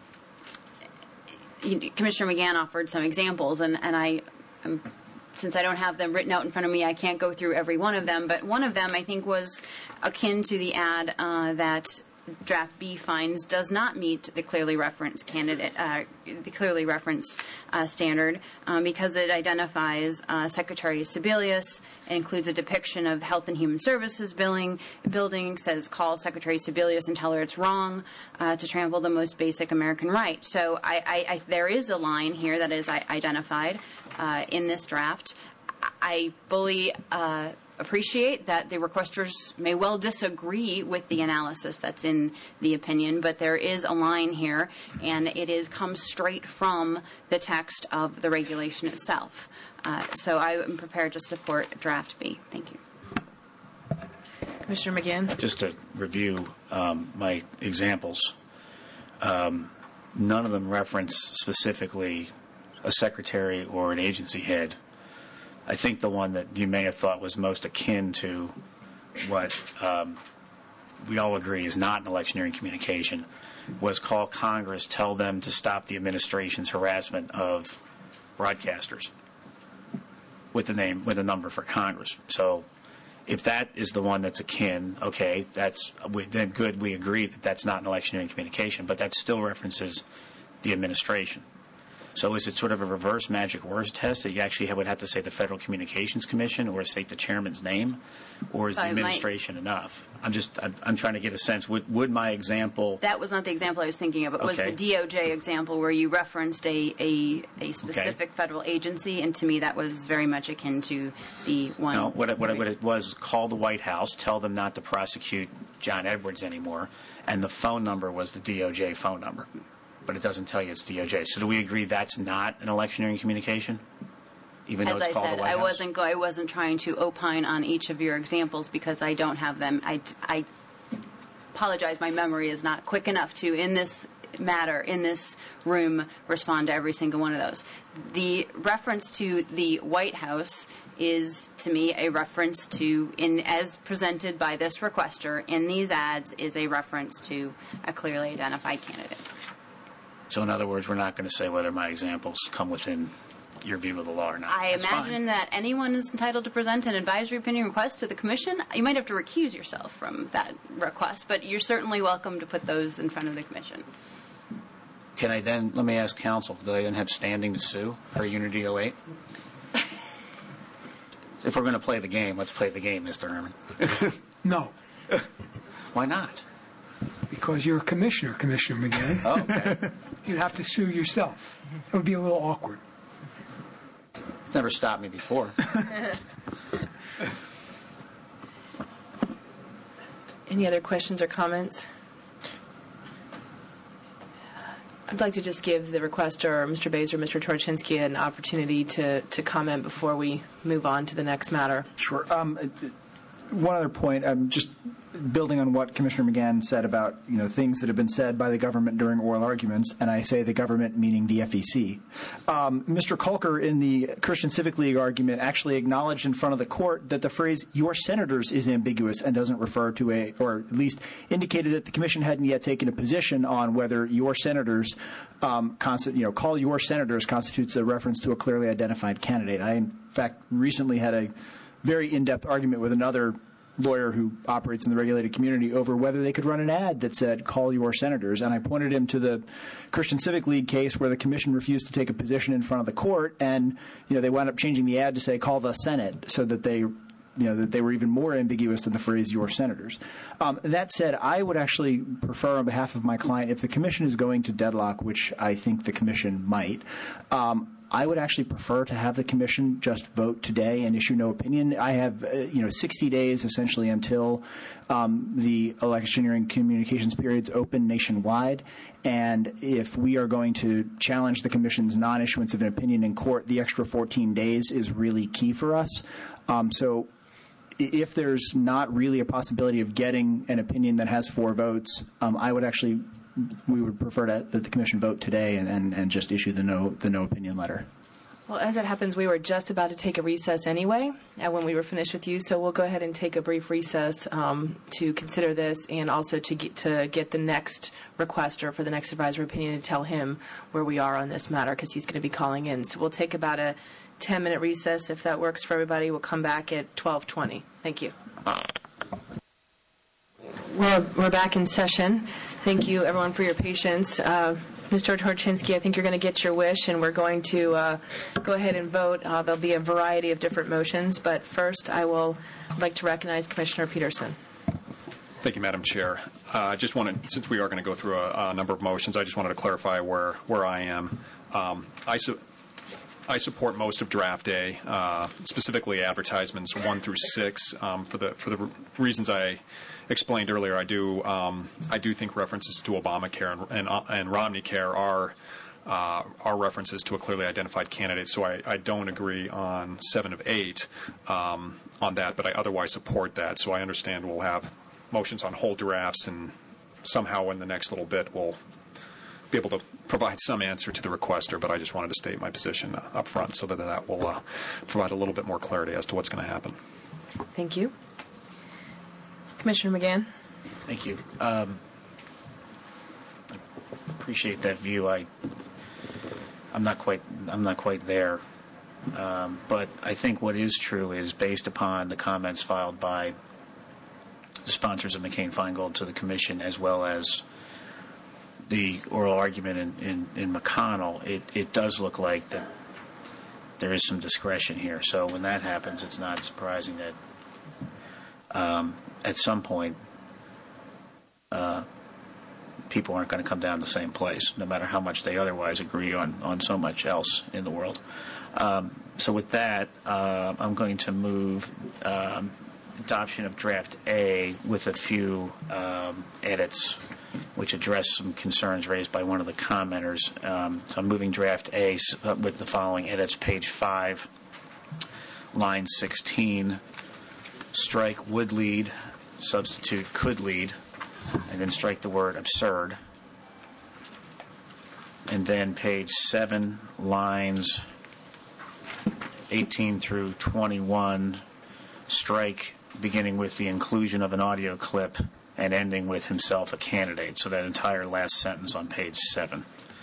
Commissioner McGahn offered some examples, and and I. I'm, Since I don't have them written out in front of me, I can't go through every one of them. But one of them, I think, was akin to the ad uh, that Draft B finds does not meet the clearly referenced candidate, uh, the clearly referenced uh, standard, um, because it identifies uh, Secretary Sebelius. It includes a depiction of Health and Human Services billing, building, says call Secretary Sebelius and tell her it's wrong uh, to trample the most basic American right. So I, I, I, there is a line here that is identified uh, in this draft. I fully uh, appreciate that the requesters may well disagree with the analysis that's in the opinion, but there is a line here, and it is comes straight from the text of the regulation itself. Uh, so I am prepared to support Draft B. Thank you. Commissioner McGahn. Just to review um, my examples, um, none of them reference specifically a secretary or an agency head. I think the one that you may have thought was most akin to what um, we all agree is not an electioneering communication was call Congress, tell them to stop the administration's harassment of broadcasters with the name, with a number for Congress. So if that is the one that's akin, okay, that's we, then good, we agree that that's not an electioneering communication, but that still references the administration. So is it sort of a reverse magic words test that you actually would have to say the Federal Communications Commission or say the chairman's name, or is the administration enough? I'm just I'm, I'm trying to get a sense. Would would my example? That was not the example I was thinking of. It was Okay. the D O J example where you referenced a a, a specific Okay. federal agency, and to me that was very much akin to the one. No, what it, what, it, what it was, call the White House, tell them not to prosecute John Edwards anymore, and the phone number was the D O J phone number. But it doesn't tell you it's D O J. So do we agree that's not an electioneering communication, even though As it's I called said, the White I House? wasn't go, I wasn't trying to opine on each of your examples because I don't have them. I, I apologize. My memory is not quick enough to, in this matter, in this room, respond to every single one of those. The reference to the White House is, to me, a reference to, in as presented by this requester in these ads, is a reference to a clearly identified candidate. So in other words, we're not going to say whether my examples come within your view of the law or not. I That's imagine fine. that anyone is entitled to present an advisory opinion request to the Commission. You might have to recuse yourself from that request, but you're certainly welcome to put those in front of the Commission. Can I then, let me ask counsel, do they then have standing to sue per Unity oh eight? If we're going to play the game, let's play the game, Mister Herman. No. Why not? Because you're a commissioner, Commissioner McGahn. Oh, okay. You'd have to sue yourself. It would be a little awkward. It's never stopped me before. Any other questions or comments? I'd like to just give the requester, Mister Baser, or Mister Torchinsky, an opportunity to, to comment before we move on to the next matter. Sure. Um, one other point, I'm just building on what Commissioner McGann said about, you know, things that have been said by the government during oral arguments, and I say the government meaning the F E C. Um, Mister Kolker in the Christian Civic League argument actually acknowledged in front of the court that the phrase "your senators" is ambiguous and doesn't refer to a, or at least indicated that the commission hadn't yet taken a position on whether "your senators," um, consti- you know, call "your senators" constitutes a reference to a clearly identified candidate. I, in fact, recently had a very in-depth argument with another lawyer who operates in the regulated community over whether they could run an ad that said, "Call your senators." And I pointed him to the Christian Civic League case where the commission refused to take a position in front of the court, and you know they wound up changing the ad to say, "Call the Senate," so that they, you know, that they were even more ambiguous than the phrase "your senators." Um, that said, I would actually prefer, on behalf of my client, if the commission is going to deadlock, which I think the commission might, um, I would actually prefer to have the commission just vote today and issue no opinion. I have, uh, you know, sixty days essentially until um, the electioneering communications periods open nationwide. And if we are going to challenge the commission's non-issuance of an opinion in court, the extra fourteen days is really key for us. Um, so if there's not really a possibility of getting an opinion that has four votes, um, I would actually we would prefer to, that the commission vote today and, and, and just issue the no the no opinion letter. Well, as it happens, we were just about to take a recess anyway uh, when we were finished with you, so we'll go ahead and take a brief recess um, to consider this and also to get, to get the next requester for the next advisory opinion to tell him where we are on this matter, because he's going to be calling in. So we'll take about a ten-minute recess. If that works for everybody, we'll come back at twelve twenty. Thank you. Well, we're back in session. Thank you, everyone, for your patience. Uh, Mister Torchinsky, I think you're going to get your wish, and we're going to uh, go ahead and vote. Uh, there'll be a variety of different motions, but first I will like to recognize Commissioner Peterson. Thank you, Madam Chair. Uh, I just wanted, since we are going to go through a, a number of motions, I just wanted to clarify where, where I am. Um, I, su- I support most of Draft A, uh, specifically advertisements one through six, um, for the for the re- reasons I explained earlier. I do um, I do think references to Obamacare and and, uh, and Romney Care are uh, are references to a clearly identified candidate. So I, I don't agree on seven of eight um, on that, but I otherwise support that. So I understand we'll have motions on whole drafts, and somehow in the next little bit we'll be able to provide some answer to the requester, but I just wanted to state my position uh, up front so that that will uh, provide a little bit more clarity as to what's going to happen. Thank you. Commissioner McGann. Thank you. Um, I appreciate that view. I, I'm not quite, I'm not quite there, um, but I think what is true is based upon the comments filed by the sponsors of McCain-Feingold to the Commission, as well as the oral argument in, in, in McConnell, it, it does look like that there is some discretion here. So when that happens, it's not surprising that um, at some point uh, people aren't going to come down the same place, no matter how much they otherwise agree on, on so much else in the world. Um, so with that, uh, I'm going to move um, adoption of Draft A with a few um, edits which address some concerns raised by one of the commenters. Um, so I'm moving Draft A with the following edits. Page five, line sixteen, strike would lead, substitute could lead, and then strike the word absurd. And then page seven, lines eighteen through twenty-one, strike beginning with the inclusion of an audio clip and ending with himself a candidate. So that entire last sentence on page seven.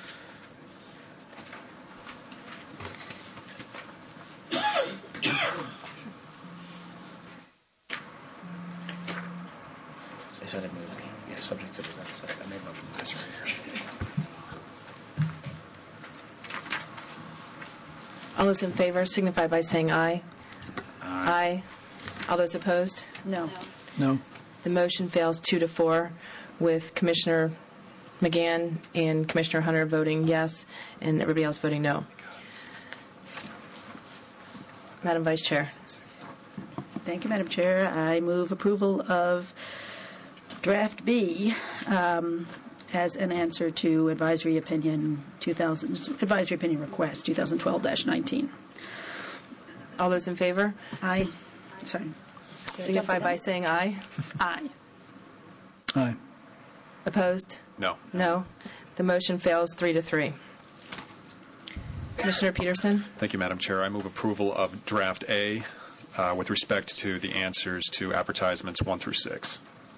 I said I moved. Yeah, subject to the I made motion. That's right here. All those in favor signify by saying aye. Aye. Aye. All those opposed? No. No. The motion fails two to four, with Commissioner McGann and Commissioner Hunter voting yes, and everybody else voting no. Madam Vice Chair. Thank you, Madam Chair. I move approval of Draft B um, as an answer to Advisory Opinion two thousand Advisory Opinion Request twenty twelve dash nineteen. All those in favor? Aye. Sorry. signify by saying aye. Aye. Aye. Opposed? No. No. The motion fails three to three. Commissioner Peterson? Thank you, Madam Chair. I move approval of draft A uh, with respect to the answers to advertisements one through six.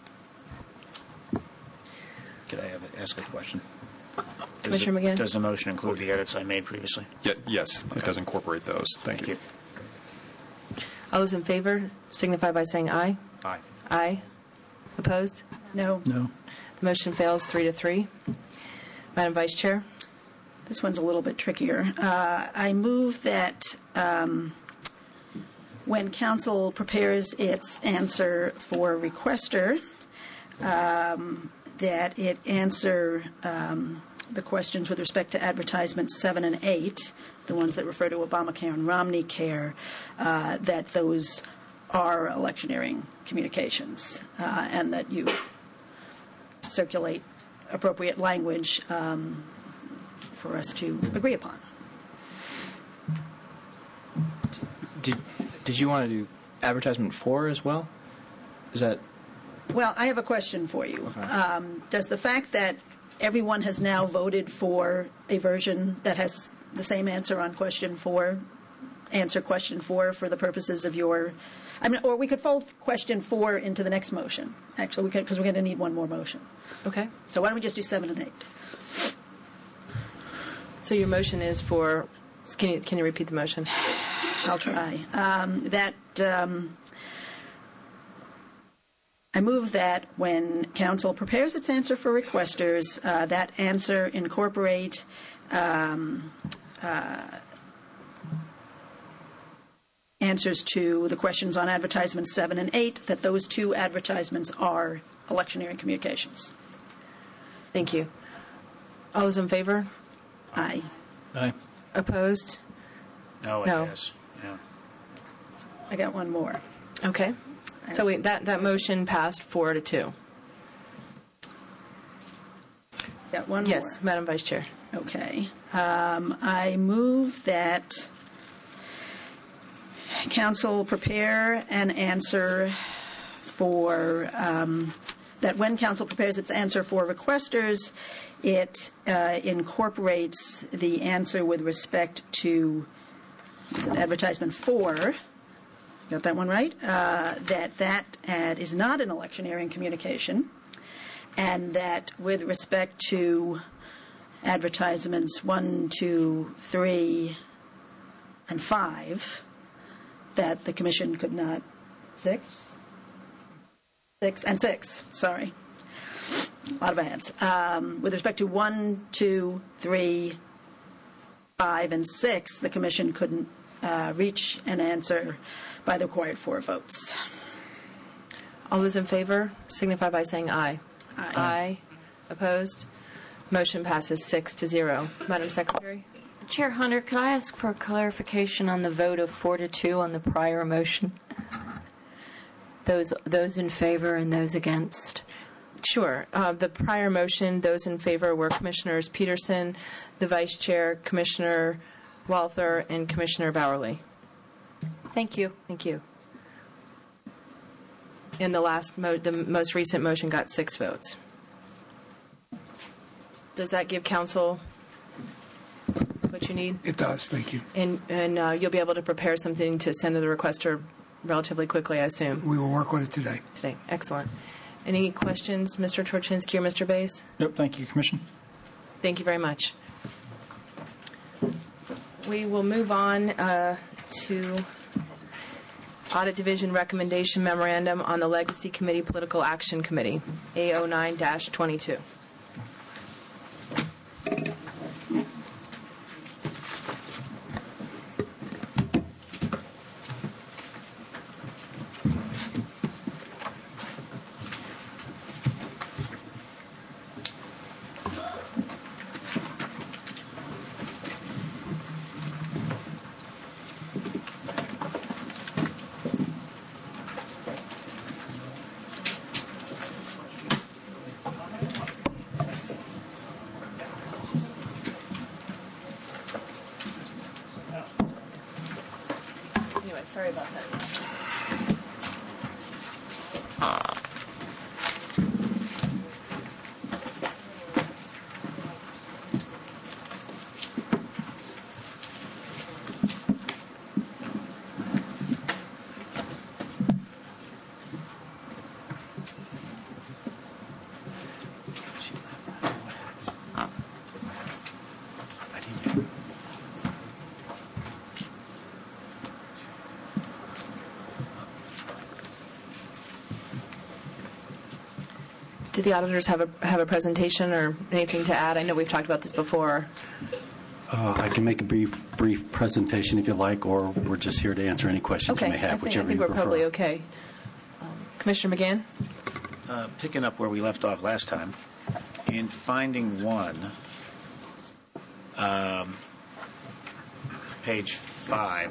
Could I have a, ask a question? Does Commissioner it, McGinn? Does the motion include the edits I made previously? Yeah, yes, Okay. it does incorporate those. Thank, Thank you. you. All those in favor signify by saying aye. Aye. Aye. Opposed? No. No. The motion fails three to three. Madam Vice Chair? This one's a little bit trickier. Uh, I move that um, when council prepares its answer for requester, um, that it answer um, the questions with respect to advertisements seven and eight, the ones that refer to Obamacare and Romney Care, uh, that those are electioneering communications, uh, and that you circulate appropriate language um, for us to agree upon. Did Did you want to do advertisement four as well? Is that? Well, I have a question for you. Um, does the fact that everyone has now voted for a version that has the same answer on question four, answer question four for the purposes of your, I mean, or we could fold question four into the next motion. Actually, we could, because we're going to need one more motion. Okay. So why don't we just do seven and eight? So your motion is for, can you, can you repeat the motion? I'll try. Um, that um, I move that when council prepares its answer for requesters, uh, that answer incorporate um, uh, answers to the questions on advertisements seven and eight, that those two advertisements are electioneering communications. Thank you. All those in favor? Aye. Aye. Opposed? No, I No. guess. Yeah. I got one more. Okay. So wait, that, that motion passed four to two. Got one Yes, more. Madam Vice Chair. Okay. Um, I move that council prepare an answer for, um, that when council prepares its answer for requesters, it uh, incorporates the answer with respect to advertisement four. Got that one right? Uh, that that ad is not an electioneering communication, and that with respect to advertisements one, two, three, and five, that the commission could not, six? Six, and six, sorry. A lot of ads. Um, with respect to one, two, three, five, and six, the commission couldn't uh, reach an answer by the required four votes. All those in favor signify by saying aye. Aye. Aye. Opposed? Motion passes six to zero. Madam Secretary? Chair Hunter, could I ask for clarification on the vote of four to two on the prior motion? Those those in favor and those against? Sure. Uh, the prior motion, those in favor were Commissioners Peterson, the Vice Chair, Commissioner Walther, and Commissioner Bowerly. Thank you. Thank you. And the last, mo- the most recent motion got six votes. Does that give council what you need? It does, thank you. And and uh, you'll be able to prepare something to send to the requester relatively quickly, I assume. We will work on it today. Today, excellent. Any questions, Mister Torchinsky or Mister Bays? Nope, thank you, Commission. Thank you very much. We will move on uh, to Audit Division Recommendation Memorandum on the Legacy Committee Political Action Committee, A oh nine dash twenty-two. Anyway, sorry about that. Do the auditors have a have a presentation or anything to add? I know we've talked about this before. Uh, I can make a brief brief presentation if you like, or we're just here to answer any questions Okay, you may have, I think, whichever I think you we're prefer. probably okay. Um, Commissioner McGann? Uh, picking up where we left off last time, in finding one, um, page five,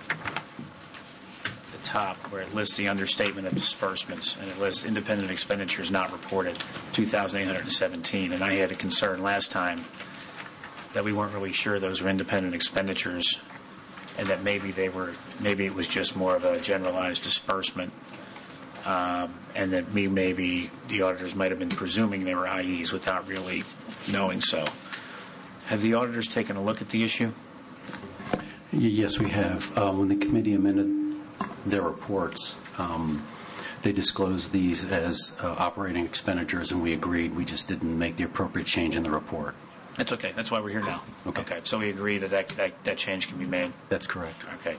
the top where it lists the understatement of disbursements, and it lists independent expenditures not reported, two thousand eight hundred seventeen. And I had a concern last time that we weren't really sure those were independent expenditures, and that maybe they were, maybe it was just more of a generalized disbursement. Um, and that me maybe the auditors might have been presuming they were I Es without really knowing so. Have the auditors taken a look at the issue? Y- Yes, we have. Uh, when the committee amended their reports, um, they disclosed these as uh, operating expenditures, and we agreed. We just didn't make the appropriate change in the report. That's okay. That's why we're here now. Okay. Okay. So we agree that that, that that change can be made? That's correct. Okay.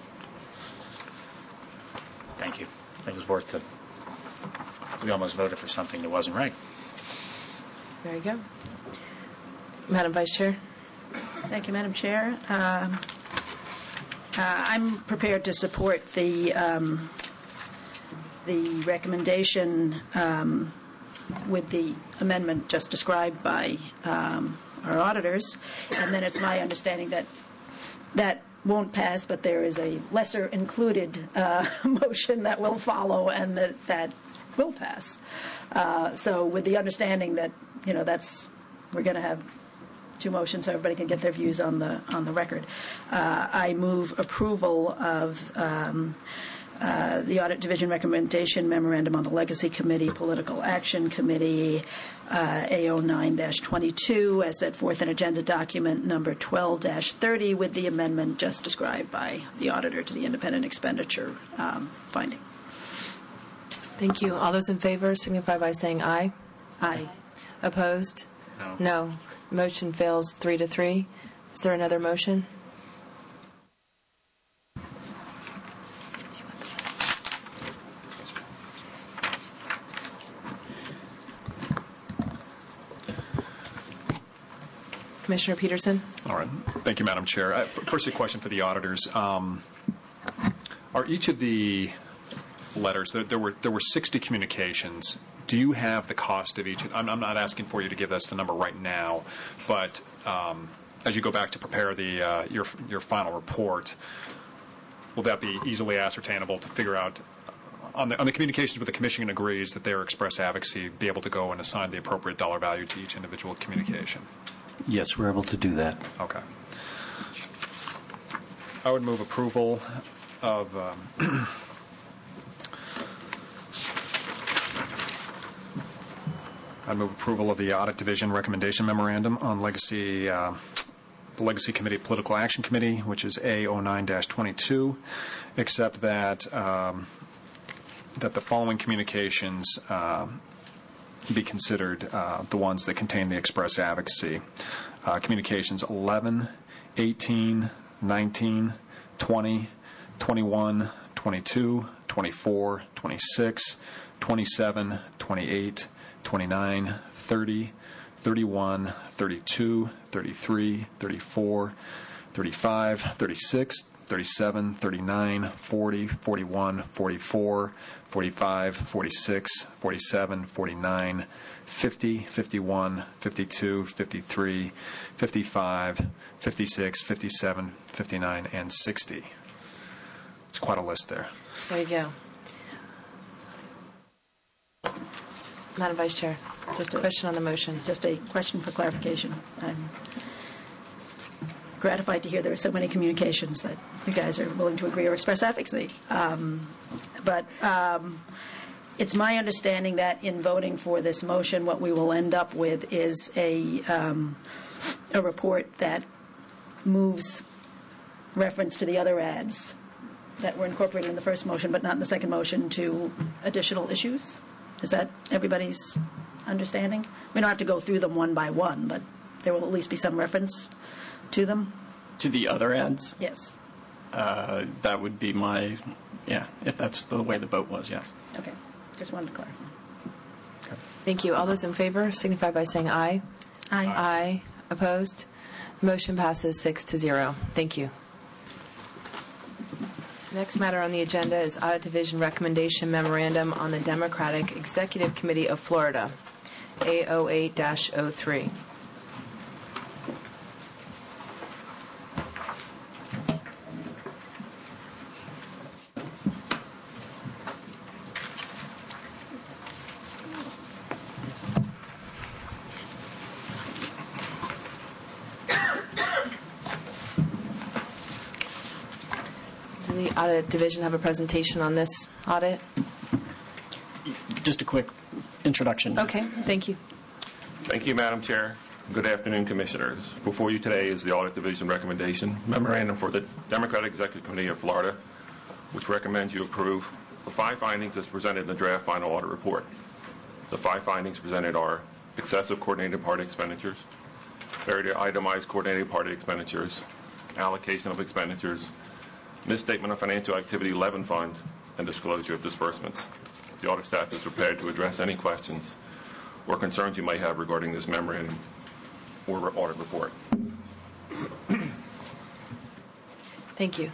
Thank you. It was worth it. We almost voted for something that wasn't right. There you go. Madam Vice Chair? Thank you, Madam Chair. Um, uh, I'm prepared to support the um, the recommendation um, with the amendment just described by um, our auditors, and then it's my understanding that that won't pass, but there is a lesser included uh, motion that will follow, and that that will pass. Uh, so, with the understanding that you know that's we're going to have two motions, so everybody can get their views on the on the record. Uh, I move approval of um, uh, the Audit Division recommendation memorandum on the Legacy Committee, Political Action Committee, uh, A oh nine dash twenty-two, as set forth in Agenda Document Number twelve dash thirty, with the amendment just described by the auditor to the independent expenditure um, finding. Thank you. All those in favor signify by saying aye. Aye. Opposed? No. No. Motion fails three to three. Is there another motion? Commissioner Peterson? All right. Thank you, Madam Chair. Uh, First, a question for the auditors. Um, are each of the letters, there, there were there were sixty communications. Do you have the cost of each? I'm, I'm not asking for you to give us the number right now, but um, as you go back to prepare the uh, your your final report, will that be easily ascertainable to figure out on the on the communications where the Commission agrees that their express advocacy, be able to go and assign the appropriate dollar value to each individual communication? Yes, we're able to do that. Okay. I would move approval of. Um, I'd move approval of the Audit Division Recommendation Memorandum on Legacy, uh, the Legacy Committee Political Action Committee, which is A oh nine dash twenty-two, except that um, that the following communications uh, be considered uh, the ones that contain the express advocacy. Uh, communications eleven, eighteen, nineteen, twenty, twenty-one, twenty-two, twenty-four, twenty-six, twenty-seven, twenty-eight, twenty-nine, thirty, thirty-one, thirty-two, thirty-three, thirty-four, thirty-five, thirty-six, thirty-seven, thirty-nine, forty, forty-one, forty-four, forty-five, forty-six, forty-seven, forty-nine, fifty, fifty-one, fifty-two, fifty-three, fifty-five, fifty-six, fifty-seven, fifty-nine, and sixty. It's quite a list there. There you go. Madam Vice Chair, just a question on the motion. Just a question for clarification. I'm gratified to hear there are so many communications that you guys are willing to agree or express advocacy. Um, but um, it's my understanding that in voting for this motion, what we will end up with is a um, a report that moves reference to the other ads that were incorporated in the first motion, but not in the second motion, to additional issues. Is that everybody's understanding? We don't have to go through them one by one, but there will at least be some reference to them. To the other ads? Yes. Uh, that would be my, yeah, if that's the way the vote was, yes. Okay. Just wanted to clarify. Thank you. All those in favor signify by saying aye. Aye. Aye. Opposed? The motion passes six to zero. Thank you. Next matter on the agenda is Audit Division Recommendation Memorandum on the Democratic Executive Committee of Florida, A zero eight dash zero three. Does the Audit Division have a presentation on this audit? Just a quick introduction. Okay, thank you. Thank you, Madam Chair. Good afternoon, Commissioners. Before you today is the Audit Division Recommendation Memorandum for the Democratic Executive Committee of Florida, which recommends you approve the five findings as presented in the draft final audit report. The five findings presented are excessive coordinated party expenditures, failure to itemize coordinated party expenditures, allocation of expenditures, misstatement of financial activity Levin Fund, and disclosure of disbursements. The audit staff is prepared to address any questions or concerns you may have regarding this memorandum or audit report. Thank you.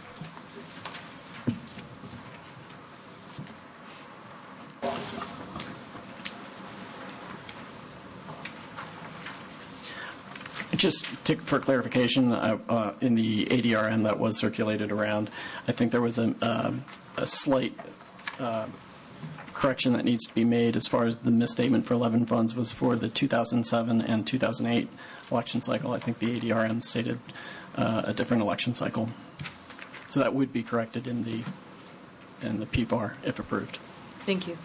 Just to, for clarification, uh, uh, in the A D R M that was circulated around, I think there was a, uh, a slight uh, correction that needs to be made as far as the misstatement for Levin funds was for the two thousand seven and two thousand eight election cycle. I think the A D R M stated uh, a different election cycle. So that would be corrected in the, in the P F A R if approved. Thank you.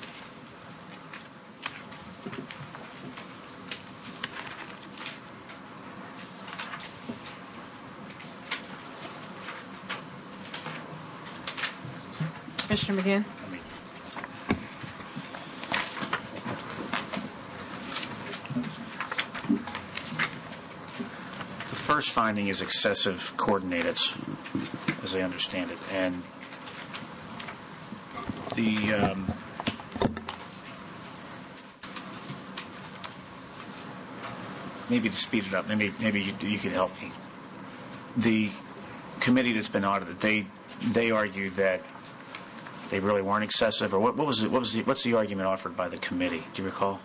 Commissioner McGann. The first finding is excessive coordinated, as I understand it, and the um, maybe to speed it up, maybe maybe you, you could help me. The committee that's been audited, they they argued that they really weren't excessive, or what, what was it? What was the, what's the argument offered by the committee? Do you recall?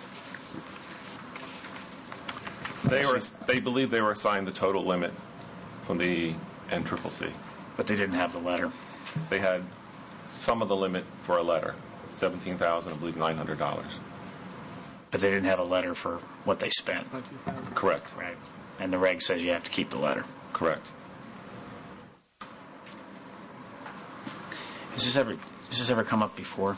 They were. They believe they were assigned the total limit from the N C C C. But they didn't have the letter. They had some of the limit for a letter, seventeen thousand, I believe, nine hundred dollars. But they didn't have a letter for what they spent. Correct. Right. And the reg says you have to keep the letter. Correct. Has this ever, has this ever come up before?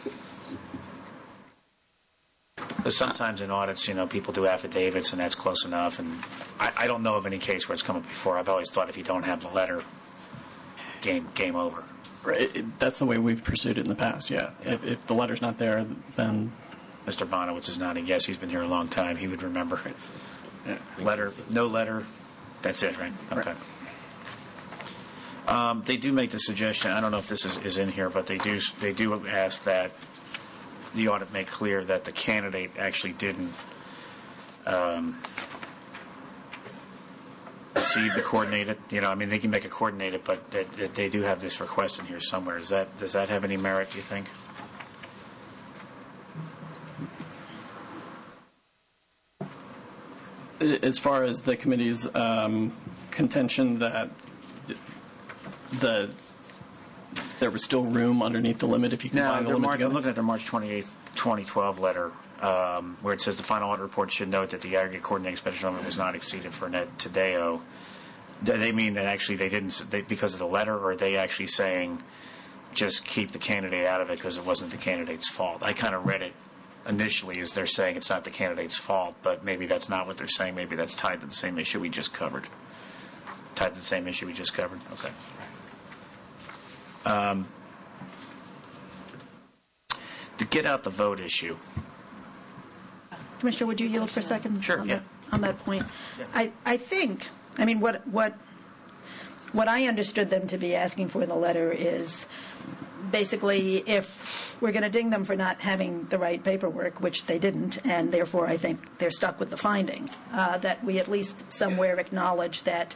Because sometimes in audits, you know, people do affidavits and that's close enough. And I, I don't know of any case where it's come up before. I've always thought if you don't have the letter, game game over. Right. It, it, that's the way we've pursued it in the past, yeah. yeah. If, if the letter's not there, then... Mister Bonowitz is nodding yes. He's been here a long time. He would remember it. Yeah. Letter, no letter, that's it, right? Okay. Right. Um, they do make the suggestion, I don't know if this is, is in here, but they do they do ask that the audit make clear that the candidate actually didn't um, receive the coordinated. You know, I mean, they can make it coordinated, but they, they do have this request in here somewhere. Does that, does that have any merit, do you think? As far as the committee's um, contention that the there was still room underneath the limit if you combine the limit March, together? I'm looking at their March twenty-eighth, twenty twelve letter um, where it says the final audit report should note that the aggregate coordinating expenditure limit was not exceeded for Ned Tadeo. Do they mean that actually they didn't they, because of the letter, or are they actually saying just keep the candidate out of it because it wasn't the candidate's fault. I kind of read it initially as they're saying it's not the candidate's fault, but maybe that's not what they're saying. Maybe that's tied to the same issue we just covered. Tied to the same issue we just covered? Okay. Um, the get out the vote issue. Commissioner, would you yield for a second? Sure, on yeah. That, on that point? Yeah. I, I think, I mean, what, what, what I understood them to be asking for in the letter is basically if we're going to ding them for not having the right paperwork, which they didn't, and therefore I think they're stuck with the finding, uh, that we at least somewhere acknowledge that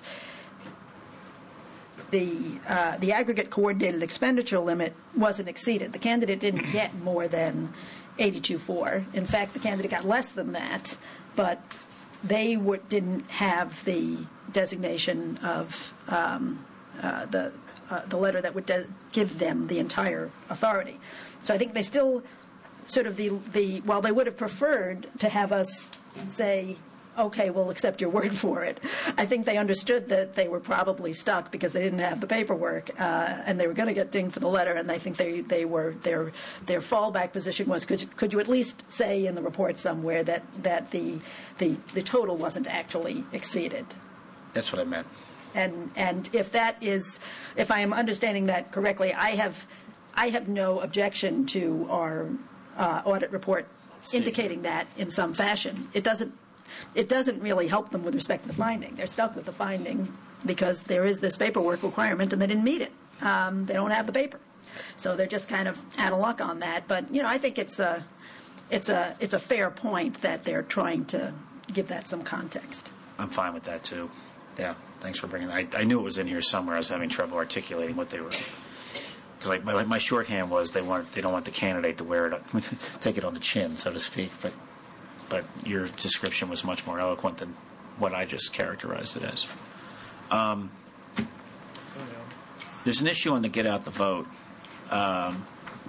the uh, the aggregate coordinated expenditure limit wasn't exceeded. The candidate didn't get more than eighty-two point four. In fact, the candidate got less than that, but they w- didn't have the designation of um, uh, the uh, the letter that would de- give them the entire authority. So I think they still sort of the the while they would have preferred to have us say, okay, we'll accept your word for it, I think they understood that they were probably stuck because they didn't have the paperwork, uh, and they were going to get dinged for the letter. And I think they, they were their their fallback position was could you, could you at least say in the report somewhere that that the the the total wasn't actually exceeded? That's what I meant. And and if that is, if I am understanding that correctly, I have I have no objection to our uh, audit report indicating that in some fashion. It doesn't. It doesn't really help them with respect to the finding. They're stuck with the finding because there is this paperwork requirement and they didn't meet it. Um, they don't have the paper. So they're just kind of out of luck on that. But, you know, I think it's a, it's a, it's a fair point that they're trying to give that some context. I'm fine with that, too. Yeah, thanks for bringing that. I, I knew it was in here somewhere. I was having trouble articulating what they were. Because like my, my shorthand was they want they don't want the candidate to wear it, take it on the chin, so to speak. But but your description was much more eloquent than what I just characterized it as. Um, there's an issue on the get out the vote. Um,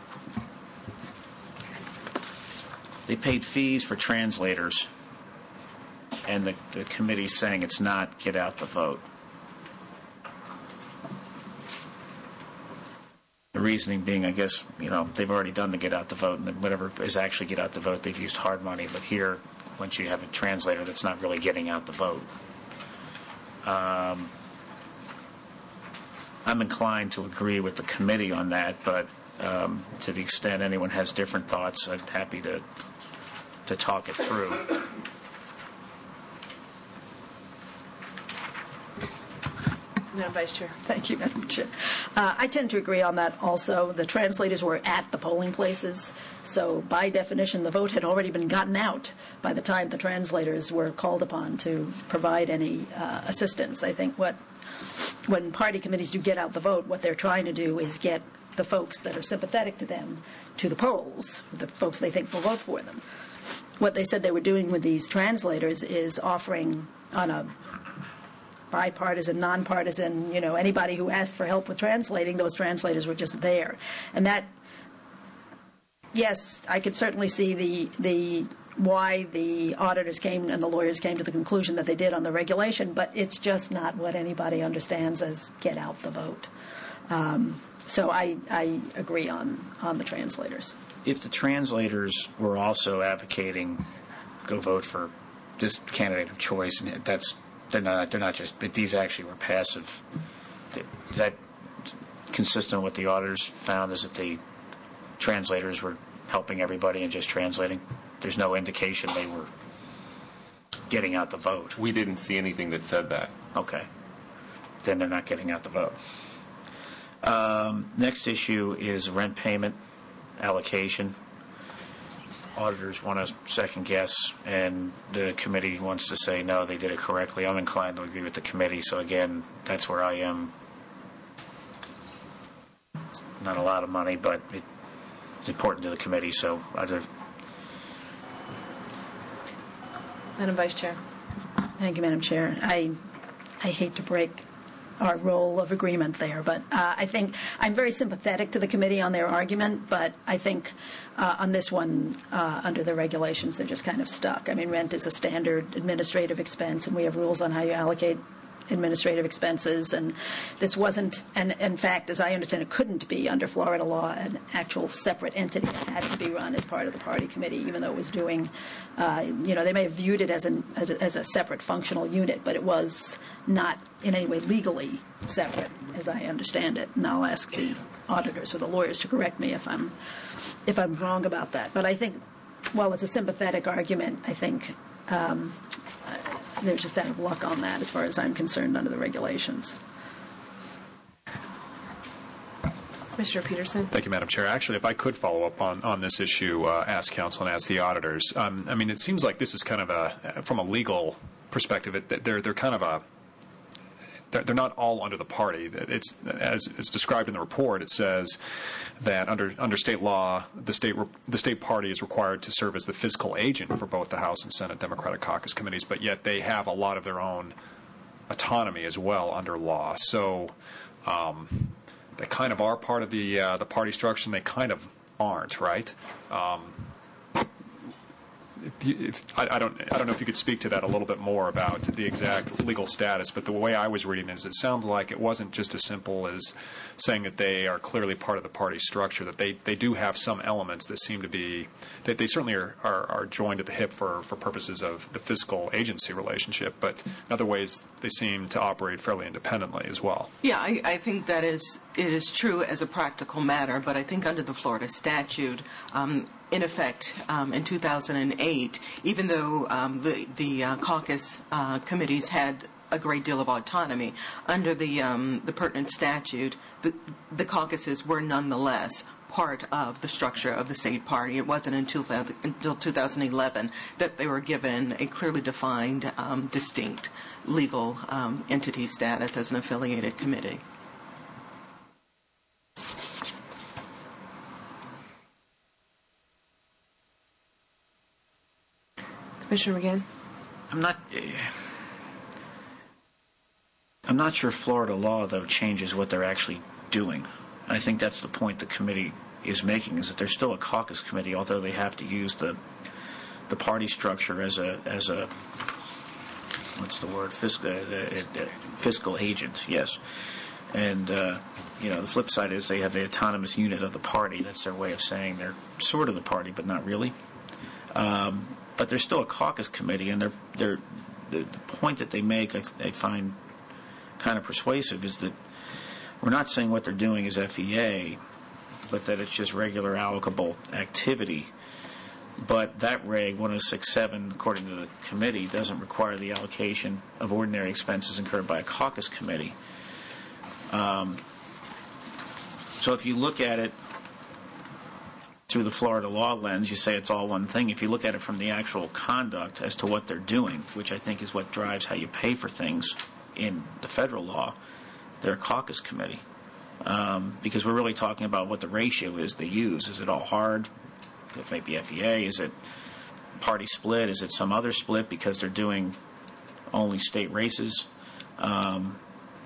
they paid fees for translators, and the, the committee's saying it's not get out the vote. The reasoning being, I guess, you know, they've already done the get out the vote, and then whatever is actually get out the vote, they've used hard money. But here, once you have a translator, that's not really getting out the vote. Um, I'm inclined to agree with the committee on that, but um, to the extent anyone has different thoughts, I'm happy to to talk it through. Madam Vice Chair. Thank you, Madam Chair. Uh, I tend to agree on that also. The translators were at the polling places, so by definition, the vote had already been gotten out by the time the translators were called upon to provide any uh, assistance. I think what when party committees do get out the vote, what they're trying to do is get the folks that are sympathetic to them to the polls, the folks they think will vote for them. What they said they were doing with these translators is offering on a bipartisan, nonpartisan, you know, anybody who asked for help with translating, those translators were just there. And that, yes, I could certainly see the the why the auditors came and the lawyers came to the conclusion that they did on the regulation, but it's just not what anybody understands as get out the vote. Um, so I, I agree on, on the translators. If the translators were also advocating go vote for this candidate of choice, and that's They're not. They're not just. But these actually were passive. Is that consistent with what the auditors found? Is that the translators were helping everybody and just translating? There's no indication they were getting out the vote. We didn't see anything that said that. Okay. Then they're not getting out the vote. Um, next issue is rent payment allocation. Auditors want to second guess, and the committee wants to say no, they did it correctly. I'm inclined to agree with the committee, so again, that's where I am. Not a lot of money, but it, it's important to the committee, so I'd have. Madam Vice Chair. Thank you, Madam Chair. I, I hate to break our role of agreement there, but uh, I think I'm very sympathetic to the committee on their argument, but I think uh, on this one, uh, under the regulations, they're just kind of stuck. I mean, rent is a standard administrative expense, and we have rules on how you allocate administrative expenses, and this wasn't, and in fact, as I understand it, couldn't be under Florida law an actual separate entity that had to be run as part of the party committee, even though it was doing, uh, you know, they may have viewed it as, an, as a separate functional unit, but it was not in any way legally separate, as I understand it. And I'll ask the auditors or the lawyers to correct me if I'm if I'm wrong about that. But I think, while it's a sympathetic argument, I think um, they're just out of luck on that as far as I'm concerned under the regulations. Mister Peterson. Thank you, Madam Chair. Actually, if I could follow up on, on this issue, uh, ask counsel and ask the auditors. Um, I mean, it seems like this is kind of a, from a legal perspective, it, they're, they're kind of a, they're not all under the party. It's, as it's described in the report, it says that under under state law, the state the state party is required to serve as the fiscal agent for both the House and Senate Democratic Caucus committees, but yet they have a lot of their own autonomy as well under law. So um, they kind of are part of the uh, the party structure, and they kind of aren't, right? Um, If you, if, I, I don't. I don't know if you could speak to that a little bit more about the exact legal status. But the way I was reading it is, it sounds like it wasn't just as simple as saying that they are clearly part of the party structure. That they, they do have some elements that seem to be that they certainly are, are, are joined at the hip for, for purposes of the fiscal agency relationship. But in other ways, they seem to operate fairly independently as well. Yeah, I, I think that is it is true as a practical matter. But I think under the Florida statute. Um, In effect, um, in two thousand eight, even though um, the, the uh, caucus uh, committees had a great deal of autonomy, under the, um, the pertinent statute, the, the caucuses were nonetheless part of the structure of the state party. It wasn't until, until two thousand eleven that they were given a clearly defined, um, distinct legal um, entity status as an affiliated committee. Commissioner McGinn? I'm not. Uh, I'm not sure Florida law though changes what they're actually doing. I think that's the point the committee is making: is that they're still a caucus committee, although they have to use the the party structure as a as a what's the word fiscal uh, uh, fiscal agent. Yes, and uh, you know the flip side is they have the autonomous unit of the party. That's their way of saying they're sort of the party, but not really. Um, But they're still a caucus committee, and they're, they're, the, the point that they make, I, I find kind of persuasive, is that we're not saying what they're doing is F E A, but that it's just regular allocable activity. But that reg one oh six seven, according to the committee, doesn't require the allocation of ordinary expenses incurred by a caucus committee. Um, so if you look at it through the Florida law lens, you say it's all one thing. If you look at it from the actual conduct as to what they're doing, which I think is what drives how you pay for things in the federal law, they're a caucus committee. Um, because we're really talking about what the ratio is they use. Is it all hard? It may be F E A. Is it party split? Is it some other split because they're doing only state races? Um,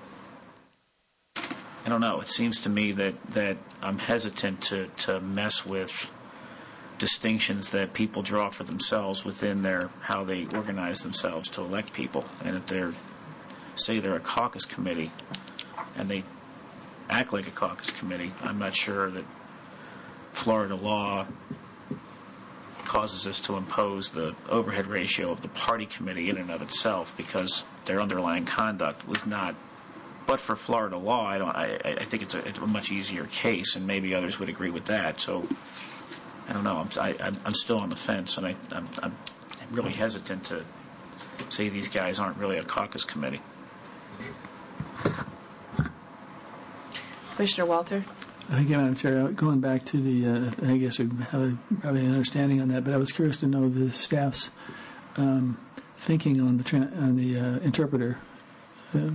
I don't know. It seems to me that, that I'm hesitant to, to mess with distinctions that people draw for themselves within their how they organize themselves to elect people. And if they're, say they're a caucus committee and they act like a caucus committee, I'm not sure that Florida law causes us to impose the overhead ratio of the party committee in and of itself, because their underlying conduct was not. But for Florida law, I don't. I, I think it's a, it's a much easier case, and maybe others would agree with that. So I don't know. I'm I, I'm still on the fence, and I, I'm, I'm really hesitant to say these guys aren't really a caucus committee. Commissioner Walter. Thank you, Madam Chair. Going back to the, uh, I guess we have a, probably an understanding on that, but I was curious to know the staff's um, thinking on the tra- on the uh, interpreter uh,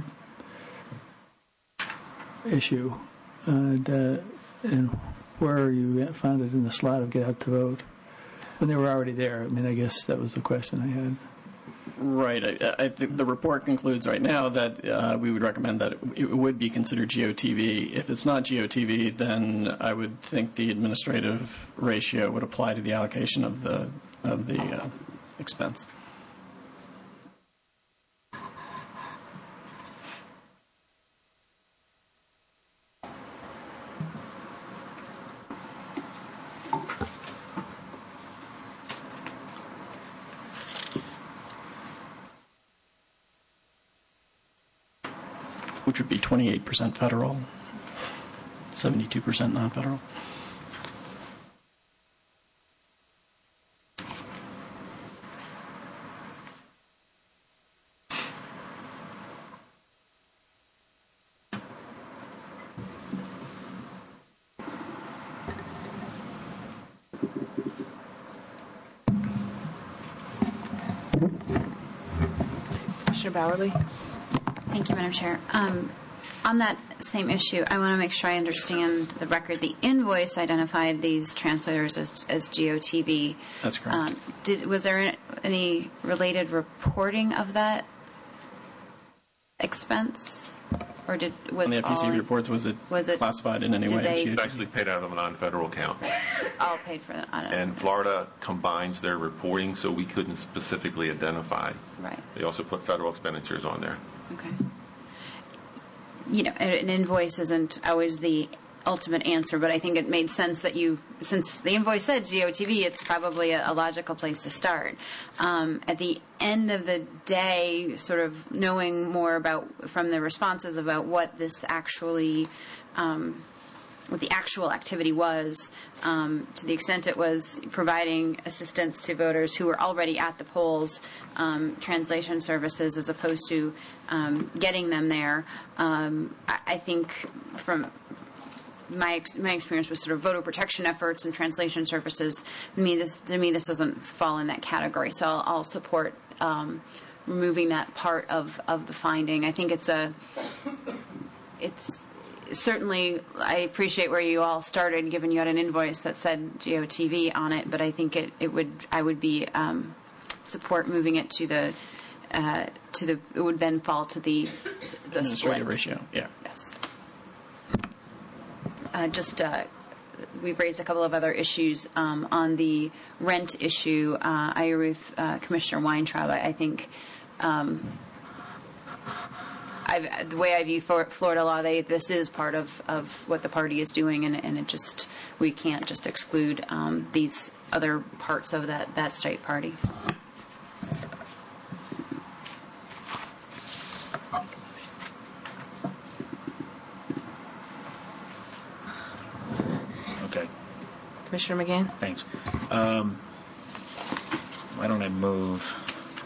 issue, and, uh, and where you found it in the slot of get out to vote when they were already there. I mean, I guess that was the question I had. Right. I, I think the report concludes right now that uh, we would recommend that it, it would be considered G O T V. If it's not G O T V, then I would think the administrative ratio would apply to the allocation of the of the uh, expense. which would be twenty-eight percent federal, seventy-two percent non-federal. Commissioner Bowerly. Thank you, Madam Chair. Um, on that same issue, I want to make sure I understand the record. The invoice identified these translators as, as G O T V. That's correct. Um, did, was there any related reporting of that expense? Or did was On the F T C all, reports, was it, was it classified in any did way? they- It's actually paid out of a non-federal account. all paid for that? On it? And Florida combines their reporting, so we couldn't specifically identify. Right. They also put federal expenditures on there. Okay. You know, an invoice isn't always the ultimate answer, but I think it made sense that you, since the invoice said G O T V, it's probably a, a logical place to start. Um, at the end of the day, sort of knowing more about, from the responses about what this actually, um, what the actual activity was, um, to the extent it was providing assistance to voters who were already at the polls, um, translation services as opposed to um, getting them there. Um, I, I think from my my experience with sort of voter protection efforts and translation services, to me this to me this doesn't fall in that category. So I'll, I'll support um, removing that part of, of the finding. I think it's a it's certainly, I appreciate where you all started, given you had an invoice that said G O T V on it, but I think it, it would I would be um, support moving it to the uh, to the it would then fall to the the split Administrative ratio. Yeah. Yes. Uh, just uh, we've raised a couple of other issues um, on the rent issue. Uh, I agree with uh, Commissioner Weintraub. I, I think. Um, I've, the way I view Florida law, they, this is part of, of what the party is doing, and, and it just we can't just exclude um, these other parts of that, that state party. Okay. Commissioner McGann? Thanks. Um, why don't I move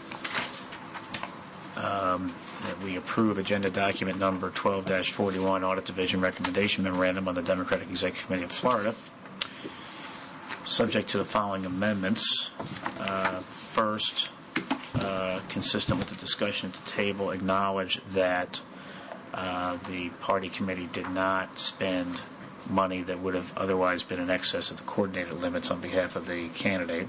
um, that we approve agenda document number twelve dash forty-one, Audit Division Recommendation Memorandum on the Democratic Executive Committee of Florida, subject to the following amendments. Uh, first, uh, consistent with the discussion at the table, acknowledge that uh, the party committee did not spend money that would have otherwise been in excess of the coordinated limits on behalf of the candidate.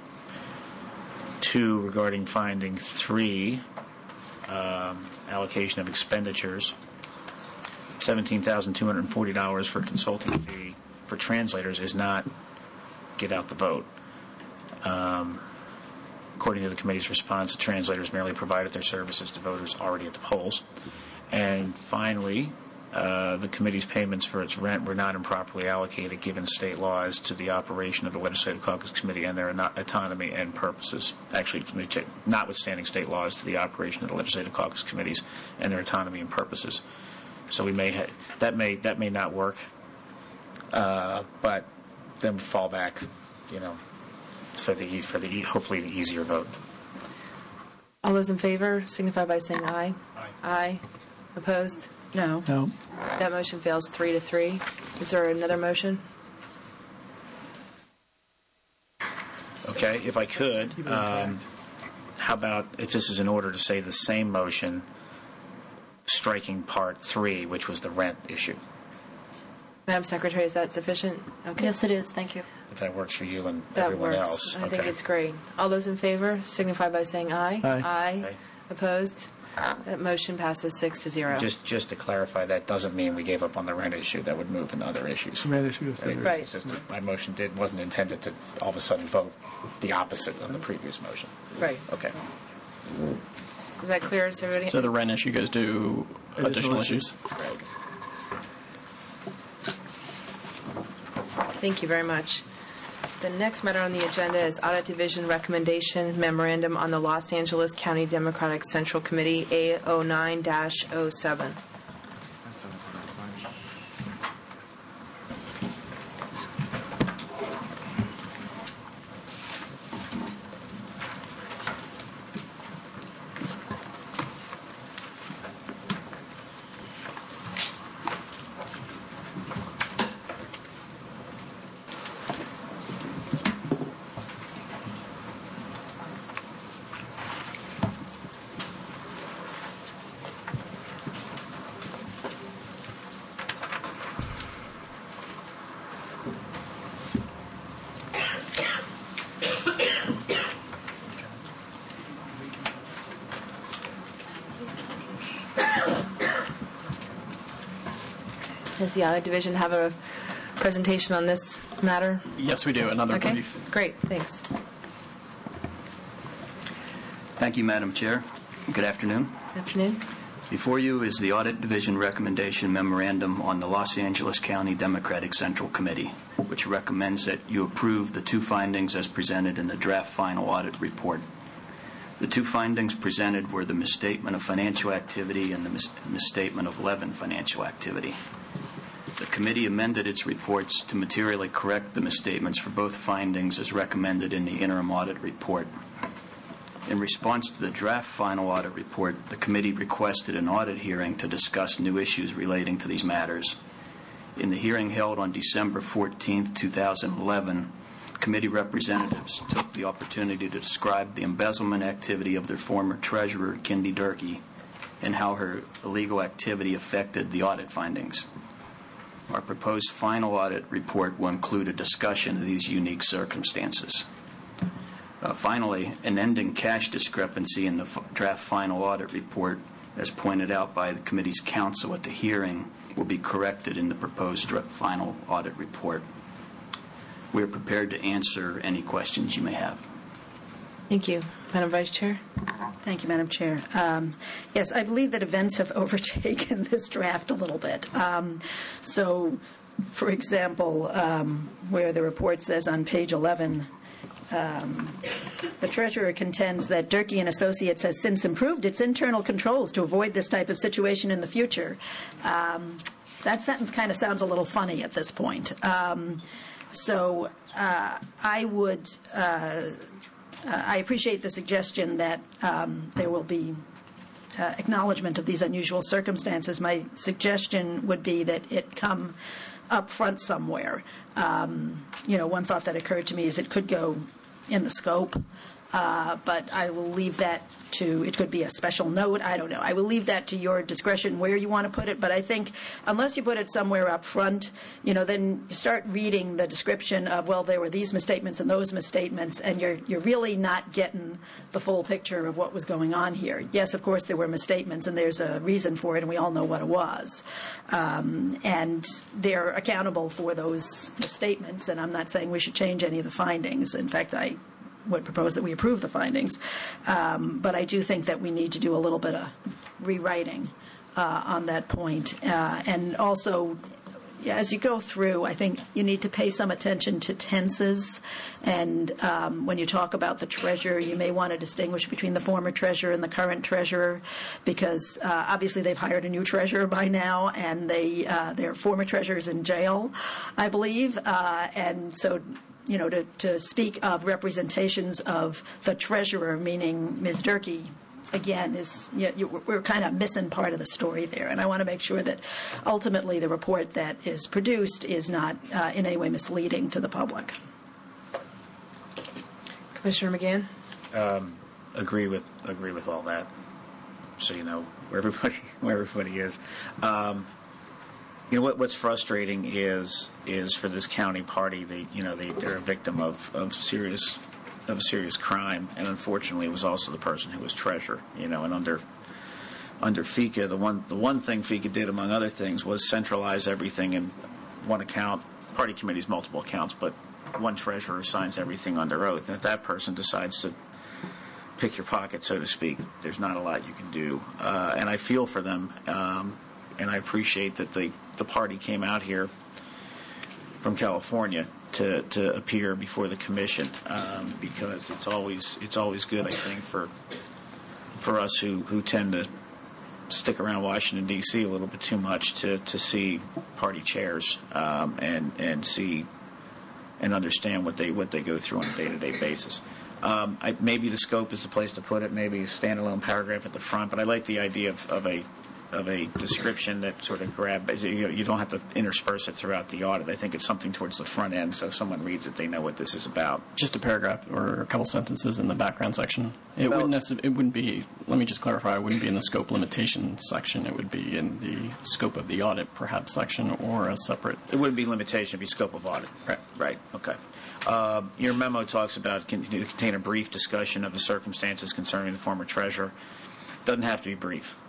Two, regarding finding three, um, allocation of expenditures, seventeen thousand two hundred forty dollars for consulting fee for translators is not get out the vote. Um, according to the committee's response, the translators merely provided their services to voters already at the polls. And finally, Uh, the committee's payments for its rent were not improperly allocated given state laws to the operation of the Legislative Caucus Committee and their autonomy and purposes. Actually, notwithstanding state laws to the operation of the Legislative Caucus Committees and their autonomy and purposes. So we may ha- that may that may not work, uh, but then we fall back, you know, for the for the hopefully the easier vote. All those in favor signify by saying aye. Aye. Aye. Opposed? No. No. That motion fails three to three. Is there another motion? Okay, if I could, um, how about if this is in order to say the same motion, striking part three, which was the rent issue, Madam Secretary, is that sufficient? Okay. Yes, it is. Thank you. if that works for you and That everyone works. else. I okay. think it's great. All those in favor signify by saying aye. Aye. Aye. Aye. Opposed? That motion passes six to zero. Just, just to clarify, that doesn't mean we gave up on the rent issue. That would move into other issues. Rent issue is I mean, Right. it's just that my motion did wasn't intended to all of a sudden vote the opposite of the previous motion. Right. Okay. Is that clear to everybody? So the rent issue goes to additional, Additional issues. Thank you very much. The next matter on the agenda is Audit Division Recommendation Memorandum on the Los Angeles County Democratic Central Committee, A oh nine dash oh seven. Does the Audit Division have a presentation on this matter? Yes, we do. Another Okay, brief. great, thanks. Thank you, Madam Chair. Good afternoon. Afternoon. Before you is the Audit Division Recommendation Memorandum on the Los Angeles County Democratic Central Committee, which recommends that you approve the two findings as presented in the draft final audit report. The two findings presented were the misstatement of financial activity and the mis- misstatement of Levin financial activity. The committee amended its reports to materially correct the misstatements for both findings as recommended in the interim audit report. In response to the draft final audit report, the committee requested an audit hearing to discuss new issues relating to these matters. In the hearing held on December fourteenth, two thousand eleven, committee representatives took the opportunity to describe the embezzlement activity of their former treasurer, Kindy Durkee, and how her illegal activity affected the audit findings. Our proposed final audit report will include a discussion of these unique circumstances. Uh, finally, an ending cash discrepancy in the f- draft final audit report, as pointed out by the committee's counsel at the hearing, will be corrected in the proposed dra- final audit report. We are prepared to answer any questions you may have. Thank you. Madam Vice Chair? Thank you, Madam Chair. Um, yes, I believe that events have overtaken this draft a little bit. Um, so, for example, um, where the report says on page eleven, Um, the Treasurer contends that Durkee and Associates has since improved its internal controls to avoid this type of situation in the future. Um, that sentence kind of sounds a little funny at this point. Um, so uh, I would, uh, I appreciate the suggestion that um, there will be uh, acknowledgement of these unusual circumstances. My suggestion would be that it come up front somewhere. Um, you know, one thought that occurred to me is it could go in the scope, uh, but I will leave that to, it could be a special note, I don't know. I will leave that to your discretion where you want to put it, but I think unless you put it somewhere up front, you know, then you start reading the description of, well, there were these misstatements and those misstatements, and you're you're really not getting the full picture of what was going on here. Yes, of course, there were misstatements, and there's a reason for it, and we all know what it was. Um, and they're accountable for those misstatements, and I'm not saying we should change any of the findings. In fact, I would propose that we approve the findings. Um, but I do think that we need to do a little bit of rewriting uh, on that point. Uh, and also, as you go through, I think you need to pay some attention to tenses. And um, when you talk about the treasurer, you may want to distinguish between the former treasurer and the current treasurer, because uh, obviously they've hired a new treasurer by now, and they uh, their former treasurer is in jail, I believe. Uh, and so you know, to, to speak of representations of the treasurer, meaning Miz Durkee, again, is you know, you, we're kind of missing part of the story there. And I want to make sure that ultimately the report that is produced is not uh, in any way misleading to the public. Commissioner McGann? Um, agree with agree with all that. So you know where everybody where everybody is. Um, You know what? What's frustrating is is for this county party. They, you know, they, they're a victim of, of serious of a serious crime, and unfortunately, it was also the person who was treasurer. You know, and under under FICA, the one the one thing FICA did, among other things, was centralize everything in one account. Party committees, multiple accounts, but one treasurer signs everything under oath. And if that person decides to pick your pocket, so to speak, there's not a lot you can do. Uh, and I feel for them. Um, And I appreciate that the, the party came out here from California to, to appear before the commission, um, because it's always it's always good, I think, for for us who, who tend to stick around Washington D C a little bit too much to, to see party chairs um, and and see and understand what they what they go through on a day-to-day basis. Um, I, maybe the scope is the place to put it. Maybe a standalone paragraph at the front, but I like the idea of, of a of a description that sort of grab, you, you don't have to intersperse it throughout the audit. I think it's something towards the front end, so if someone reads it, they know what this is about. Just a paragraph or a couple sentences in the background section. It Well, wouldn't necess- it wouldn't be, let me just clarify, it wouldn't be in the scope limitation section. It would be in the scope of the audit, perhaps, section, or a separate. It wouldn't be limitation, it would be scope of audit. Right. Right, okay. Uh, your memo talks about can contain a brief discussion of the circumstances concerning the former treasurer. Doesn't have to be brief.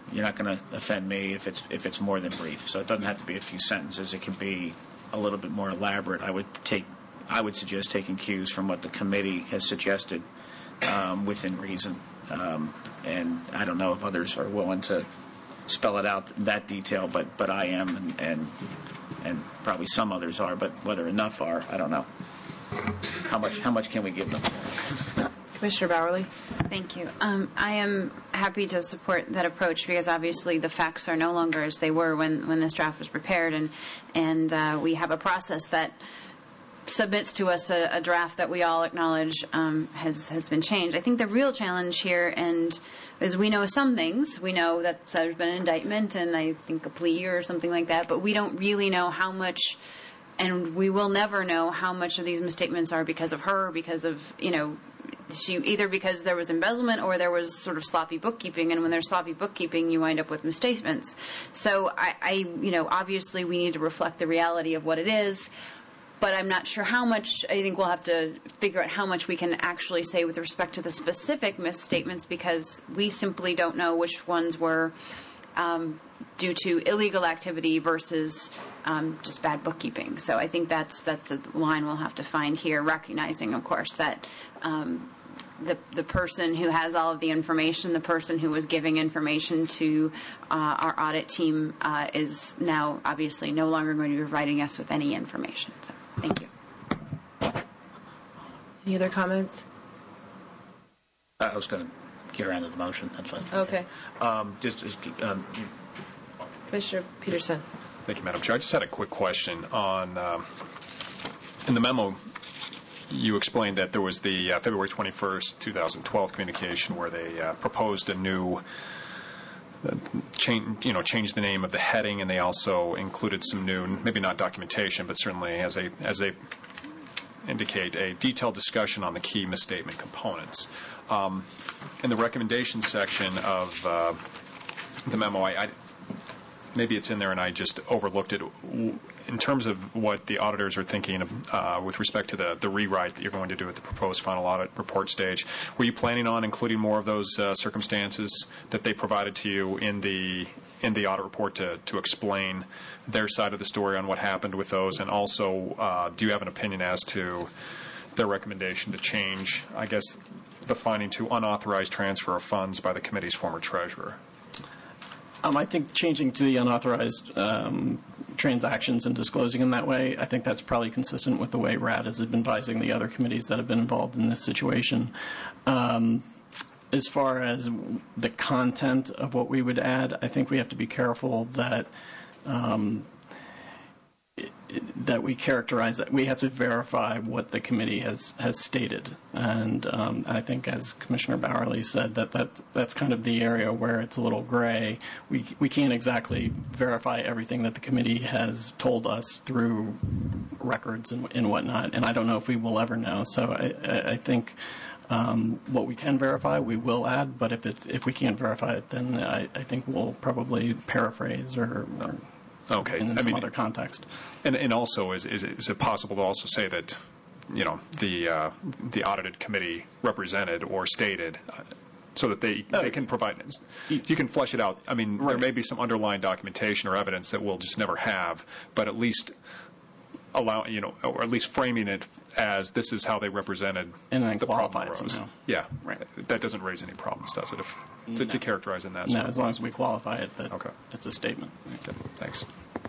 you're not going to offend me if it's if it's more than brief. So it doesn't have to be a few sentences. It can be a little bit more elaborate. I would take, I would suggest taking cues from what the committee has suggested um, within reason. Um, and I don't know if others are willing to spell it out in that detail, but but I am, and and, and probably some others are. But whether enough are, I don't know. How much how much can we give them? Commissioner Bowerly. Thank you. Um, I am happy to support that approach because obviously the facts are no longer as they were when, when this draft was prepared, and and uh, we have a process that submits to us a, a draft that we all acknowledge um, has has been changed. I think the real challenge here, and is we know some things. We know that there's been an indictment and I think a plea or something like that, but we don't really know how much. And we will never know how much of these misstatements are because of her, because of, you know, she either because there was embezzlement or there was sort of sloppy bookkeeping. And when there's sloppy bookkeeping, you wind up with misstatements. So I, I, you know, obviously we need to reflect the reality of what it is. But I'm not sure how much. I think we'll have to figure out how much we can actually say with respect to the specific misstatements because we simply don't know which ones were um, due to illegal activity versus Um, just bad bookkeeping. So I think that's that's the line we'll have to find here, recognizing, of course, that um, the the person who has all of the information, the person who was giving information to uh, our audit team uh, is now obviously no longer going to be providing us with any information. So thank you. Any other comments? I was going to get around to the motion. That's fine. Okay. Um, just, just um, Commissioner Peterson. Thank you, Madam Chair. I just had a quick question on, um, in the memo, you explained that there was the uh, February twenty-first, twenty twelve communication where they uh, proposed a new, uh, change, you know, changed the name of the heading, and they also included some new, maybe not documentation, but certainly as they, as they indicate, a detailed discussion on the key misstatement components. Um, in the recommendation section of uh, the memo, I, I maybe it's in there and I just overlooked it. In terms of what the auditors are thinking of, uh, with respect to the, the rewrite that you're going to do at the proposed final audit report stage, were you planning on including more of those uh, circumstances that they provided to you in the in the audit report to, to explain their side of the story on what happened with those? And also, uh, do you have an opinion as to their recommendation to change, I guess, the finding to unauthorized transfer of funds by the committee's former treasurer? Um, I think changing to the unauthorized um, transactions and disclosing them that way, I think that's probably consistent with the way R A D has been advising the other committees that have been involved in this situation. Um, as far as the content of what we would add, I think we have to be careful that um, that we characterize that. We have to verify what the committee has, has stated. And um, I think, as Commissioner Bowerly said, that, that that's kind of the area where it's a little gray. We, we can't exactly verify everything that the committee has told us through records and, and whatnot, and I don't know if we will ever know. So I, I, I think um, what we can verify, we will add, but if, it's, if we can't verify it, then I, I think we'll probably paraphrase or, or Okay. in I some mean, other context. And, and also, is, is is it possible to also say that, you know, the uh, the audited committee represented or stated, uh, so that they they can provide, you can flesh it out. I mean, right. There may be some underlying documentation or evidence that we'll just never have, but at least allow, you know, or at least framing it as this is how they represented and then the qualify problem it arose. somehow. Yeah, right. That doesn't raise any problems, does it? If to, no. to characterize in that. No, sort as of long as we qualify it, that okay. It's a statement. Okay. Thanks.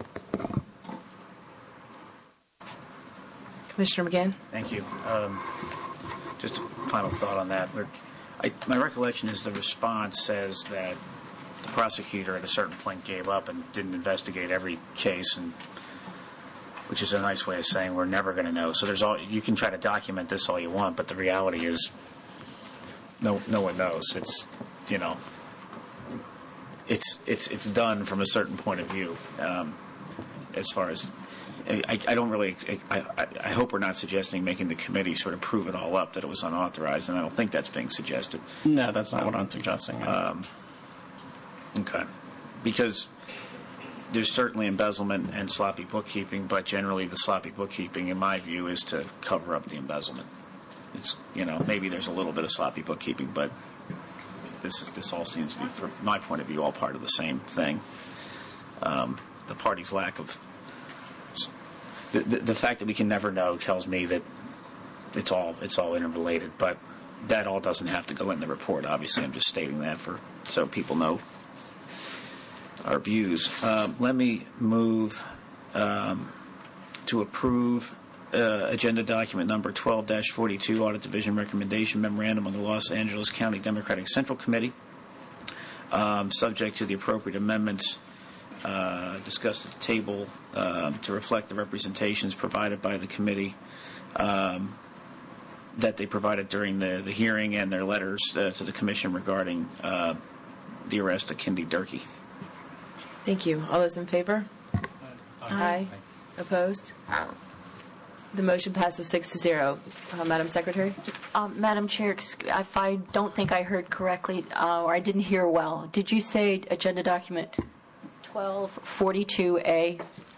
Commissioner McGann. Thank you. Um, just a final thought on that. We're, I, my recollection is the response says that the prosecutor at a certain point gave up and didn't investigate every case, and which is a nice way of saying we're never going to know. So there's all you can try to document this all you want, but the reality is no no one knows. It's you know it's it's it's done from a certain point of view. Um, as far as I, I don't really I, I, I hope we're not suggesting making the committee sort of prove it all up that it was unauthorized, and I don't think that's being suggested. No, that's not um, what I'm suggesting. Um, okay, because there's certainly embezzlement and sloppy bookkeeping, but generally the sloppy bookkeeping, in my view, is to cover up the embezzlement. It's, you know, maybe there's a little bit of sloppy bookkeeping, but this this all seems to be, from my point of view, all part of the same thing. Um, the party's lack of the, the the fact that we can never know tells me that it's all it's all interrelated. But that all doesn't have to go in the report. Obviously, I'm just stating that for so people know our views. Um, let me move um, to approve uh, agenda document number twelve dash forty-two, Audit Division Recommendation Memorandum on the Los Angeles County Democratic Central Committee, um, subject to the appropriate amendments uh, discussed at the table um, to reflect the representations provided by the committee um, that they provided during the, the hearing and their letters uh, to the commission regarding uh, the arrest of Kendi Durkee. Thank you. All those in favor? Aye. Aye. Opposed? The motion passes six to zero. Uh, Madam Secretary? Um, Madam Chair, if I don't think I heard correctly uh, or I didn't hear well, did you say agenda document twelve forty-two A?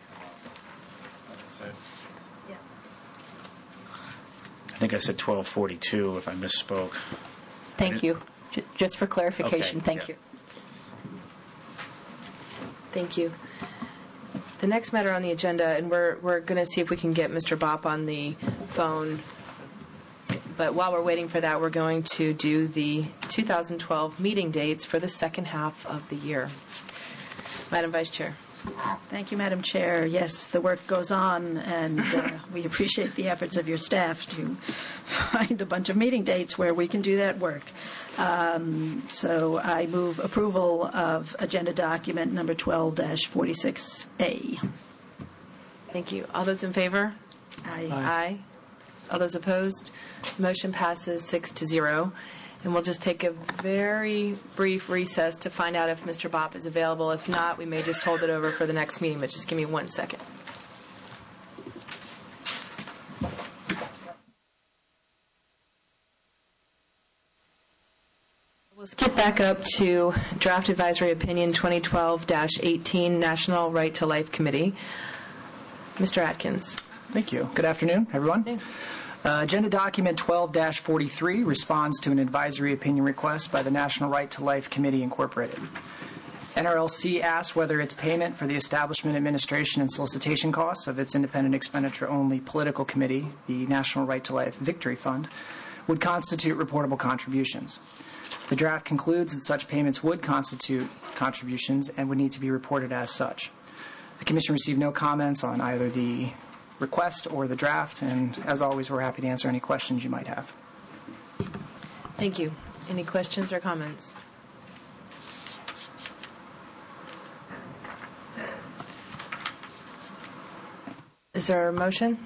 I think I said twelve forty-two if I misspoke. Thank you. J- just for clarification, okay. thank yeah. you. Thank you. The next matter on the agenda, and we're we're going to see if we can get Mister Bopp on the phone. But while we're waiting for that, we're going to do the two thousand twelve meeting dates for the second half of the year. Madam Vice Chair. Thank you, Madam Chair. Yes, the work goes on, and uh, we appreciate the efforts of your staff to find a bunch of meeting dates where we can do that work. Um, so I move approval of agenda document number twelve dash forty-six A. Thank you. All those in favor? Aye. Aye. All those opposed? Motion passes six to zero. And we'll just take a very brief recess to find out if Mister Bopp is available. If not, we may just hold it over for the next meeting, but just give me one second. We'll skip back up to Draft Advisory Opinion twenty twelve dash eighteen, National Right to Life Committee. Mister Atkins. Thank you. Good afternoon, everyone. Hey. Uh, agenda document twelve dash forty-three responds to an advisory opinion request by the National Right to Life Committee, Incorporated. N R L C asks whether its payment for the establishment, administration, and solicitation costs of its independent expenditure-only political committee, the National Right to Life Victory Fund, would constitute reportable contributions. The draft concludes that such payments would constitute contributions and would need to be reported as such. The Commission received no comments on either the request or the draft, and as always, we're happy to answer any questions you might have. Thank you. Any questions or comments? Is there a motion?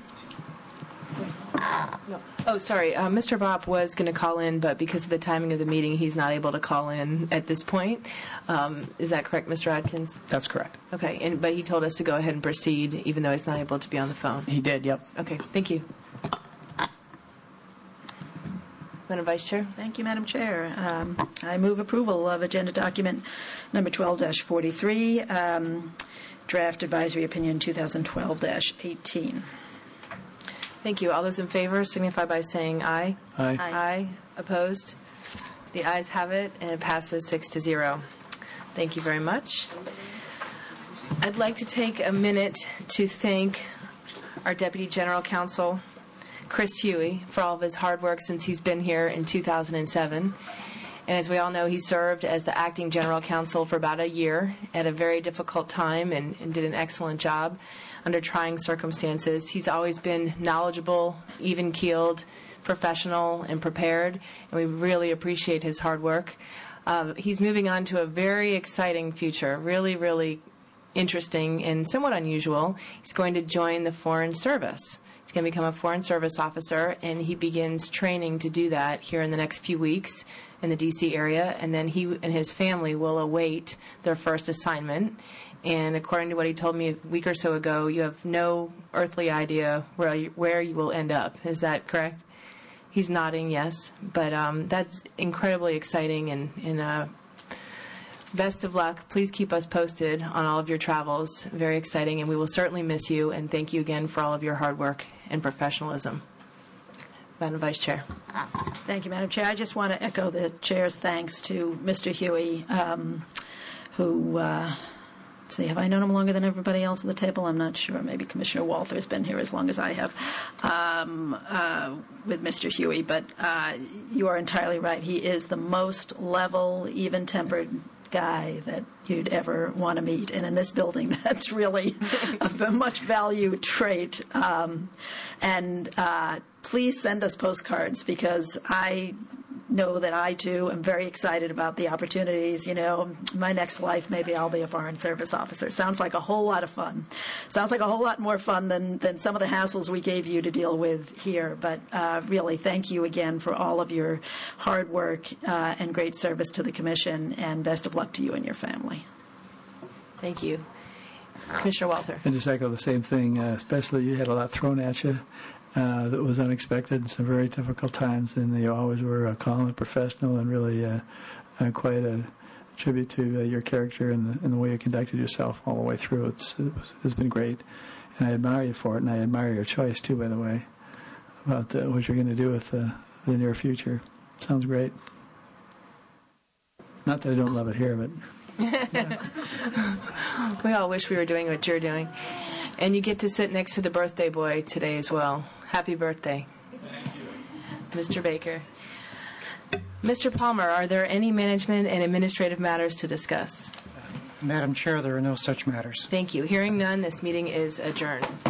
No. Oh, sorry. Uh, Mister Bopp was going to call in, but because of the timing of the meeting, he's not able to call in at this point. Um, is that correct, Mister Atkins? That's correct. Okay, and but he told us to go ahead and proceed, even though he's not able to be on the phone. He did, yep. Okay, thank you. Madam Vice Chair? Thank you, Madam Chair. Um, I move approval of agenda document number twelve dash forty-three, um, Draft Advisory Opinion twenty twelve dash eighteen. Thank you. All those in favor signify by saying aye. Aye. Aye. Aye. Opposed? The ayes have it, and it passes six to zero. Thank you very much. I'd like to take a minute to thank our Deputy General Counsel, Chris Huey, for all of his hard work since he's been here in two thousand seven. And as we all know, he served as the acting general counsel for about a year at a very difficult time and, and did an excellent job under trying circumstances. He's always been knowledgeable, even-keeled, professional, and prepared, and we really appreciate his hard work. Uh, he's moving on to a very exciting future, really, really interesting and somewhat unusual. He's going to join the Foreign Service. He's going to become a Foreign Service officer, and he begins training to do that here in the next few weeks in the D C area, and then he and his family will await their first assignment. And according to what he told me a week or so ago, you have no earthly idea where you, where you will end up. Is that correct? He's nodding yes, but um, that's incredibly exciting, and, and uh, best of luck. Please keep us posted on all of your travels. Very exciting, and we will certainly miss you, and thank you again for all of your hard work and professionalism. Madam Vice Chair. Thank you, Madam Chair. I just want to echo the Chair's thanks to Mister Huey, um, who, uh, let's see, have I known him longer than everybody else at the table? I'm not sure. Maybe Commissioner Walther has been here as long as I have um, uh, with Mister Huey. But uh, you are entirely right. He is the most level, even-tempered guy that you'd ever want to meet. And in this building, that's really a much valued trait. Um, and uh, please send us postcards, because I know that I, too, am very excited about the opportunities. You know, my next life, maybe I'll be a Foreign Service officer. Sounds like a whole lot of fun. Sounds like a whole lot more fun than, than some of the hassles we gave you to deal with here. But uh, really, thank you again for all of your hard work uh, and great service to the Commission, and best of luck to you and your family. Thank you. Commissioner Walther. And just echo the same thing, uh, especially you had a lot thrown at you. Uh, that was unexpected in some very difficult times, and you always were uh, calm and professional, and really uh, uh, quite a tribute to uh, your character and the, and the way you conducted yourself all the way through. It's, it was, it's been great, and I admire you for it, and I admire your choice, too, by the way, about uh, what you're going to do with uh, the near future. Sounds great. Not that I don't love it here, but... We all wish we were doing what you're doing. And you get to sit next to the birthday boy today as well. Happy birthday. Thank you. Mister Baker. Mister Palmer, are there any management and administrative matters to discuss? Madam Chair, there are no such matters. Thank you. Hearing none, this meeting is adjourned.